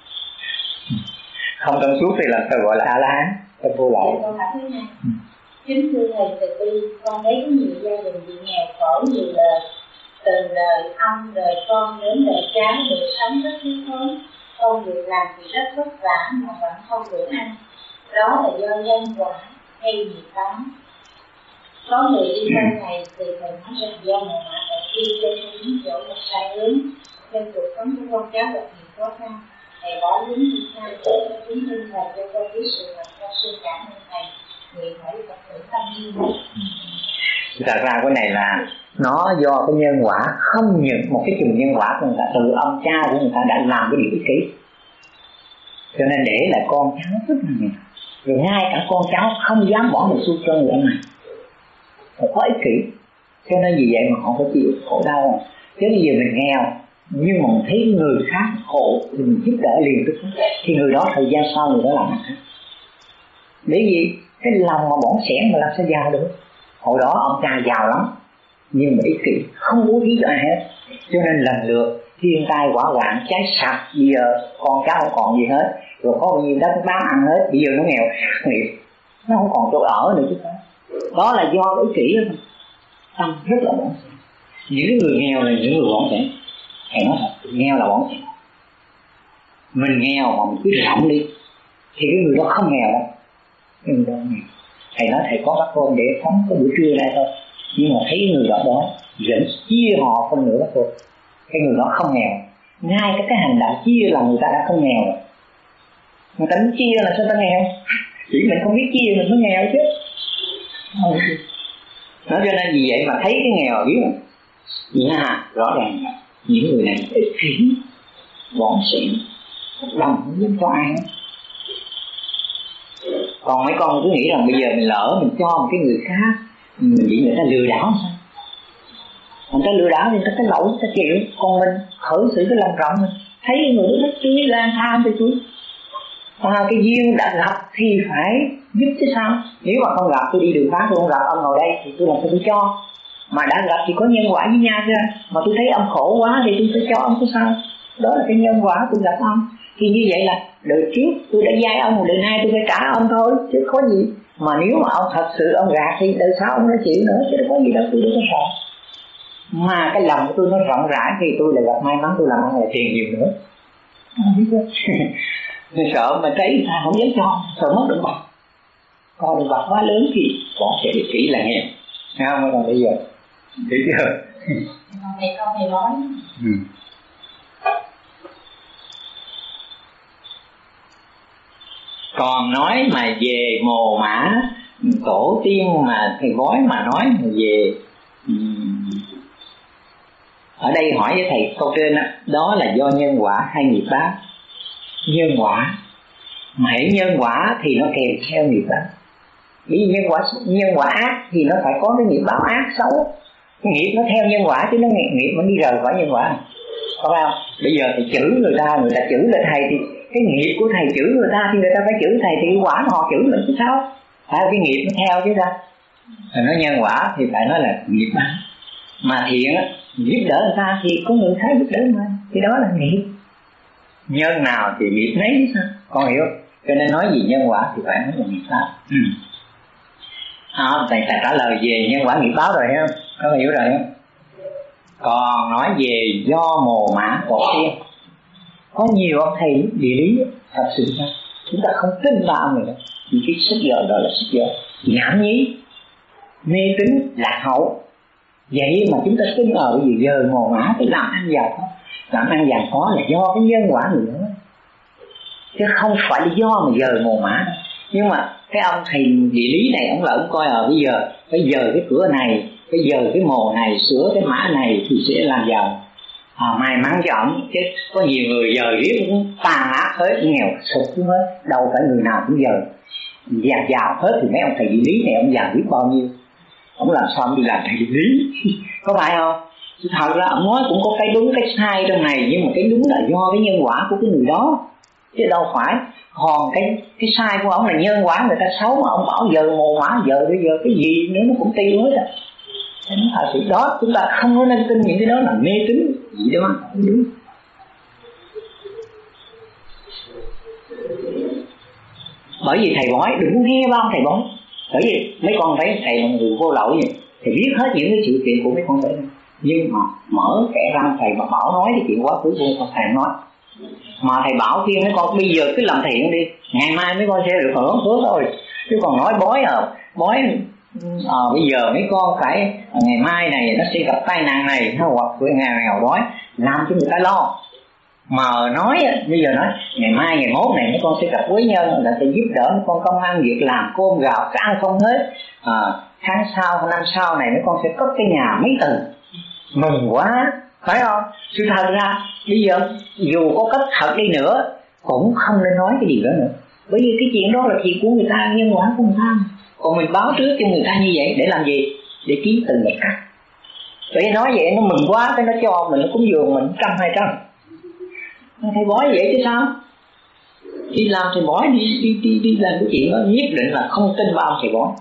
[SPEAKER 1] Không thông suốt thì làm sao gọi là A La Hán, cái vô lậu.
[SPEAKER 2] Kính thưa thầy từ bi, con thấy có nhiều gia đình bị nghèo khổ nhiều đời, từ đời ông, đời con đến đời cháu đều sống rất thiếu thốn, công việc làm thì rất vất vả mà vẫn không đủ ăn. Đó là do nhân quả hay nghiệp báo. Có người đi theo thầy thì thầy nói rằng do người mẹ tại khi trên những chỗ một sai hướng, nên cuộc sống của con cháu gặp nhiều khó khăn. Thầy bỏ lính đi theo để chứng minh thầy cho con biết sự thật, con xin cảm ơn thầy.
[SPEAKER 1] Thật ra cái này là nó do cái nhân quả, không những một cái chùm nhân quả của người ta, từ ông cha của người ta đã làm cái điều ích kỷ, cho nên để lại con cháu rất là nghèo, rồi ngay cả con cháu không dám bỏ một xu cho người ông này, phải có ích kỷ. Cho nên vì vậy mà họ phải chịu khổ đau. Chứ bây giờ mình nghèo nhưng mà mình thấy người khác khổ thì mình giúp đỡ liền tức thì người đó thời gian sau người đó làm khác. Bởi vì cái lòng mà bỏng sẻn mà làm sao giàu được. Hồi đó ông cha giàu lắm nhưng mà ích kỷ, không bố thí cho ai hết, cho nên lần lượt thiên tai hỏa hoạn cháy sạch, bây giờ con cháu không còn gì hết, rồi có bao nhiêu đất bán ăn hết, bây giờ nó nghèo nghiệp, nó không còn chỗ ở nữa chứ sao. Đó là do ích kỷ đó, tâm rất là bỏng sẻn. Những cái người nghèo là những người bỏng sẻn. Thầy nói thật, nghèo là bỏng sẻn. Mình nghèo mà mình cứ rộng đi thì cái người đó không nghèo đâu. Nhưng đó nghèo. Thầy nói thầy có bác cơm để phóng có buổi trưa đây thôi, nhưng mà thấy người đó đó dẫn chia họ phân nửa bác cơm, cái người đó không nghèo. Ngay cái, cái hành động chia là người ta đã không nghèo rồi. Người ta muốn chia là sao ta nghèo? Chỉ mình không biết chia mình mới nghèo chứ. Nó cho nên vì vậy mà thấy cái nghèo biết không? Nha, rõ ràng là những người này ích kỷ, bỏng sẻn, lòng không giúp cho ai hết. Còn mấy con cứ nghĩ rằng bây giờ mình lỡ mình cho một cái người khác Mình bị người ta lừa đảo sao? Người ta lừa đảo thì người ta cái lỗi người ta chịu. Còn mình khởi sự cái lòng rộng, mình thấy người đó chú ý lang tham thì chú à, cái duyên đã gặp thì phải giúp chứ sao. Nếu mà không gặp, tôi đi đường khác tôi không gặp ông ngồi đây thì tôi làm sao tôi cho. Mà đã gặp thì có nhân quả với nhau chứ. Mà tôi thấy ông khổ quá thì tôi phải cho ông chứ sao. Đó là cái nhân quả tôi gặp ông. Thì như vậy là đời trước tôi đã dai ông, đời nay tôi phải trả ông thôi chứ có gì. Mà nếu mà ông thật sự ông gạt thì đời sau ông nó chịu nữa chứ đâu có gì đâu, tôi đâu có sợ. Mà cái lòng của tôi nó rộng rãi thì tôi lại gặp may mắn tôi làm ăn lại tiền nhiều nữa. Không biết đâu. Tôi sợ mà thấy ta không dám cho, sợ mất động vật. Còn động vật quá lớn thì con sẽ bị kỹ là nghèo. Thấy không? Còn bây giờ thấy chưa?
[SPEAKER 2] Con thầy con thầy nói.
[SPEAKER 1] Ừ. Còn nói mà về mồ mã tổ tiên mà thầy bói mà nói mà về um, ở đây hỏi với thầy câu trên đó, đó là do nhân quả hay nghiệp báo? Nhân quả. Mà hãy nhân quả thì nó kèm theo nghiệp báo. Vì nhân quả nhân quả ác thì nó phải có cái nghiệp báo ác xấu. Cái nghiệp nó theo nhân quả chứ nó nghiệp, nghiệp nó đi rời khỏi nhân quả. Có phải không? Bây giờ thì chửi người ta, người ta chửi lên thầy thì cái nghiệp của thầy chửi người ta thì người ta phải chửi thầy, thì quả họ chửi mình chứ sao? Phải cái nghiệp nó theo chứ sao? Rồi nói nhân quả thì phải nói là nghiệp báo. Mà thiện á, giúp đỡ người ta thì có người khác giúp đỡ mà, thì đó là nghiệp. Nhân nào thì nghiệp nấy chứ sao? Con hiểu? Cho nên nói gì nhân quả thì phải nói là nghiệp báo. Ừ. À, thầy trả lời về nhân quả nghiệp báo rồi không? Có hiểu rồi không? Còn nói về do mồ mã tổ tiên, có nhiều ông thầy địa lý thật sự sao chúng ta không tin vào người đó. Những cái sách vở đó là sách vở nhảm nhí, mê tín, lạc hậu. Vậy mà chúng ta tin ở bây giờ giờ mồ mã cái làm ăn giàu có, làm ăn giàu có là do cái nhân quả người đó, chứ không phải là do mà giờ mồ mã. Nhưng mà cái ông thầy địa lý này ông là ông coi ở bây giờ bây giờ cái cửa này, bây giờ cái mồ này, sửa cái mã này thì sẽ làm giàu. À, may mắn cho ổng, chứ có nhiều người giờ riết cũng tàn ác hết, nghèo sụp xuống hết. Đâu phải người nào cũng giờ già giàu hết. Thì mấy ông thầy địa lý này ông giàu biết bao nhiêu, ông làm sao ông đi làm thầy địa lý có phải không? Chứ thật ra ông nói cũng có cái đúng cái sai trong này, nhưng mà cái đúng là do cái nhân quả của cái người đó, chứ đâu phải. Còn cái cái sai của ông là nhân quả người ta xấu, mà ông bảo giờ mồ mã, giờ bây giờ cái gì nữa nó cũng tiêu hết à. Thế thật sự đó chúng ta không có nên tin những cái đó là mê tín gì đó không đúng. Bởi vì thầy bói đừng có nghe bao thầy bói, bởi vì mấy con thấy thầy là người vô lậu vậy, thầy biết hết những cái sự kiện của mấy con thấy, nhưng mà mở kẻ răng thầy mà bảo nói cái chuyện quá khứ của con thầy nói. Mà thầy bảo khuyên mấy con bây giờ cứ làm thiện đi, ngày mai mấy con sẽ được hưởng phước thôi. Chứ còn nói bói à, bói à, bây giờ mấy con phải à, ngày mai này nó sẽ gặp tai nạn này, hoặc người nghèo nghèo đói, làm cho người ta lo. Mà nói bây giờ nói ngày mai ngày mốt này mấy con sẽ gặp quý nhân là sẽ giúp đỡ mấy con công ăn việc làm, cơm gạo ăn không hết. À, tháng sau năm sau này mấy con sẽ cất cái nhà mấy tầng, mừng quá, phải không? Sự thật ra bây giờ dù có cách thật đi nữa cũng không nên nói cái điều đó nữa, bởi vì cái chuyện đó là chuyện của người ta, nhân quả của người ta. Còn mình báo trước cho người ta như vậy để làm gì? Để kiếm từng một cách. Vậy nói vậy nó mừng quá, cái nó cho mình, nó cúng dường mình trăm hai trăm. Thầy bói vậy chứ sao? Đi làm thầy bói, đi, đi, đi, đi làm cái chuyện đó nhất định là không tin bao thầy bói.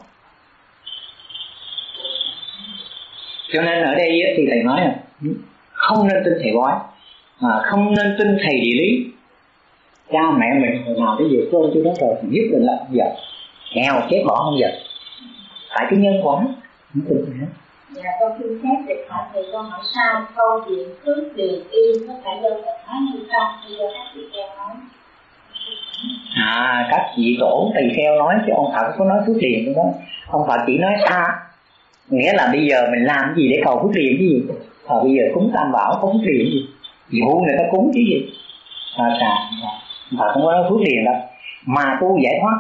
[SPEAKER 1] Cho nên ở đây thì thầy nói là không nên tin thầy bói, à, không nên tin thầy địa lý. Cha mẹ mình hồi nào tới giờ cơm cho đó rồi thì nhất định là không giờ nghèo chết bỏ không giờ, tại cái nhân quả không tin hết.
[SPEAKER 2] Dạ con xin phép để hỏi thầy con hỏi sao câu chuyện phước điền y có phải do Phật nói hay không, hay do các vị kheo nói?
[SPEAKER 1] À, các vị tổ tỳ kheo nói chứ ông Phật có nói phước điền đó. Ông Phật chỉ nói xa, nghĩa là bây giờ mình làm cái gì để cầu phước điền cái gì? À, bây giờ cúng Tam Bảo có phước điền gì? Dụ người ta cúng chứ gì? À, à, ông Phật không có nói phước điền đâu. Mà tu giải thoát,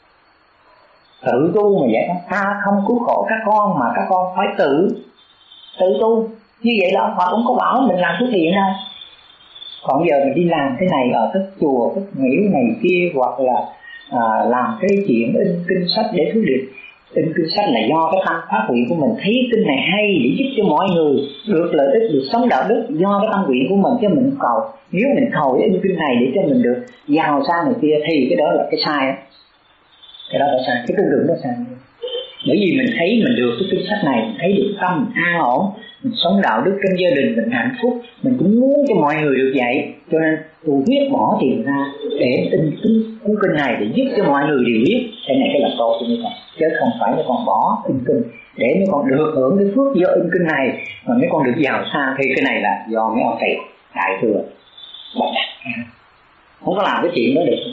[SPEAKER 1] tự tu mà giải thoát, ta không cứu khổ các con mà các con phải tự tự tu. Như vậy là ông Phật cũng có bảo mình làm phước thiện đâu. Còn giờ mình đi làm cái này ở các chùa, các nghĩa này kia, hoặc là à, làm cái chuyện in kinh sách để phước điền, In kinh sách là do cái tâm phát nguyện của mình, thấy kinh này hay để giúp cho mọi người được lợi ích, được sống đạo đức, do cái tâm nguyện của mình chứ mình cầu. Nếu mình cầu in kinh này để cho mình được giàu sang này kia thì cái đó là cái sai đó. Cái đó là sai, cái tư tưởng đó sai. Bởi vì mình thấy mình được cái kinh sách này, mình thấy được tâm mình an ổn, mình sống đạo đức trong gia đình mình hạnh phúc, mình cũng muốn cho mọi người được vậy, cho nên tôi quyết bỏ tiền ra để in cuốn kinh này để giúp cho mọi người đều biết. Cái này cái là tốt cho mấy con, chứ không phải mấy con bỏ in kinh để mấy con được hưởng cái phước do in kinh này mà mấy con được giàu sang, thì cái này là do mấy ông thầy đại thừa bạch đặt, không có làm cái chuyện đó được.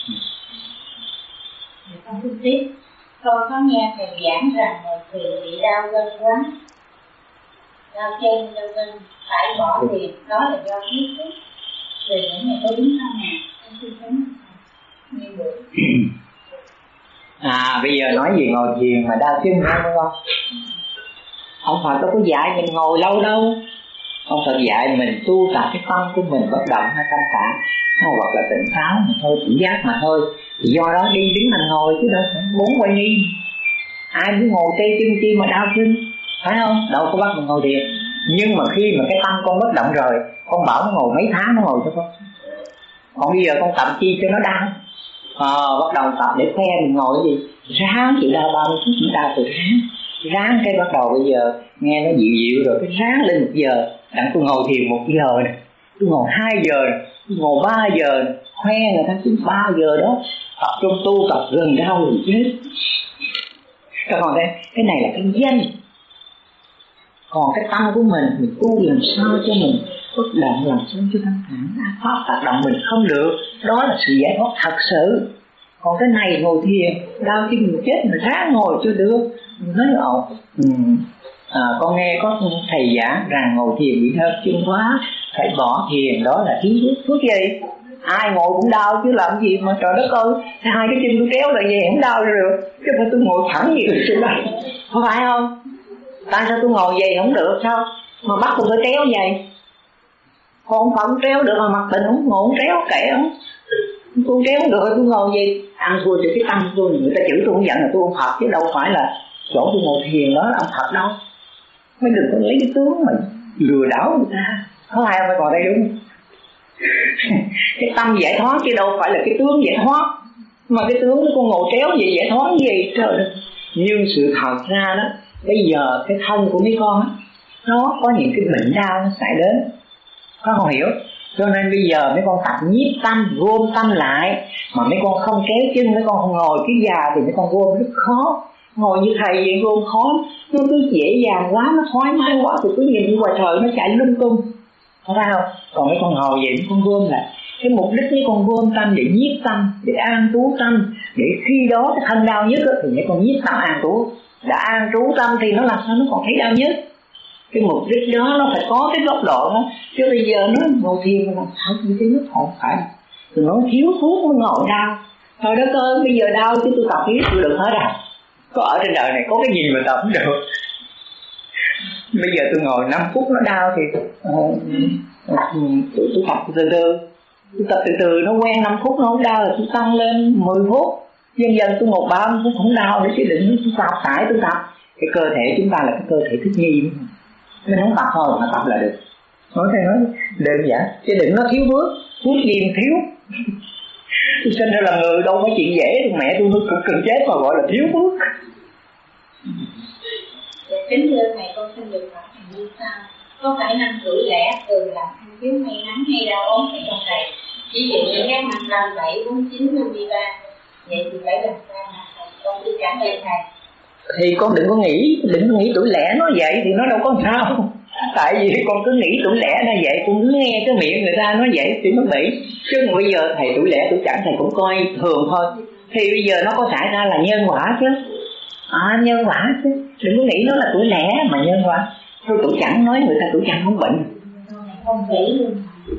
[SPEAKER 2] Con xin tiếp, con có nghe thầy giảng rằng ngồi thiền bị đau gân quá, đau chân, đau gân, phải bỏ thiền, đó là do thiếu thuốc. Về những này có đúng không nào? Con xin phấn nghe được.
[SPEAKER 1] À bây giờ nói gì ngồi thiền mà đau chân không đúng không? Ông Phật đâu có dạy mình ngồi lâu đâu. Ông Phật dạy mình tu tập cái tâm của mình bất động hay thanh thản, hoặc là tỉnh táo mà thôi, chỉ giác mà thôi. Thì do đó đi đứng mình ngồi chứ đâu phải bốn quay đi. Ai muốn ngồi tê chân chi mà đau chân, phải không? Đâu có bắt mình ngồi thiền. Nhưng mà khi mà cái tâm con bất động rồi, con bảo nó ngồi mấy tháng nó ngồi cho con. Còn bây giờ con tập chi cho nó đau. À, bắt đầu tập để khoe mình ngồi cái gì, ráng chịu đau bao nhiêu phút cũng đau từ ráng. Ráng cái bắt đầu bây giờ nghe nó dịu dịu rồi cái ráng lên một giờ. Đặng tôi ngồi thiền một giờ này, tôi ngồi hai giờ này, tôi ngồi ba giờ này. Khoe người ta chứ ba giờ đó tập trong tu tập gần đau rồi chết. Các con thấy cái này là cái danh. Còn cái tâm của mình, mình tu làm sao cho mình bất động, làm sao cho thanh thản, pháp tác động mình không được, đó là sự giải thoát thật sự. Còn cái này ngồi thiền đau chứ mình chết mình ráng ngồi cho được. Mình nói ồ, ừ. à, con nghe có thầy giảng rằng ngồi thiền bị thơ chân quá, phải bỏ thiền, đó là thiếu thuốc. Thuốc gì? Ai ngồi cũng đau chứ làm gì mà trời đất ơi, hai cái chân tôi kéo lại về không đau được, chứ phải tôi ngồi thẳng gì được đây, không phải không? Tại sao tôi ngồi vậy không được sao? Mà bắt tôi phải kéo vậy? Con không kéo được mà mặt bệnh không ngồi không kéo kệ không? Tôi kéo được tôi ngồi gì? Ăn thua cho cái tâm tôi, người ta chửi tôi cũng giận là tôi ông Phật chứ đâu phải là chỗ tôi ngồi thiền đó là ông Phật đâu. Mấy đừng có lấy cái tướng mà lừa đảo người ta, có ai phải còn đây đúng không? Cái tâm giải thoát chứ đâu phải là cái tướng giải thoát. Mà cái tướng con ngồi kéo gì giải thoát gì trời ơi. Nhưng sự thật ra đó, bây giờ cái thân của mấy con á, nó có những cái bệnh đau nó xảy đến, có không hiểu? Cho nên bây giờ mấy con tập nhiếp tâm, gom tâm lại. Mà mấy con không kéo chân, mấy con không ngồi cái già thì mấy con gom rất khó. Ngồi như thầy vậy gom khó, nó cứ dễ dàng quá, nó thoải mái quá thì cứ nhìn ngoài trời nó chạy lung tung, phải không? Còn mấy con ngồi vậy mấy con gom lại. Cái mục đích mấy con gom tâm để nhiếp tâm, để an trú tâm, để khi đó cái thân đau nhất thì mấy con nhiếp tâm an trú. Đã an trú tâm thì nó làm sao nó còn thấy đau nhất. Cái mục đích đó nó phải có cái góc độ đó. Chứ bây giờ nó ngồi thiền mà làm sao như thế nó không phải. Rồi nó thiếu thuốc mới ngồi đau. Thôi đất ơi, bây giờ đau chứ tôi tập biết tôi được hết rồi. Có ở trên đời này có cái gì mà tập không được. Bây giờ tôi ngồi năm phút nó đau thì uh, tôi, tôi tập từ từ. Tôi tập từ từ nó quen năm phút nó không đau rồi tôi tăng lên mười phút. Dần dần tôi ngồi ba mươi phút không đau nữa chứ đừng tôi tập tải tôi tập. Cái cơ thể chúng ta là cái cơ thể thích nghi. Mình không tập thôi mà tập là được. Nói thầy nói đơn giản, chứ đừng nó thiếu bước, phút gì mà thiếu. Tôi sinh ra là người đâu phải chuyện dễ, mẹ tôi nó cực cực chết mà gọi là thiếu bước.
[SPEAKER 2] Kính thưa thầy, con xin được hỏi thầy như sau: có phải năm tuổi lẻ thường làm ăn thiếu may mắn hay đau ốm hay không thầy? Ví dụ như các năm năm bảy, bốn chín, năm mươi ba, vậy thì phải làm sao hả thầy? Con xin cảm ơn thầy.
[SPEAKER 1] Thì con đừng có nghĩ, đừng có nghĩ tuổi lẻ nó vậy thì nó đâu có sao. Tại vì con cứ nghĩ tuổi lẻ nó vậy, con cứ nghe cái miệng người ta nói vậy thì nó bị. Chứ bây giờ thầy tuổi lẻ tuổi chẵn thầy cũng coi thường thôi. Thì bây giờ nó có xảy ra là nhân quả chứ. À nhân quả chứ. Đừng có nghĩ nó là tuổi lẻ mà nhân quả. Thôi tuổi chẵn nói người ta tuổi chẵn không bệnh.
[SPEAKER 2] Không nghĩ luôn.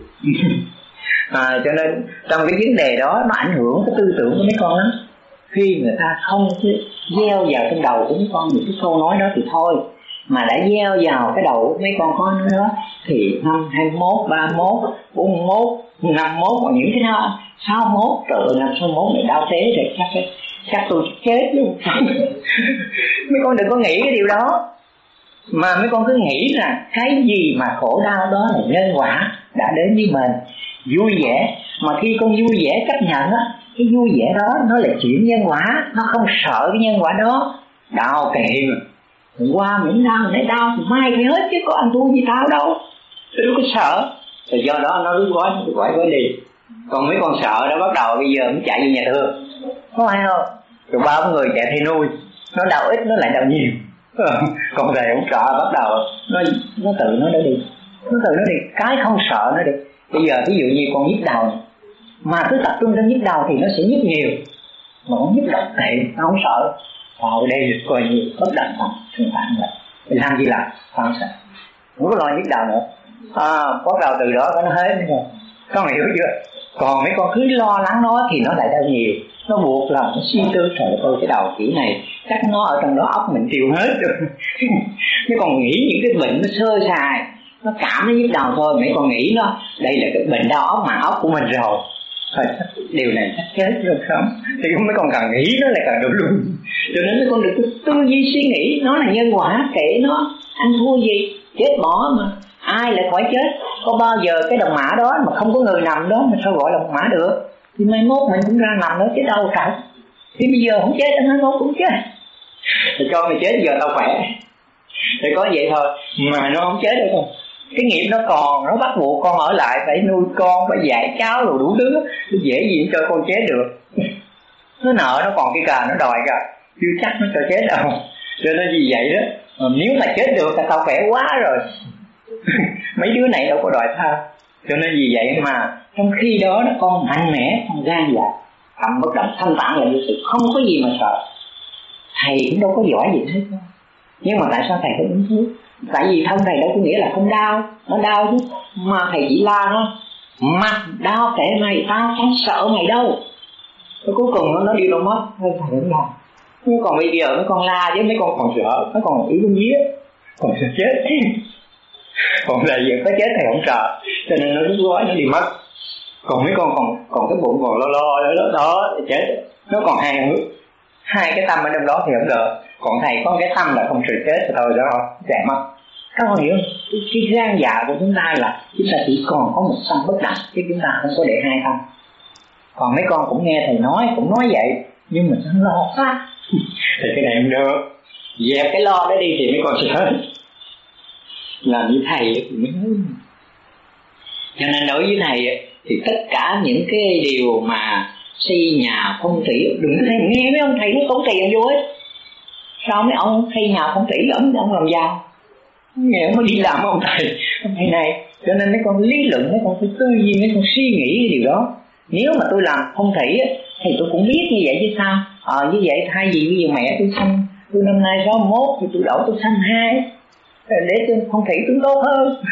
[SPEAKER 1] À, cho nên trong cái vấn đề đó nó ảnh hưởng cái tư tưởng của mấy con lắm. Khi người ta không gieo vào trong đầu của mấy con những cái câu nói đó thì thôi. Mà đã gieo vào cái đầu của mấy con có nói đó thì năm hai mươi mốt, ba mươi mốt, bốn mươi mốt, năm mươi mốt, còn những cái đó sáu mươi mốt, trời ơi năm sáu mươi mốt này đau thế thì chắc cái chắc tôi chết luôn. Mấy con đừng có nghĩ cái điều đó, mà mấy con cứ nghĩ là cái gì mà khổ đau đó là nhân quả đã đến với mình. Vui vẻ, mà khi con vui vẻ chấp nhận á, cái vui vẻ đó nó là chuyện nhân quả, nó không sợ cái nhân quả đó. Đau kệ mà, hôm qua miễn đau nãy đau thì mai phải hết chứ có ăn thua gì tao đâu, tôi đâu có sợ. Rồi do đó nó rút gói, nó rút gói gói đi. Còn mấy con sợ đó bắt đầu bây giờ nó chạy về nhà thương, có phải không? Rồi ba người chạy theo nuôi, nó đau ít nó lại đau nhiều. Còn thầy không sợ, bắt đầu nó nó tự nó đã đi, nó tự nó đi, cái không sợ nó đi. Bây giờ ví dụ như con nhức đầu này, mà cứ tập trung trong nhức đầu thì nó sẽ nhức nhiều, mà con nhức đầu tệ nó không sợ. Vào đây được coi như bất động thần thường phản vậy, mình làm gì làm không sợ, không có lo nhức đầu nữa. À, bắt đầu từ đó nó hết rồi, con hiểu chưa? Còn mấy con cứ lo lắng nó thì nó lại đau nhiều, nó buộc lòng nó suy tư. Trời ơi cái đầu kiểu này chắc nó ở trong đó óc mình tiêu hết rồi. Mấy con nghĩ những cái bệnh nó sơ sài, nó cảm nó nhức đầu thôi, mấy con nghĩ nó đây là cái bệnh đau óc mà óc của mình rồi. Thôi điều này chắc chết rồi không? Thì mấy con càng nghĩ nó lại càng đổ luôn. Cho nên mấy con đừng có tư duy suy nghĩ nó là nhân quả, kệ nó, ăn thua gì, chết bỏ mà. Ai lại khỏi chết? Có bao giờ cái đồng mã đó mà không có người nằm đó mà sao gọi là đồng mã được? Thì mai mốt mình cũng ra nằm đó chứ đâu cả. Thì bây giờ không chết, anh mai mốt cũng chết. Thì con mày chết giờ tao khỏe. Thì có vậy thôi, mà nó không chết đâu con. Cái nghiệp nó còn, nó bắt buộc con ở lại, phải nuôi con, phải dạy cháu rồi đủ thứ. Nó dễ gì cho con chết được. Nó nợ nó còn cái cà nó đòi kìa, chưa chắc nó cho chết đâu. Cho nên vì vậy đó, nếu mà chết được là tao khỏe quá rồi. Mấy đứa này đâu có đòi tha. Cho nên vì vậy mà trong khi đó nó con mạnh mẽ, con gan dạ, cầm bất động thanh tản là sự không có gì mà sợ. Thầy cũng đâu có giỏi gì hết. Nhưng mà tại sao thầy phải uống thuốc? Tại vì thân thầy đâu có nghĩa là không đau, nó đau chứ. Mà thầy chỉ la nó, mặt đau kệ mày, tao không sợ mày đâu. Rồi cuối cùng nó, nó đi đâu mất, thôi thầy không làm. Nhưng còn bây giờ mấy con la chứ mấy con còn sợ, mấy con yếu con vía, còn sợ chết. Còn là giờ có chết thầy không sợ, cho nên nó rút gói nó đi mất. Còn mấy con còn còn cái bụng còn lo lo đó đó thì chết. Nó còn hai hướng, hai cái tâm ở trong đó thì không được. Còn thầy có cái tâm là không sợ chết thì thôi đó thôi, chạy mất. Các con hiểu không? Cái, cái gan dạ của chúng ta là chúng ta chỉ còn có một tâm bất động, chứ chúng ta không có để hai tâm. Còn mấy con cũng nghe thầy nói, cũng nói vậy, nhưng mà nó lo quá. Thì cái này không được, dẹp cái lo đó đi thì mấy con sẽ hết. Làm như thầy thì mới nói. Cho nên đối với thầy thì tất cả những cái điều mà xây nhà phong thủy, đừng có thầy nghe mấy ông thầy nó tốn tiền vô ấy. Sao mấy ông xây nhà phong thủy ông ông làm giàu, nghe ông mới đi làm ông thầy ông thầy này. Cho nên mấy con lý luận, mấy con phải tư duy, mấy con suy nghĩ cái điều đó. Nếu mà tôi làm phong thủy thì tôi cũng biết như vậy chứ sao. Ờ như vậy thay vì bây giờ mẹ tôi sanh, tôi năm nay sáu mươi mốt thì tôi đổ tôi sanh hai để cho phong thủy tôi tốt hơn.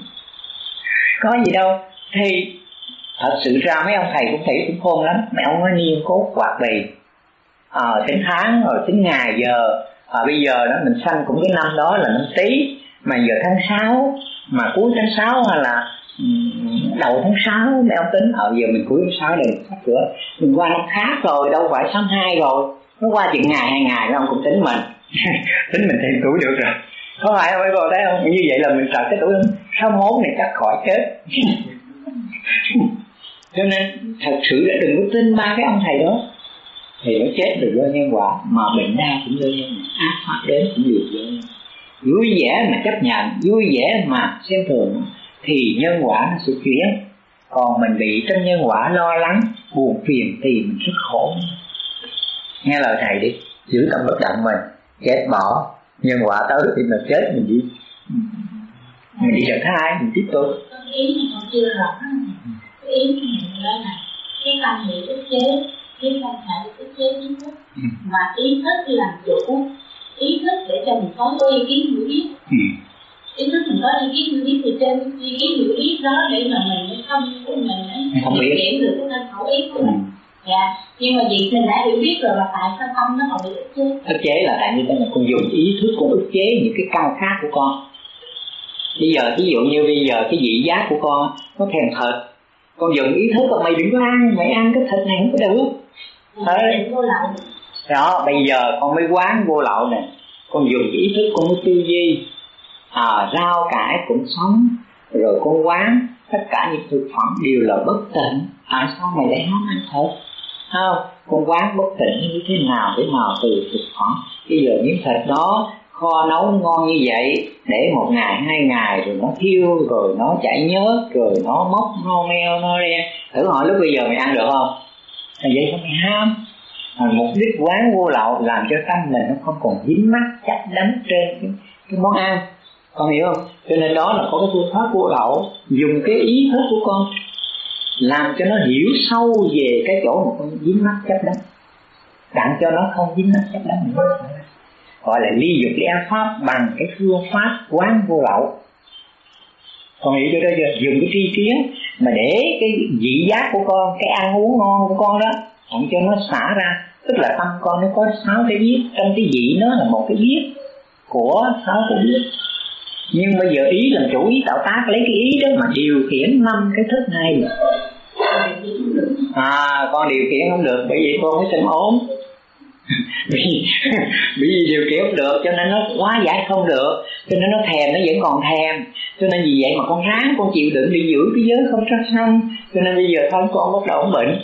[SPEAKER 1] Có gì đâu. Thì thật sự ra mấy ông thầy phong thủy cũng khôn lắm. Mấy ông nói niên cốt quạt bì, ờ, tính tháng rồi tính ngày giờ. À, bây giờ đó mình sanh cũng cái năm đó là năm Tý, mà giờ tháng sáu, mà cuối tháng sáu hay là đầu tháng sáu mấy ông tính. Ở giờ mình cuối tháng sáu này sắp sửa mình qua năm khác rồi, đâu phải tháng hai rồi, nó qua chừng ngày hai ngày mấy ông cũng tính mình. Tính mình thêm tuổi được rồi, có phải không mấy con thấy không? Như vậy là mình sợ cái tuổi sáu mốt này chắc khỏi chết. Cho nên thật sự là đừng có tin ba cái ông thầy đó. Thì nó chết được do nhân quả, mà bệnh đau cũng do nhân quả, ác pháp đến cũng đều do nhân. Vui vẻ mà chấp nhận, vui vẻ mà xem thường thì nhân quả nó sẽ chuyển. Còn mình bị trong nhân quả lo lắng, buồn phiền thì mình rất khổ. Nghe lời thầy đi, giữ tâm bất động mình, chết bỏ nhân quả tới thì mình chết mình đi, mình đi đầu thai, mình tiếp tục.
[SPEAKER 2] Ý này còn chưa rõ. Ý này đó là cái tâm bị ức chế, cái không phải ức chế ý thức, ừ. mà ý thức làm chủ, ý thức để cho mình có ý kiến hiểu biết. Ừ. Ý thức mình có ý kiến hiểu biết thì trên ý kiến hiểu biết đó để mà mình không của mình
[SPEAKER 1] không biết
[SPEAKER 2] kiểm được cái thân khẩu ý của mình. Ừ. Dạ, nhưng mà vì mình đã hiểu biết rồi, là tại sao tâm nó còn bị ức chế?
[SPEAKER 1] Ức chế là tại vì con dùng ý thức con ức chế những cái căn khác của con. Bây giờ ví dụ như bây giờ cái vị giác của con nó thèm thịt, con dùng ý thức là mày đừng có ăn, mày ăn cái thịt này không có được.
[SPEAKER 2] Đấy.
[SPEAKER 1] Đó, bây giờ con mới quán vô lậu nè, con dùng ý thức con mới tư duy, à, rau cải cũng sống, rồi con quán tất cả những thực phẩm đều là bất tịnh. Tại sao mày lại ham ăn thịt? Không, con quán bất tịnh như thế nào để nào từ thực phẩm. Bây giờ miếng thịt đó kho nấu ngon như vậy, để một ngày hai ngày rồi nó thiêu, rồi nó chảy nhớt, rồi nó mốc, nó meo, nó đen. Thử hỏi lúc bây giờ mày ăn được không? Là vậy không mày ham. À, mục đích quán vô lậu làm cho tâm mình nó không còn dính mắc chấp đắm trên cái, cái món ăn, con hiểu không? Cho nên đó là có cái phương pháp vô lậu, dùng cái ý thức của con làm cho nó hiểu sâu về cái chỗ mà con dính mắc chấp đắm, đặng cho nó không dính mắc chấp đắm nữa. Gọi là ly dục ly ác pháp bằng cái phương pháp quán vô lậu. Con hiểu chưa đó chưa? Dùng cái tri kiến mà để cái vị giác của con, cái ăn uống ngon của con đó, đặng cho nó xả ra. Tức là tâm con nó có sáu cái biết, trong cái vị nó là một cái biết của sáu cái biết. Nhưng bây giờ ý làm chủ, ý tạo tác, lấy cái ý đó mà điều khiển năm cái thức này. À, con điều khiển không được, bởi vì con mới sinh ốm. Vì, bởi vì điều khiển không được cho nên nó quá giải không được, cho nên nó thèm nó vẫn còn thèm. Cho nên vì vậy mà con ráng con chịu đựng đi giữ cái giới không sát sanh. Cho nên bây giờ thân con bắt đầu bệnh.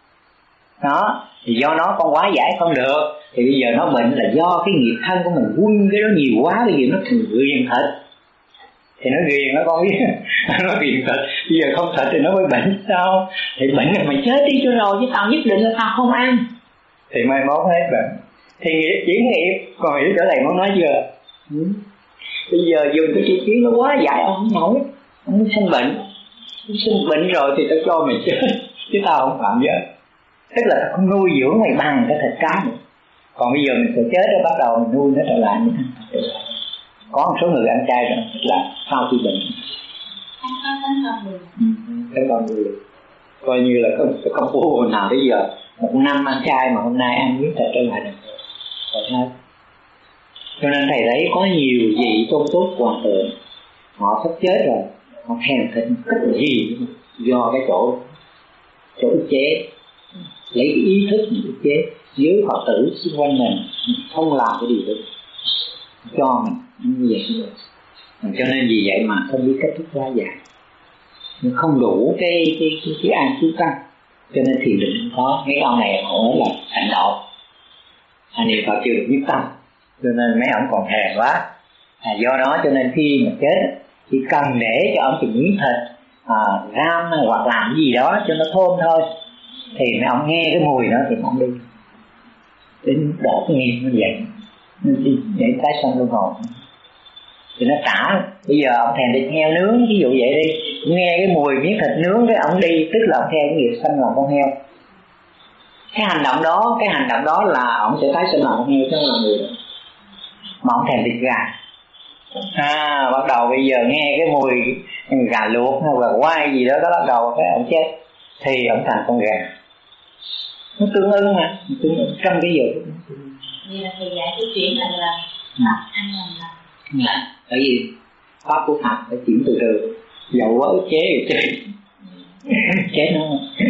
[SPEAKER 1] Đó, thì do nó con quá giải không được, thì bây giờ nó bệnh là do cái nghiệp thân của mình quân cái đó nhiều quá, bây giờ nó thành ghiền thịt. Thì nó ghiền nó con biết, nó ghiền thịt, bây giờ không thịt thì nó mới bệnh sao? Thì bệnh là mày chết đi cho rồi, chứ tao nhất định là tao không ăn. Thì mai mốt hết bệnh. Thì nghiệp chỉ nghiệp, còn hiểu trở lại muốn nói chưa? Ừ. Bây giờ dùng cái chi kiến nó quá giải ông không nổi, ông sinh bệnh. Ông sinh bệnh rồi thì tao cho mày chết, chứ tao không phạm giới. Tức là tao không nuôi dưỡng mày bằng cái thịt cá nữa. Còn bây giờ mình sẽ chết rồi bắt đầu mình nuôi nó trở lại mình ăn trở lại. Có một số người ăn chay rồi là sau khi bệnh
[SPEAKER 2] ăn có tấn công người,
[SPEAKER 1] tấn công người, coi như là có cái công phu hồi nào bây giờ một năm ăn chay mà hôm nay ăn miếng thịt trở lại được rồi hết. Cho nên thầy thấy có nhiều vị tôn tốt hoàng thượng họ sắp chết rồi, họ thèm thịt cách gì do cái chỗ chỗ ức chế, lấy cái ý thức ức chế dưới Phật tử xung quanh mình không làm cái điều đó cho mình như vậy được. Cho nên vì vậy mà không biết cách thức hóa giải, nhưng không đủ cái cái cái, cái an trú tâm, cho nên thiền định không có. Mấy ông này họ nói là hành đạo, hành niệm Phật chưa được nhất tâm, cho nên mấy ông còn hèn quá. À, do đó cho nên khi mà chết chỉ cần để cho ông chừng miếng thịt à, ram hoặc làm gì đó cho nó thơm thôi, thì mấy ông nghe cái mùi đó thì ông đi đến đổ cái nghiệp như vậy, nên đi để tái sanh luân hồi thì nó trả. Bây giờ ông thèm thịt heo nướng ví dụ vậy đi, nghe cái mùi miếng thịt nướng cái ông đi, tức là ông theo cái nghiệp sanh làm con heo. Cái hành động đó, cái hành động đó là ông sẽ tái sinh làm con heo chứ không là người đó. Mà ông thèm thịt gà, à bắt đầu bây giờ nghe cái mùi gà luộc hay là quay gì đó, đó bắt đầu cái ông chết thì ông thành con gà. Nó tương ưng mà, tương ưng trong cái giờ.
[SPEAKER 2] Vì là thầy dạy cái chuyển là là Phật ăn làm là
[SPEAKER 1] là bởi vì pháp của Phật phải chuyển từ từ, dầu quá ức chế rồi chết chết nó.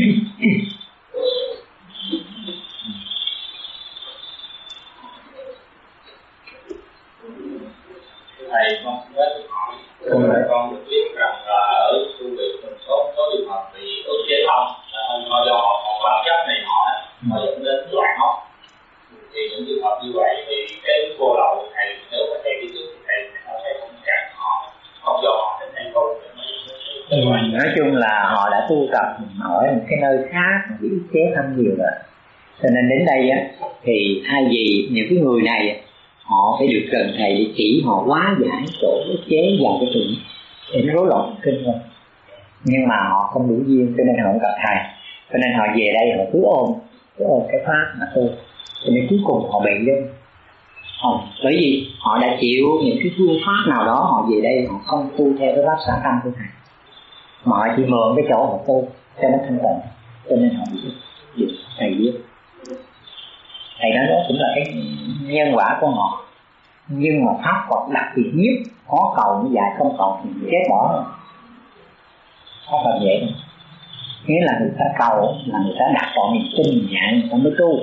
[SPEAKER 3] Thầy con xin phép được hỏi, con là con được biết rằng là ở tu viện mình có có trường hợp bị ức chế thông, là do họ còn bản chất này họ nó dẫn đến loạn hóc. Thì những trường hợp như vậy thì cái vô lậu thầy nếu mà thầy đi trước thì thầy thầy không cản họ, không cho họ đến thành công để mà
[SPEAKER 1] ừ, nói chung là họ đã tu tập ở một cái nơi khác bị ức chế thâm nhiều rồi, cho nên đến đây á thì thay vì những cái người này họ phải được cần thầy để chỉ họ hóa giải chỗ ức chế vào cái chuyện để nó rối loạn kinh thôi. Nhưng mà họ không đủ duyên cho nên họ không gặp thầy, cho nên họ về đây họ cứ ôm cứ ôm cái pháp mà tu, cho nên cuối cùng họ bị lên. Họ, bởi vì họ đã chịu những cái phương pháp nào đó, họ về đây họ không tu theo cái pháp xả tâm của thầy, mà họ chỉ mượn cái chỗ họ tu cho nó thanh tịnh, cho nên họ bị được thầy biết. Thầy nói đó cũng là cái nhân quả của họ. Nhưng mà pháp Phật đặc biệt nhất, có cầu như vậy, không cầu thì chết bỏ rồi. Không phải vậy đâu. Nghĩa là người ta cầu là người ta đặt vào niềm tin nhạy người ta mới tu.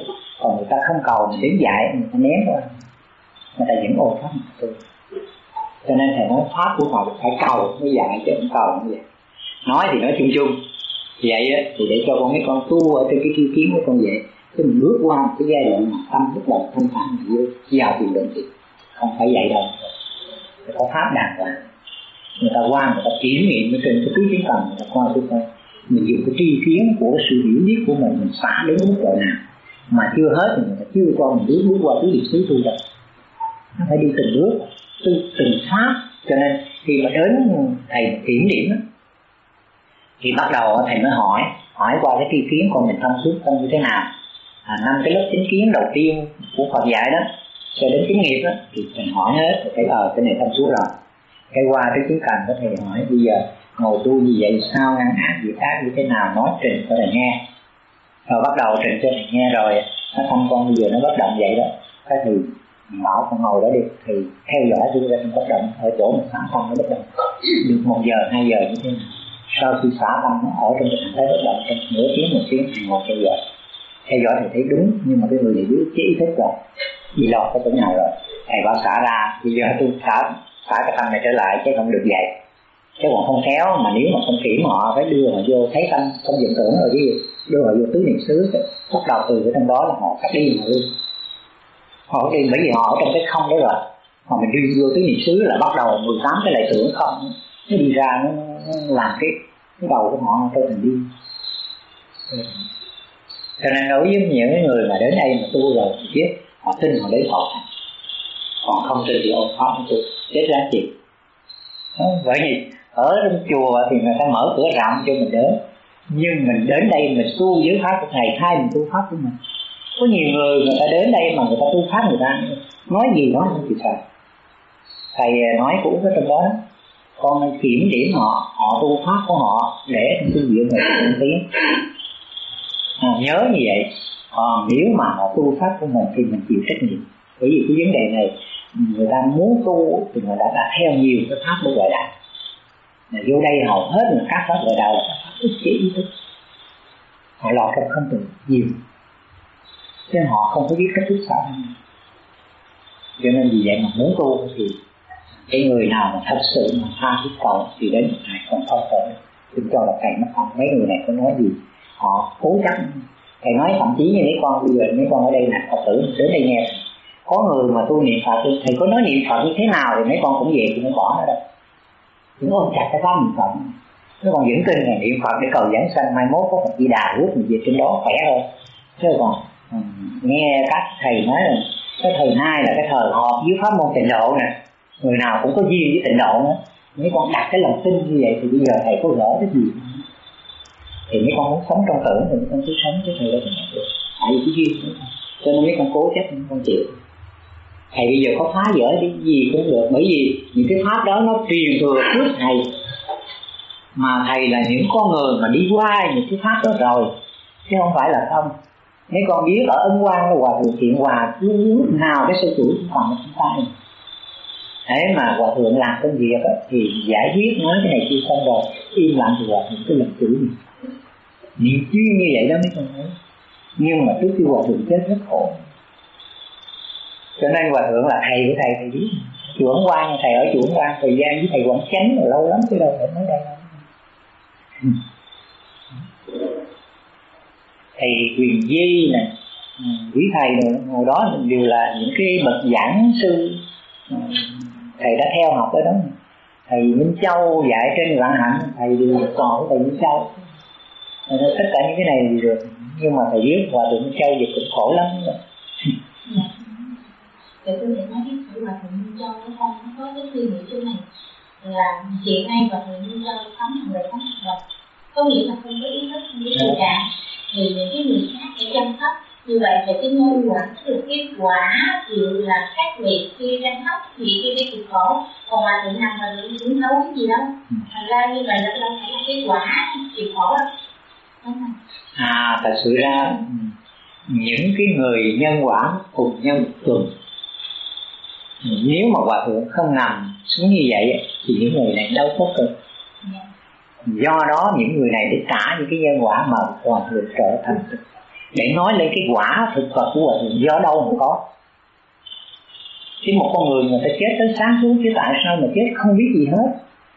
[SPEAKER 1] Còn người ta không cầu mình đến dạy, người ta ném qua, người ta vẫn ôm pháp mà tu. Cho nên thầy nói pháp của Phật phải cầu mới dạy, chứ không cầu như vậy. Nói thì nói chung chung vậy á, thì để cho con mấy con tu ở trên cái tri kiến của con vậy, chứ mình bước qua cái giai đoạn mà tâm lúc đầu thanh thản vô vào tìm định thì không phải vậy đâu. Phải có pháp đàng hoàng. Người ta qua người ta kiểm nghiệm ở trên cái tứ kiến tầng, người ta qua tôi coi mình dùng cái tri kiến của sự hiểu biết của mình, mình xả đến mức độ nào mà chưa hết thì người ta chưa cho mình bước bước qua tứ địa xứ tu đâu. Nó phải đi từng bước, từng từng pháp. Cho nên khi mà đến thầy kiểm điểm đó, thì bắt đầu thầy mới hỏi hỏi qua cái tri kiến của mình thông suốt không như thế nào. À, năm cái lớp chính kiến đầu tiên của Phật dạy đó cho đến chính nghiệp đó thì mình hỏi hết, cái ờ cái này thông suốt rồi. Cái qua cái chính cần có thầy hỏi bây giờ ngồi tu như vậy sao, ngăn ác việc ác như thế nào, nói trình cho thầy nghe. Rồi bắt đầu trình cho thầy nghe rồi nó thăm con bây giờ nó bất động vậy đó, cái thì bảo con ngồi đó đi, thì theo dõi tôi ra bất động ở chỗ mình xả tâm nó bất động được một giờ hai giờ như thế nào. Sau khi xả tâm nó ở trong cái trạng thái bất động trong nửa tiếng một tiếng thầy ngồi theo dõi theo dõi thầy thấy đúng, nhưng mà cái người này dưới chế ý thức rồi bị lọt cái chỗ nào rồi thầy bảo xả ra, bây giờ tôi xả xả cái tâm này trở lại chứ không được vậy. Chứ còn không khéo mà nếu mà không kiểm họ phải đưa họ vô thấy tâm không dựng tưởng rồi chứ gì, đưa họ vô tứ niệm xứ, bắt đầu từ cái trong đó là họ cắt đi họ luôn. Họ đi bởi vì họ ở trong cái không đó rồi, mà mình đi vô tứ niệm xứ là bắt đầu mười tám cái lại tưởng không nó đi ra, nó, nó làm cái cái đầu của họ cho thành đi. Cho nên đối với những người mà đến đây mà tu rồi thì biết họ tin họ đến Phật, còn không tin thì ôm pháp tu chết ra chịu. Bởi vì ở trong chùa thì người ta mở cửa rộng cho mình đến, nhưng mình đến đây mình tu với pháp của thầy thay mình tu pháp của mình. Có nhiều người người ta đến đây mà người ta tu pháp người ta nói gì nói không chịu sao. Thầy nói cũng có trong đó, con kiểm điểm họ, họ tu pháp của họ để trong tu viện người ta tiến. À, nhớ như vậy. Còn nếu mà họ tu pháp của mình thì mình chịu trách nhiệm. Bởi vì cái vấn đề này người ta muốn tu thì người ta đã theo nhiều cái pháp của Gọi Đạo. Mà vô đây hầu hết là các pháp Gọi Đạo là các pháp ức chế ý thức, họ lọt trong không từ nhiều, chứ họ không có biết cách thức xả thân. Cho nên vì vậy mà muốn tu thì cái người nào mà thật sự mà tha thiết cầu thì đến một ngày còn không tới, đừng cho là thầy mất không. Mấy người này có nói gì họ cố chấp. Thầy nói thậm chí như mấy con bây giờ mấy con ở đây nè, Phật tử đến đây nghe, có người mà tu niệm Phật, thầy có nói niệm Phật như thế nào thì mấy con cũng về thì không bỏ nó đâu, đừng ôm chặt cái pháp niệm Phật. Nó còn vẫn tin là niệm Phật để cầu giảng sanh, mai mốt có Phật Di Đà rước mình về trên đó khỏe hơn. Chứ còn um, nghe các thầy nói là cái thời nay là cái thời họp dưới pháp môn tịnh độ nè, người nào cũng có duyên với tịnh độ nữa. Mấy con đặt cái lòng tin như vậy thì bây giờ thầy có gỡ cái gì? Thì mấy con muốn sống trong tưởng thì mấy con cứ sống, chứ thầy đâu có được. Tại vì cái duyên nữa. Cho nên mấy con cố chấp, mấy con chịu. Thầy bây giờ có phá vỡ cái gì cũng được, bởi vì những cái pháp đó nó truyền thừa trước thầy. Mà thầy là những con người mà đi qua những cái pháp đó rồi, chứ không phải là không. Mấy con biết ở Ấn Quang là Hòa Thượng Thiện Hòa lúc nào cái sơ chủ cũng còn ở trong tay. Thế mà Hòa Thượng làm công việc đó, thì giải quyết nói cái này kia xong rồi im lặng thì Hòa Thượng cứ làm chủ gì. Niệm chuyên như vậy đó mấy con thấy. Nhưng mà trước khi Hòa Thượng chết rất khổ. Cho nên Hòa Thượng là thầy của thầy, thầy biết. Chùa Ấn Quang, thầy ở chùa Ấn Quang thời gian với thầy Quảng Chánh rồi lâu lắm chứ đâu phải nói đây đâu. Thầy Quyền Di nè, quý thầy rồi, hồi đó đều là những cái bậc giảng sư thầy đã theo học ở đó. Thầy Minh Châu dạy trên Vạn Hạnh, thầy đều còn của thầy Minh Châu. Tất cả những cái này thì được, nhưng mà thầy biết Hòa Thượng Minh Châu thì cũng khổ lắm.
[SPEAKER 2] Để tôi thể nói với thầy Hòa Thượng Minh Châu nó không nó có cái suy nghĩ chỗ này là hiện nay Hòa Thượng Minh Châu sống hàng đời sống hàng đời, có nghĩa là không có ý thức, không biết gì cả, thì những cái người khác để chăm sóc như vậy thì cái ngôn quả được cái quả thì là khác biệt khi chăm sóc thì khi đi cực khổ, còn Hòa Thượng nằm mà Hòa Thượng nấu cái gì đâu, thành ra như vậy là đâu phải là cái quả chịu khổ đâu.
[SPEAKER 1] À, thật sự ra những cái người nhân quả cùng nhau tuần, nếu mà Hòa Thượng không nằm xuống như vậy thì những người này đâu có cực. Do đó những người này để trả những cái nhân quả mà Hòa Thượng trở thành để nói lên cái quả thực vật của hòa thượng do đâu mà có. Chứ một con người người ta chết tới sáng suốt, chứ tại sao mà chết không biết gì hết.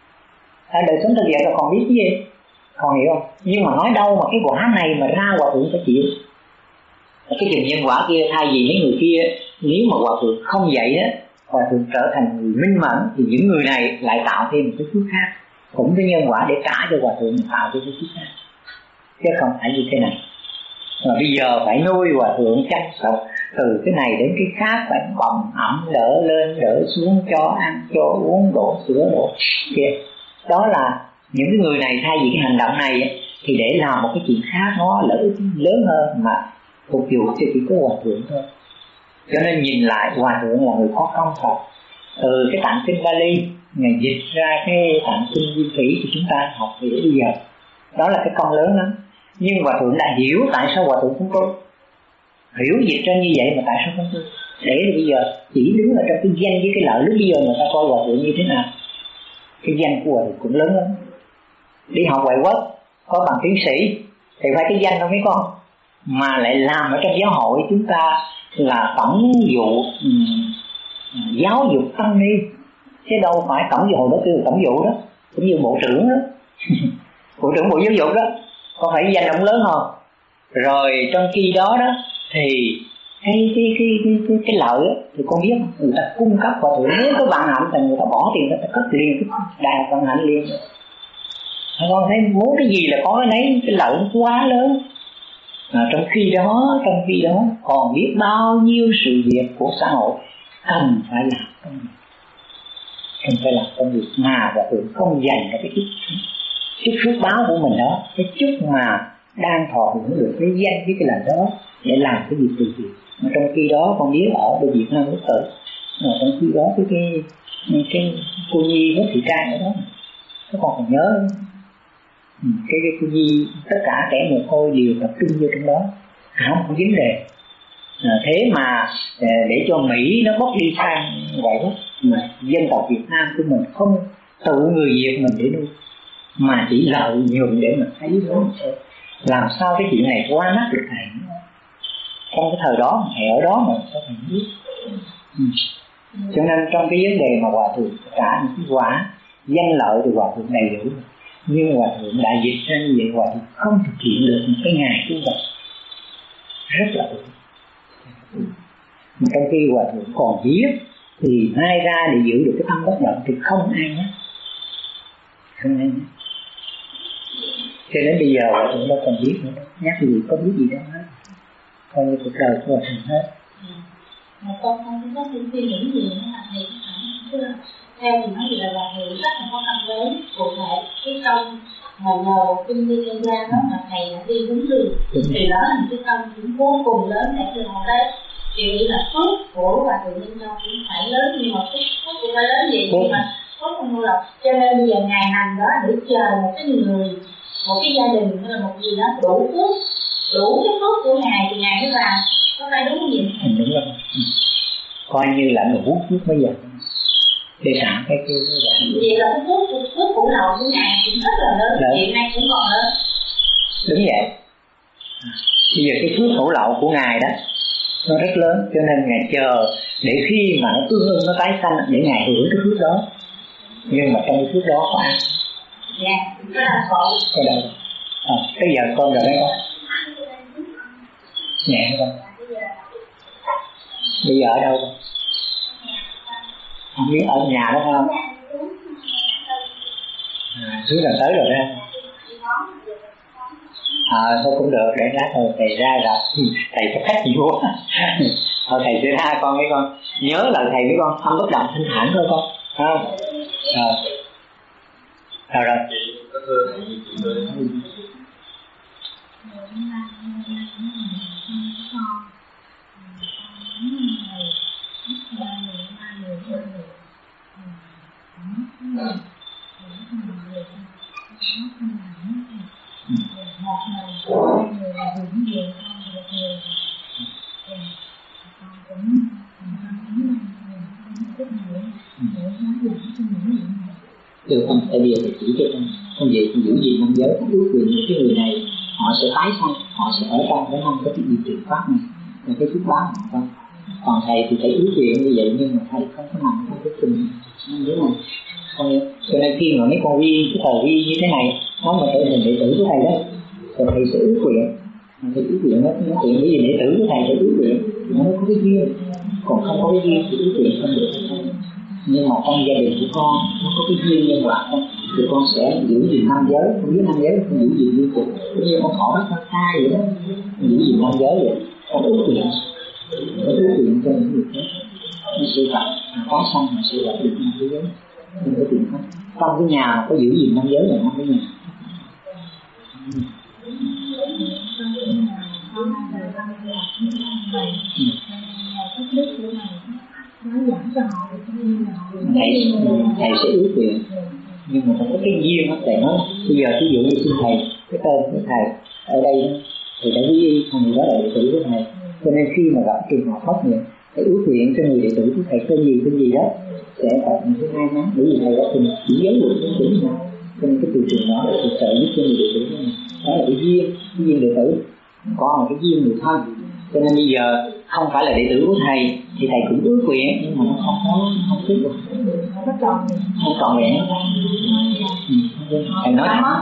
[SPEAKER 1] Ở đời sống thực vậy là còn biết cái gì, còn hiểu không? Nhưng mà nói đâu mà cái quả này mà ra hòa thượng phải chịu. Cái chừng nhân quả kia, thay vì mấy người kia, nếu mà hòa thượng không vậy á, hòa thượng trở thành người minh mẫn, thì những người này lại tạo thêm một cái phước khác, cũng với nhân quả để trả cho hòa thượng tạo thêm cái phước khác, chứ không phải như thế này. Mà bây giờ phải nuôi hòa thượng chăm sóc từ cái này đến cái khác, phải bồng ẩm, đỡ lên đỡ xuống, cho ăn cho uống, đổ sữa đổ kia. Đó là những cái người này thay vì cái hành động này thì để làm một cái chuyện khác nó lợi ích lớn hơn mà phục vụ cho chỉ có hòa thượng thôi. Cho nên nhìn lại hòa thượng là người có công thật. Từ cái tạng kinh Bali ngày dịch ra cái tạng kinh Nguyên Thủy thì chúng ta học về bây giờ, đó là cái công lớn lắm. Nhưng hòa thượng đã hiểu tại sao hòa thượng không tu, hiểu dịch ra như vậy mà tại sao không tu, để bây giờ chỉ đứng ở trong cái danh với cái lợi. Lúc bây giờ người ta coi hòa thượng như thế nào, cái danh của hòa thượng cũng lớn lắm. Đi học ngoại quốc có bằng tiến sĩ thì phải cái danh đâu mấy con, mà lại làm ở trong giáo hội chúng ta là tổng vụ um, giáo dục tăng ni, chứ đâu phải tổng vụ đó kêu tổng vụ đó, cũng như bộ trưởng đó bộ trưởng bộ giáo dục đó, có phải danh động lớn không? Rồi trong khi đó đó thì cái cái cái cái cái, cái lợi đó, thì con biết người ta cung cấp hòa thượng, nếu có bạn hạnh thì người ta bỏ tiền người ta cất liền cái đại học bạn hạnh liền. Con thấy muốn cái gì là có cái nấy, cái lợi nó quá lớn. À, trong khi đó trong khi đó còn biết bao nhiêu sự việc của xã hội cần phải làm công việc, cần phải làm công việc mà hòa thượng không dành cho cái chút chút phước báo của mình đó, cái chút mà đang thọ hưởng được cái danh với cái lời đó để làm cái việc từ thiện. Mà trong khi đó con biết ở bên Việt Nam quốc tử, mà trong khi đó cái cái cái cô Nhi với thị Trang ở đó, các con còn nhớ Ừ, cái cái cô Nhi tất cả trẻ mồ côi đều tập trung vô trong đó, không có vấn đề. À, thế mà để cho Mỹ nó bóc đi sang ngoại quốc, mà dân tộc Việt Nam của mình không tự người Việt mình để nuôi, mà chỉ lợi nhuận để mình thấy đó, làm sao cái chuyện này qua mắt được thầy. Trong cái thời đó thầy ở đó mà sao thầy biết. Ừ. Cho nên trong cái vấn đề mà hòa thượng cả những cái quả danh lợi thì hòa thượng đầy đủ, nhưng hòa thượng đã dịch ra như vậy, hòa thượng không thực hiện được một cái ngày tu tập rất là đúng. Mà trong khi hòa thượng còn biết thì mai ra để giữ được cái tâm bất động thì không ai nhắc, không ai nhắc. Cho đến bây giờ hòa thượng đâu còn biết nữa, nhắc gì có biết gì đâu hết, coi như cuộc đời của hòa thượng hết.
[SPEAKER 2] Mà con không có suy nghĩ gì nữa là thầy cũng phải theo thì nói gì là hòa thượng rất là có công lớn cụ thể cái công mà nhờ một kinh đi nhân gian đó mà thầy đã đi đúng đường, thì đó là một cái công cũng vô cùng lớn để từ hồi đấy thì nghĩ là phước của hòa thượng nhân trong cũng phải lớn, nhưng mà phước phước cũng phải lớn vậy nhưng mà phước không mua lọc. Cho nên bây giờ ngày nằm đó để chờ một cái người, một cái gia đình hay là một gì đó đủ phước, đủ cái phước của ngài thì ngài mới làm, có phải đúng không vậy?
[SPEAKER 1] Đúng rồi, coi như là đủ phước bây giờ để trả cái kia.
[SPEAKER 2] Vậy là cái phước của phước của lậu của ngài cũng rất là lớn, hiện nay cũng còn lớn.
[SPEAKER 1] Đúng vậy. À, bây giờ cái phước hữu lậu của ngài đó nó rất lớn, cho nên ngài chờ để khi mà nó tương ưng nó tái sanh để ngài hưởng cái phước đó. Nhưng mà trong cái phước đó có ăn.
[SPEAKER 2] Dạ, cái là khổ.
[SPEAKER 1] Cái đâu? À, cái giờ con rồi đấy con. Nhẹ không? Bây giờ ở đâu con? Không biết ở nhà đó không? À, xuống lần tới rồi đó. À, thôi cũng được, để lát rồi thầy ra rồi thầy có khách gì quá. Thôi thầy sẽ tha con mấy con. Nhớ lời thầy với con, không bất động thanh thản thôi con. Không? Rồi. Rồi rồi. Được không? Tại vì thầy chỉ cho con, con về con giữ gì năm giới, ước quyền những cái người này họ họ sẽ tái sanh, họ sẽ ở trong cái năm cái gì chuyển pháp này là cái phước báo của họ. Còn thầy thì thầy ước nguyện như vậy nhưng mà thầy không có nằm trong cái trình năm giới này. Cho nên khi mà mấy con vi cái thời vi như thế này nó mà trở thành đệ tử của thầy đó, rồi thầy sẽ ước nguyện, thầy ước nguyện nó nó chuyện cái gì đệ tử của thầy sẽ ước nguyện nó có cái duyên, còn không có cái duyên thì ước nguyện không được. Nhưng mà trong gia đình của con nó có cái duyên nhân quả không thì con sẽ giữ gìn năm giới, không biết năm giới không giữ gìn như cuộc như con thỏ bắt con khai vậy đó, giữ gìn năm giới vậy, con ước nguyện, con ước nguyện cho những việc đó nó sẽ gặp có xong mà sẽ gặp được năm giới. Nên cái chuyện đó trong cái nhà mà có giữ gìn năm giới là năm cái nhà. Thầy, thầy sẽ ước nguyện nhưng mà không có cái duyên đó. Thầy nói bây giờ ví dụ như xin thầy cái tên của thầy ở đây thì đã quý y không người đó là đệ tử của thầy, cho nên khi mà gặp trường hợp bất nguyện thầy ước nguyện cho người đệ tử của thầy tên gì tên gì đó sẽ gặp những cái may mắn, bởi vì thầy đã từng chỉ giới được cái chữ nào, cho nên cái từ trường đó là sự trợ giúp cho người đệ tử của mình. Đó là cái duyên, cái duyên đệ tử, có một cái duyên người thân. Cho nên bây giờ không phải là đệ tử của thầy thì thầy cũng ước nguyện nhưng mà nó không có không thuyết được, không trọn vẹn. Thầy nói thẳng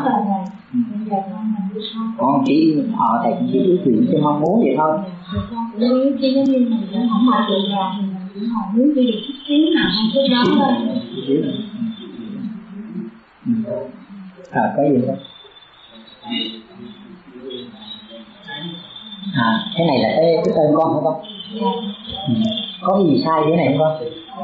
[SPEAKER 1] con chỉ họ thầy cũng chỉ ước nguyện cho mong muốn vậy thôi.
[SPEAKER 2] Nếu chứ giống như mình không mở được rồi thì mình còn muốn đi được chút xíu nào hay chút đó thôi.
[SPEAKER 1] À có gì không? À cái này là cái, cái tên con phải không? Ừ. Có cái gì sai cái này không con?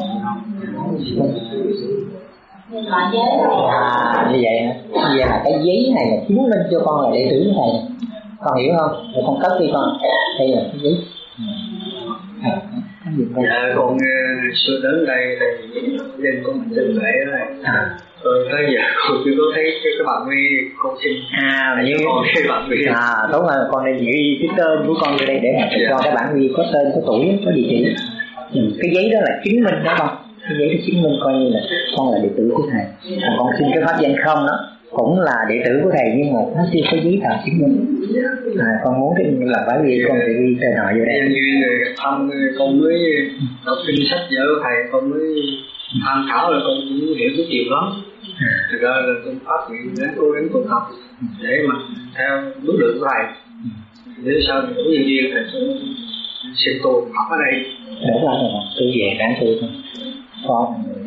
[SPEAKER 1] À như vậy hả? Như vậy là cái giấy này là chứng minh cho con là đệ tử của thầy. Con hiểu không? Rồi con cất đi con. Đây là cái giấy. À,
[SPEAKER 4] dạ con xưa đến đây thì nên con mình tin lễ rồi. À. Rồi tới giờ con chưa có thấy cái, cái bản huy con xin.
[SPEAKER 1] À là như
[SPEAKER 4] con cái bản huy.
[SPEAKER 1] À đúng rồi, con nên ghi cái tên của con vô đây để mà dạ. Cho cái bản huy có tên, có tuổi, có địa chỉ. Ừ, cái giấy đó là chứng minh đó con. Cái giấy đó chứng minh coi như là con là đệ tử của thầy. Còn con xin cái pháp danh không đó cũng là đệ tử của thầy nhưng mà nó chưa có giấy tờ chứng minh. À, con muốn cái là phải ghi con phải ghi tên họ vô đây.
[SPEAKER 4] Nhân duyên người thăm con mới đọc kinh sách vở của thầy, con mới tham khảo rồi con cũng hiểu cái chuyện đó. Thực ra là con phát nguyện để cố gắng tu tập để mà theo bước đường của thầy. Để sau này có nhân duyên thầy sẽ tu học ở đây.
[SPEAKER 1] Đúng rồi, tu về đáng tu thôi. Con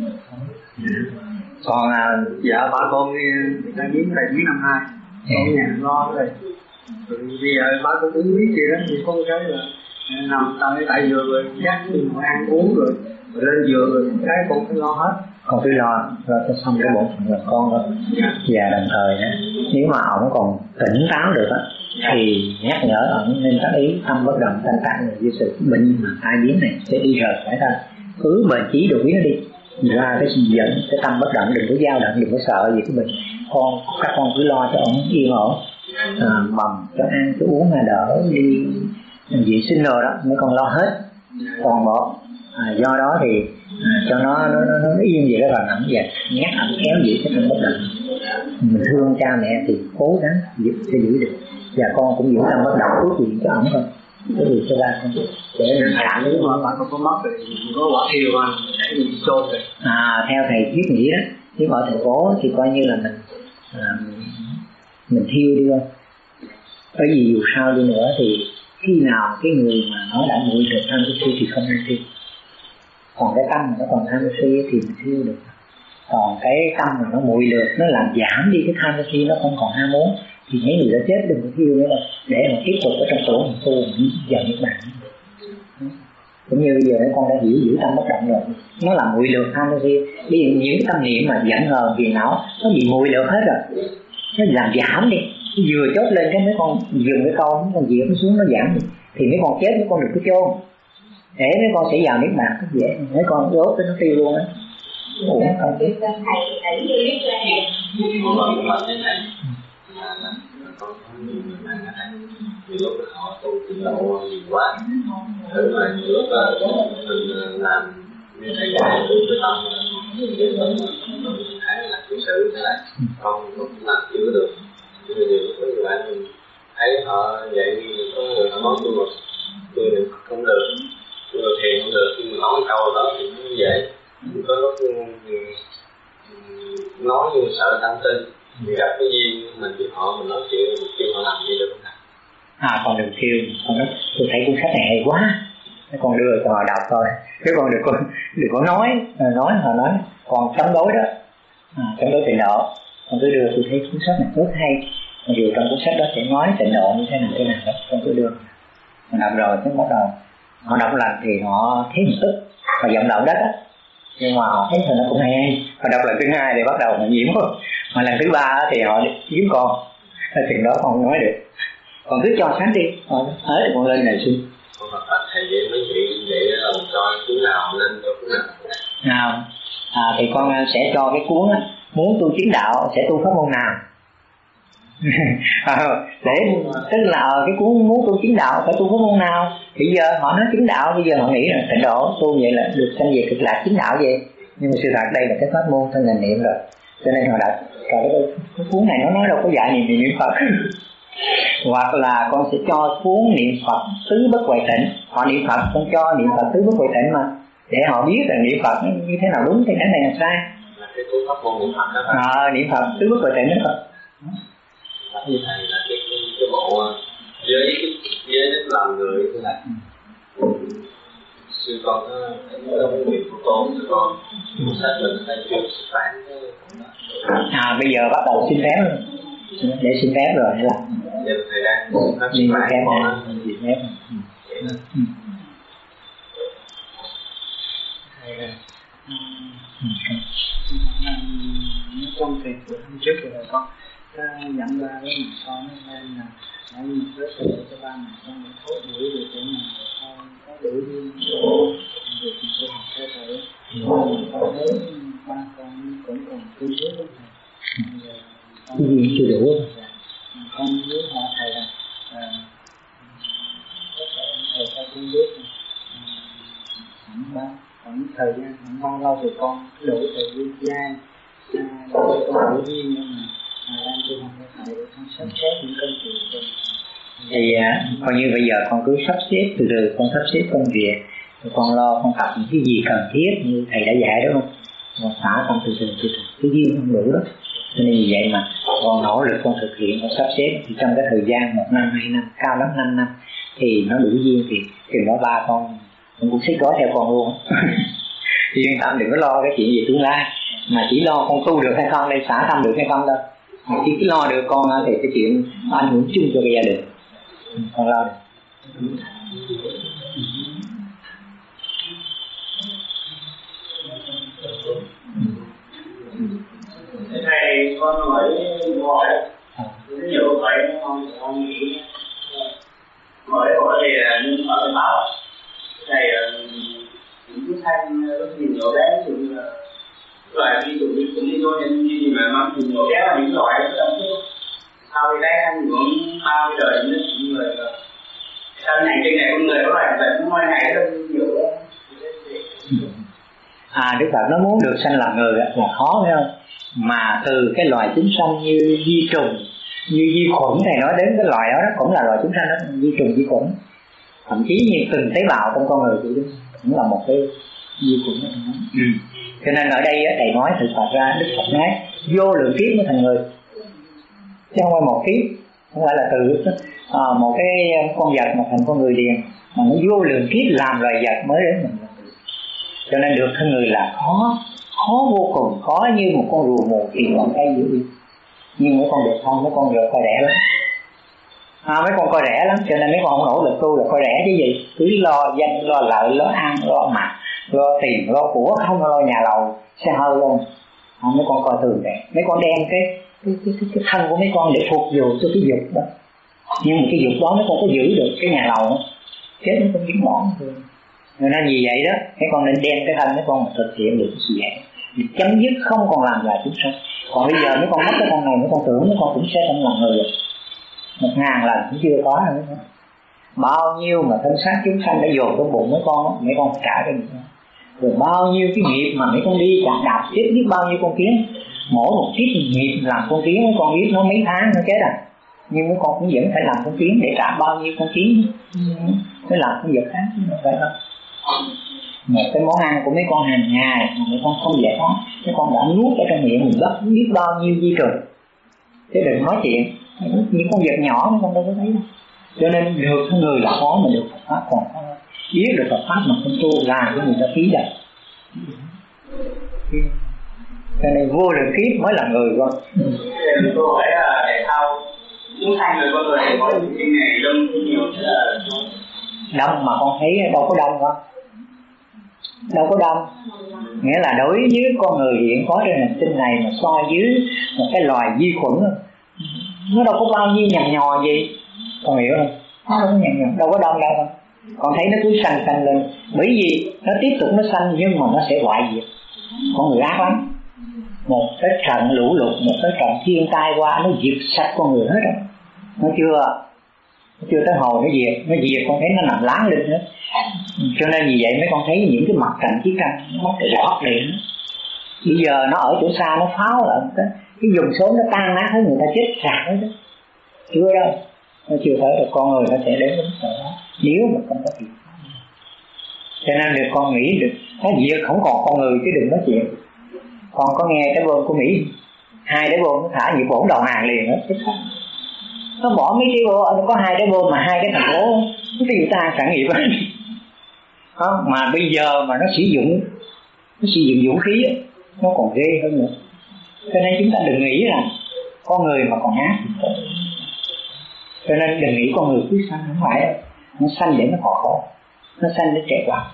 [SPEAKER 1] còn à,
[SPEAKER 4] dạ bà con đang biến thầy mấy năm hai con nhà lo rồi. Rồi bây giờ bà con cũng biết gì đó thì con cái là nằm tại tại giường rồi dắt ăn uống rồi, rồi lên giường rồi cái con phải lo hết.
[SPEAKER 1] Con cứ lo rồi cho xong cái bổn phận làm con thôi. Và đồng thời á, nếu mà ổng còn tỉnh táo được á thì nhắc nhở ổng nên tác ý tâm bất động thanh tạng với sự bệnh mà tai biến này sẽ đi rời khỏi ta, cứ bền chí đủ nó đi ra cái giận, cái tâm bất động, đừng có dao động, đừng có sợ gì cái bệnh. Con các con cứ lo cho ổng yên ổn, à, bầm cho ăn cho uống là đỡ đi vệ sinh rồi đó mấy con lo hết toàn bộ. À, do đó thì à, cho nó nó, nó nó yên vậy đó là nặng vậy, nhắc ổng kéo giữ cái tâm bất động. Mình thương cha mẹ thì cố gắng giữ cho giữ được, và con cũng giữ tâm bất động ước nguyện cho ổng thôi, cái gì cho ra con để
[SPEAKER 4] mình thả nếu mà bạn không có mất rồi có quả thiêu anh để mình chôn rồi.
[SPEAKER 1] À theo thầy thuyết nghĩ đó, nếu ở thành phố thì coi như là mình à, mình thiêu đi thôi. Bởi vì dù sao đi nữa thì khi nào cái người mà nó đã nguội được tham si thì không nên thiêu. Còn cái tâm mà nó còn tham si thì mình thiêu được. Còn cái tâm mà nó nguội được, nó làm giảm đi cái tham si, nó không còn ham muốn thì mấy người đã chết đừng có thiêu nữa đâu, để mà tiếp tục ở trong tổ mình tu mình vào những bạn. Cũng như bây giờ con đã hiểu giữ tâm bất động rồi, nó làm nguội lược tham si. Bây giờ những cái tâm niệm mà giận hờn phiền não nó bị nguội lược hết rồi, nó làm giảm đi. Vừa chốt lên cái mấy con dừng cái câu, mấy con diệt nó xuống nó giảm đi, thì mấy con chết mấy con đừng có chôn, để mấy con sẽ vào niết bàn rất dễ. Mấy con đốt nó tiêu luôn á. Ủa không biết
[SPEAKER 3] thì lúc đó họ tu tiến độ nhiều quá, rồi mà nhiều lúc là mình làm như thầy dạy tu cái tâm mình mình thấy là cái sự thế này con không làm chịu được, như nhiều lúc các bạn
[SPEAKER 4] thấy họ vậy, có người họ nói tôi tôi niệm Phật không được, tôi thiền không được, nhưng mà nói câu đó thì nó dễ. Có lúc nói như sợ tâm tin, thì gặp cái duyên mình với họ mình nói chuyện, mình kêu họ làm gì được không nào?
[SPEAKER 1] À, con đừng kêu, con nói tôi thấy cuốn sách này hay quá, con đưa cho họ đọc thôi, chứ con đừng có đừng có nói, nói họ nói còn chống đối đó, à, chống đối tịnh độ, con cứ đưa tôi thấy cuốn sách này rất hay, mặc dù trong cuốn sách đó sẽ nói tịnh độ như thế nào thế nào đó, con cứ đưa, họ đọc rồi cái bắt đầu họ đọc lần thì họ thấy một tức, họ vọng động đất á, nhưng mà họ thấy thì nó cũng hay hay, họ đọc lần thứ hai thì bắt đầu họ nhiễm rồi, mà lần thứ ba thì họ kiếm con, chừng đó con không nói được. Còn cứ cho sáng đi, hết thì con lên này xin.
[SPEAKER 4] Con Phật Phật thầy vậy mới vậy vậy là cho cuốn nào lên cho cuốn nào.
[SPEAKER 1] Nào, à, thì con sẽ cho cái cuốn á, muốn tu chứng đạo sẽ tu pháp môn nào. à, để tức là cái cuốn muốn tu chứng đạo phải tu pháp môn nào. Thì giờ họ nói chứng đạo, bây giờ họ nghĩ là tịnh độ tu vậy là được sanh về cực lạc chứng đạo vậy. Nhưng mà sự thật đây là cái pháp môn thân là niệm rồi, cho nên họ đặt cái, cái cuốn này nó nói đâu có dạy niệm niệm Phật. Hoặc là con sẽ cho cuốn niệm Phật tứ bất huệ tịnh, họ niệm Phật con cho niệm Phật tứ bất huệ tịnh mà, để họ biết là niệm Phật như thế nào đúng, thế này là sai.
[SPEAKER 4] Là cái cuốn pháp môn niệm Phật đó.
[SPEAKER 1] À, niệm Phật tứ bất huệ tịnh đó Phật.
[SPEAKER 4] Thầy là cái cái, cái bộ giới giới đức làm người thế này. Sư con nó nó nguyện của con, sư con sách mình phải chưa xuất bản.
[SPEAKER 1] À, bây giờ bắt đầu xin phép rồi. Để xin phép rồi hay là
[SPEAKER 4] giờ thầy đang
[SPEAKER 1] xin phép rồi, xin phép
[SPEAKER 5] trong thời của hôm trước thì là con ta nhận ra với một con nên là nói một rất là cho ba mẹ con thấu đuổi được để mà con có đủ duyên việc tu học theo thầy. Con thấy ba con cũng còn tu trước với thầy.
[SPEAKER 1] Cái gì chưa đủ
[SPEAKER 5] con muốn hỏi thầy là có thể thầy cho con biết khoảng bao khoảng thời gian khoảng bao lâu thì con đủ thời gian để con đủ duyên nhưng mà đang tu học với thầy để con sắp xếp những công việc của mình.
[SPEAKER 1] Thì à, coi như bây giờ con cứ sắp xếp từ từ, con sắp xếp công việc, con lo con tập những cái gì cần thiết như thầy đã dạy đúng không? Con xả tâm từ từ từ từ, cái duyên không đủ đó. Cho nên vì vậy mà con nỗ lực con thực hiện, con sắp xếp thì trong cái thời gian một năm, hai năm, cao lắm năm năm thì nó đủ duyên thì từ đó ba con con cũng xích gói theo con luôn. Thì yên tâm đừng có lo cái chuyện gì tương lai, mà chỉ lo con tu được hay không, đây xả tâm được hay không đâu. Mà chỉ cứ lo được con thì cái chuyện nó ảnh hưởng chung cho cái gia đình, con lo được.
[SPEAKER 3] Thầy con hỏi hỏi rất nhiều hỏi con con nghĩ hỏi hỏi thì nhưng ở cái báo thầy những cái thanh rất nhiều bé ví dụ như là loại ví dụ như cũng đi thôi nhưng gì mà mắc nhiều bé là những loại trong cái sau thì đấy anh cũng bao cái đời những người sau này trên này con người có loại bệnh ngoài này rất nhiều đó.
[SPEAKER 1] À, Đức Phật nó muốn được sanh làm người là khó phải không? Mà từ cái loài chúng sanh như vi trùng, như vi khuẩn, thầy nói đến cái loài đó, đó cũng là loài chúng sanh đó, vi trùng vi khuẩn, thậm chí như từng tế bào trong con người cũng cũng là một cái vi khuẩn đó. Ừ. Cho nên ở đây thầy nói thực Phật ra, Đức Phật nói vô lượng kiếp mới thành người, chứ không phải một kiếp, không phải là từ à, một cái con vật mà thành con người liền, mà nó vô lượng kiếp làm loài vật mới đến mình. Cho nên được thân người là khó, khó vô cùng, khó như một con rùa mù tìm ngọn cây dữ. Nhưng mấy con được không, mấy con được coi rẻ lắm. À, mấy con coi rẻ lắm, cho nên mấy con không nỗ lực tu là coi rẻ chứ gì. Cứ lo danh, lo lợi, lo ăn, lo mặc, lo tiền, lo của, không lo nhà lầu, xe hơi luôn. À, mấy con coi thường rẻ. Mấy con đem cái cái, cái, cái, cái thân của mấy con để phục vụ cho cái dục đó. Nhưng mà cái dục đó mấy con có giữ được cái nhà lầu đó. Chết mấy con kiếm món thôi. Nên vì vậy đó, mấy con nên đem cái thân mấy con mà thực hiện được cái sự dạy, để chấm dứt không còn làm lại chúng sanh. Còn bây giờ mấy con mất cái thân này, mấy con tưởng mấy con cũng sẽ không làm người được. Một ngàn lần cũng chưa có nữa. Bao nhiêu mà thân xác chúng sanh đã dồn trong bụng mấy con, mấy con phải trả cho những con. Rồi bao nhiêu cái nghiệp mà mấy con đi chặt đạp chết biết bao nhiêu con kiến. Mỗi một kiếp nghiệp làm con kiến mấy con biết nó mấy tháng nó chết à. nhưng mấy con cũng vẫn phải làm con kiến để trả bao nhiêu con kiến mới làm con vật khác, không phải không? Một cái món ăn của mấy con hàng ngày mà mấy con không dễ có, mấy con đã nuốt ở trong miệng mình rất biết bao nhiêu vi trùng, chứ đừng nói chuyện những con vật nhỏ mấy con đâu có thấy đâu. Cho nên được người là có mà được Phật pháp còn có, biết được Phật pháp mà không tu làm cho người ta phí đời. Cho nên vô lượng kiếp mới là người con.
[SPEAKER 3] Tôi hỏi là tại sao chúng sanh người con người có những cái này đông nhiều thế là
[SPEAKER 1] đông mà con thấy đâu có đông không? Đâu có đông. Nghĩa là đối với con người hiện có trên hành tinh này mà so với một cái loài vi khuẩn, nó đâu có bao nhiêu nhằn nhò gì, con hiểu không? Nó đâu có nhằn nhò, đâu có đông đâu không? Con thấy nó cứ xanh xanh lên, bởi vì nó tiếp tục nó xanh nhưng mà nó sẽ hoại diệt. Con người ác lắm. Một cái trận lũ lụt, một cái trận thiên tai qua nó diệt sạch con người hết rồi. Nó chưa nó chưa tới hồi nó diệt, nó diệt con thấy nó nằm láng lên hết. Cho nên vì vậy mấy con thấy những cái mặt trận chiến tranh nó mất rõ liền. Bây giờ nó ở chỗ xa nó pháo lại cái cái vùng số nó tan nát hết, người ta chết sạch hết đó. Chưa đâu, nó chưa tới được con người nó sẽ đến đến đó nếu mà không có việc. Cho nên được con nghĩ được nó diệt không còn con người chứ đừng nói chuyện. Con có nghe cái bom của Mỹ, hai cái bom nó thả như bổn đầu hàng liền đó. Nó bỏ mấy cái bom, nó có hai cái bom mà hai cái thành phố nó tiêu ta sản nghiệp đó. Mà bây giờ mà nó sử dụng nó sử dụng vũ khí đó, nó còn ghê hơn nữa. Cho nên chúng ta đừng nghĩ là con người mà còn ác. Cho nên đừng nghĩ con người cứ sanh, không phải đâu. Nó sanh để nó khổ khổ, nó sanh để trẻ qua.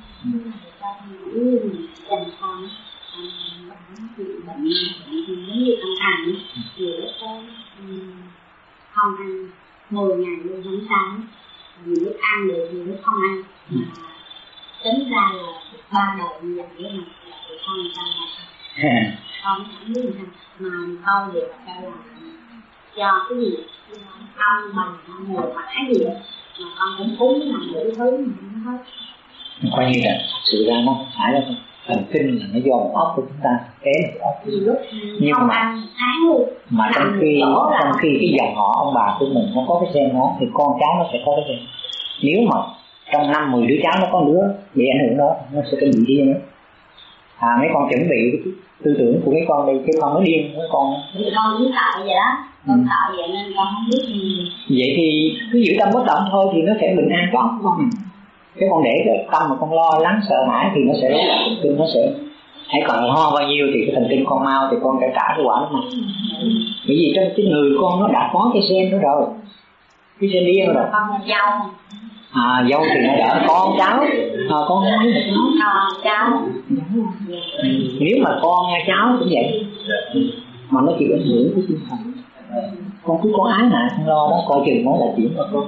[SPEAKER 2] Bệnh giống như ăn ăn thì lúc đó không ăn mười ngày luôn không sao, vì lúc ăn được thì lúc không ăn mà tính ra là ba đầu như vậy mà lại không sao mà không chẳng biết sao mà câu được ra là do cái gì ông bằng ông ngồi mãi gì mà con cũng cúng làm đủ thứ mà không hết.
[SPEAKER 1] Coi như là sự ra nó không phải đâu, thần kinh là nó do một óc của chúng ta kém một óc. Nhưng
[SPEAKER 2] không
[SPEAKER 1] mà
[SPEAKER 2] ăn tháng luôn
[SPEAKER 1] mà trong khi trong khi cái dòng họ ông bà của mình không có cái gen đó thì con cháu nó sẽ có cái gen. Nếu mà trong năm mười đứa cháu nó có đứa bị ảnh hưởng đó, nó sẽ có bị điên nữa. À mấy con chuẩn bị cái tư tưởng của mấy con đây, chứ con nó điên mấy con.
[SPEAKER 2] Con cũng sợ vậy đó, con ừ. sợ vậy nên con không biết gì.
[SPEAKER 1] Vậy thì cứ giữ tâm bất động thôi thì nó sẽ bình an cho óc của con. Cái con để cái tâm mà con lo lắng sợ hãi thì nó sẽ rối loạn thần kinh, nó sẽ hãy còn ho bao nhiêu thì cái thần kinh con mau thì con phải trả cái quả đó mà. Bởi vì trong cái người con nó đã có cái gen đó rồi, cái gen điên rồi.
[SPEAKER 2] Con là dâu.
[SPEAKER 1] À dâu thì nó đỡ, con cháu, à, con nói là cháu.
[SPEAKER 2] À, cháu.
[SPEAKER 1] Nếu mà con nghe cháu cũng vậy, mà nó chịu ảnh hưởng cái tinh thần. Con cứ có ái ngại không lo đó, coi chừng nó là chuyện của con.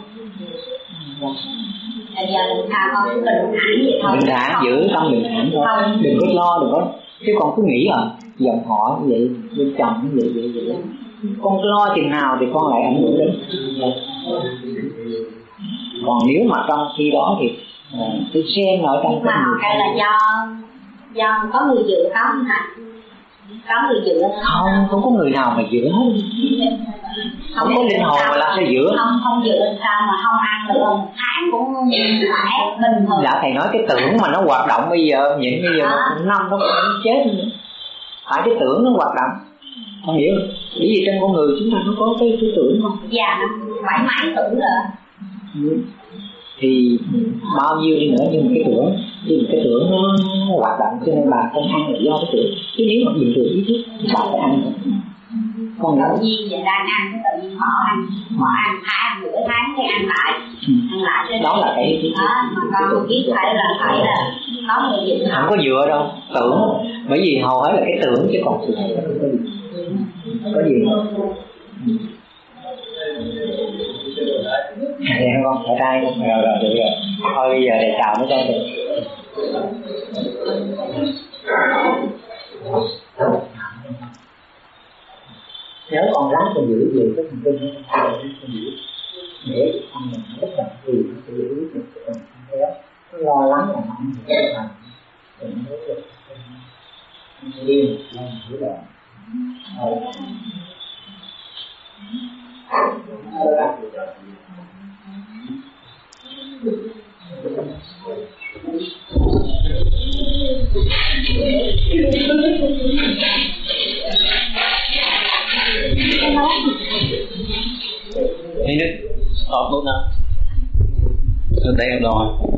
[SPEAKER 2] Bây giờ mình thà con cứ bình thản vậy thôi.
[SPEAKER 1] Bình thản, giữ tâm bình thản thôi. Đừng có lo, đừng có. Chứ con cứ nghĩ à, dòng họ như vậy, bên chồng như vậy, vậy, vậy. Con cứ lo chừng nào thì con lại ảnh hưởng đến. Còn nếu mà trong khi đó thì cái sen ở trong
[SPEAKER 2] cái người hay là do do có người dựa có không hả? Có người dựa
[SPEAKER 1] không? Không có người nào mà dựa hết. Không có linh hồn mà làm sao dựa?
[SPEAKER 2] Không không dựa sao mà không ăn được một tháng cũng khỏe bình thường.
[SPEAKER 1] Dạ thầy nói cái tưởng mà nó hoạt động bây giờ nhịn bây giờ à. Một năm nó cũng chết nữa. Phải cái tưởng nó hoạt động. Con hiểu không? Bởi vì trong con người chúng ta nó có cái, cái tưởng không?
[SPEAKER 2] Dạ nó phải mãi tưởng rồi.
[SPEAKER 1] Ừ. Thì bao nhiêu đi nữa nhưng mà cái tưởng nhưng mà cái tưởng nó, nó hoạt động cho nên bà không ăn là do cái tưởng. Chứ nếu mà bình thường ý thức thì bà phải ăn. Con
[SPEAKER 2] tự nhiên vậy đang ăn cái tự nhiên bỏ ăn bỏ ăn tháng nửa tháng thì ăn lại ừ. ăn lại cái
[SPEAKER 1] đó là cái
[SPEAKER 2] đó mà con không biết phải là phải là có người gì
[SPEAKER 1] không có dựa đâu tưởng, bởi vì hầu hết là cái tưởng chứ còn sự thật không có gì có gì nghe không con phải trai không rồi rồi được rồi thôi bây giờ để chào mấy con được. Nếu còn lát còn giữ gì cái thần kinh nó không có giữ để tâm mình nó rất là thì nó sẽ giữ được cái phần thân đó nó lo lắng là nó sẽ thành thì nó rất là điên nó giữ được.
[SPEAKER 6] Thế nhất, stop nút nào. Đây rồi.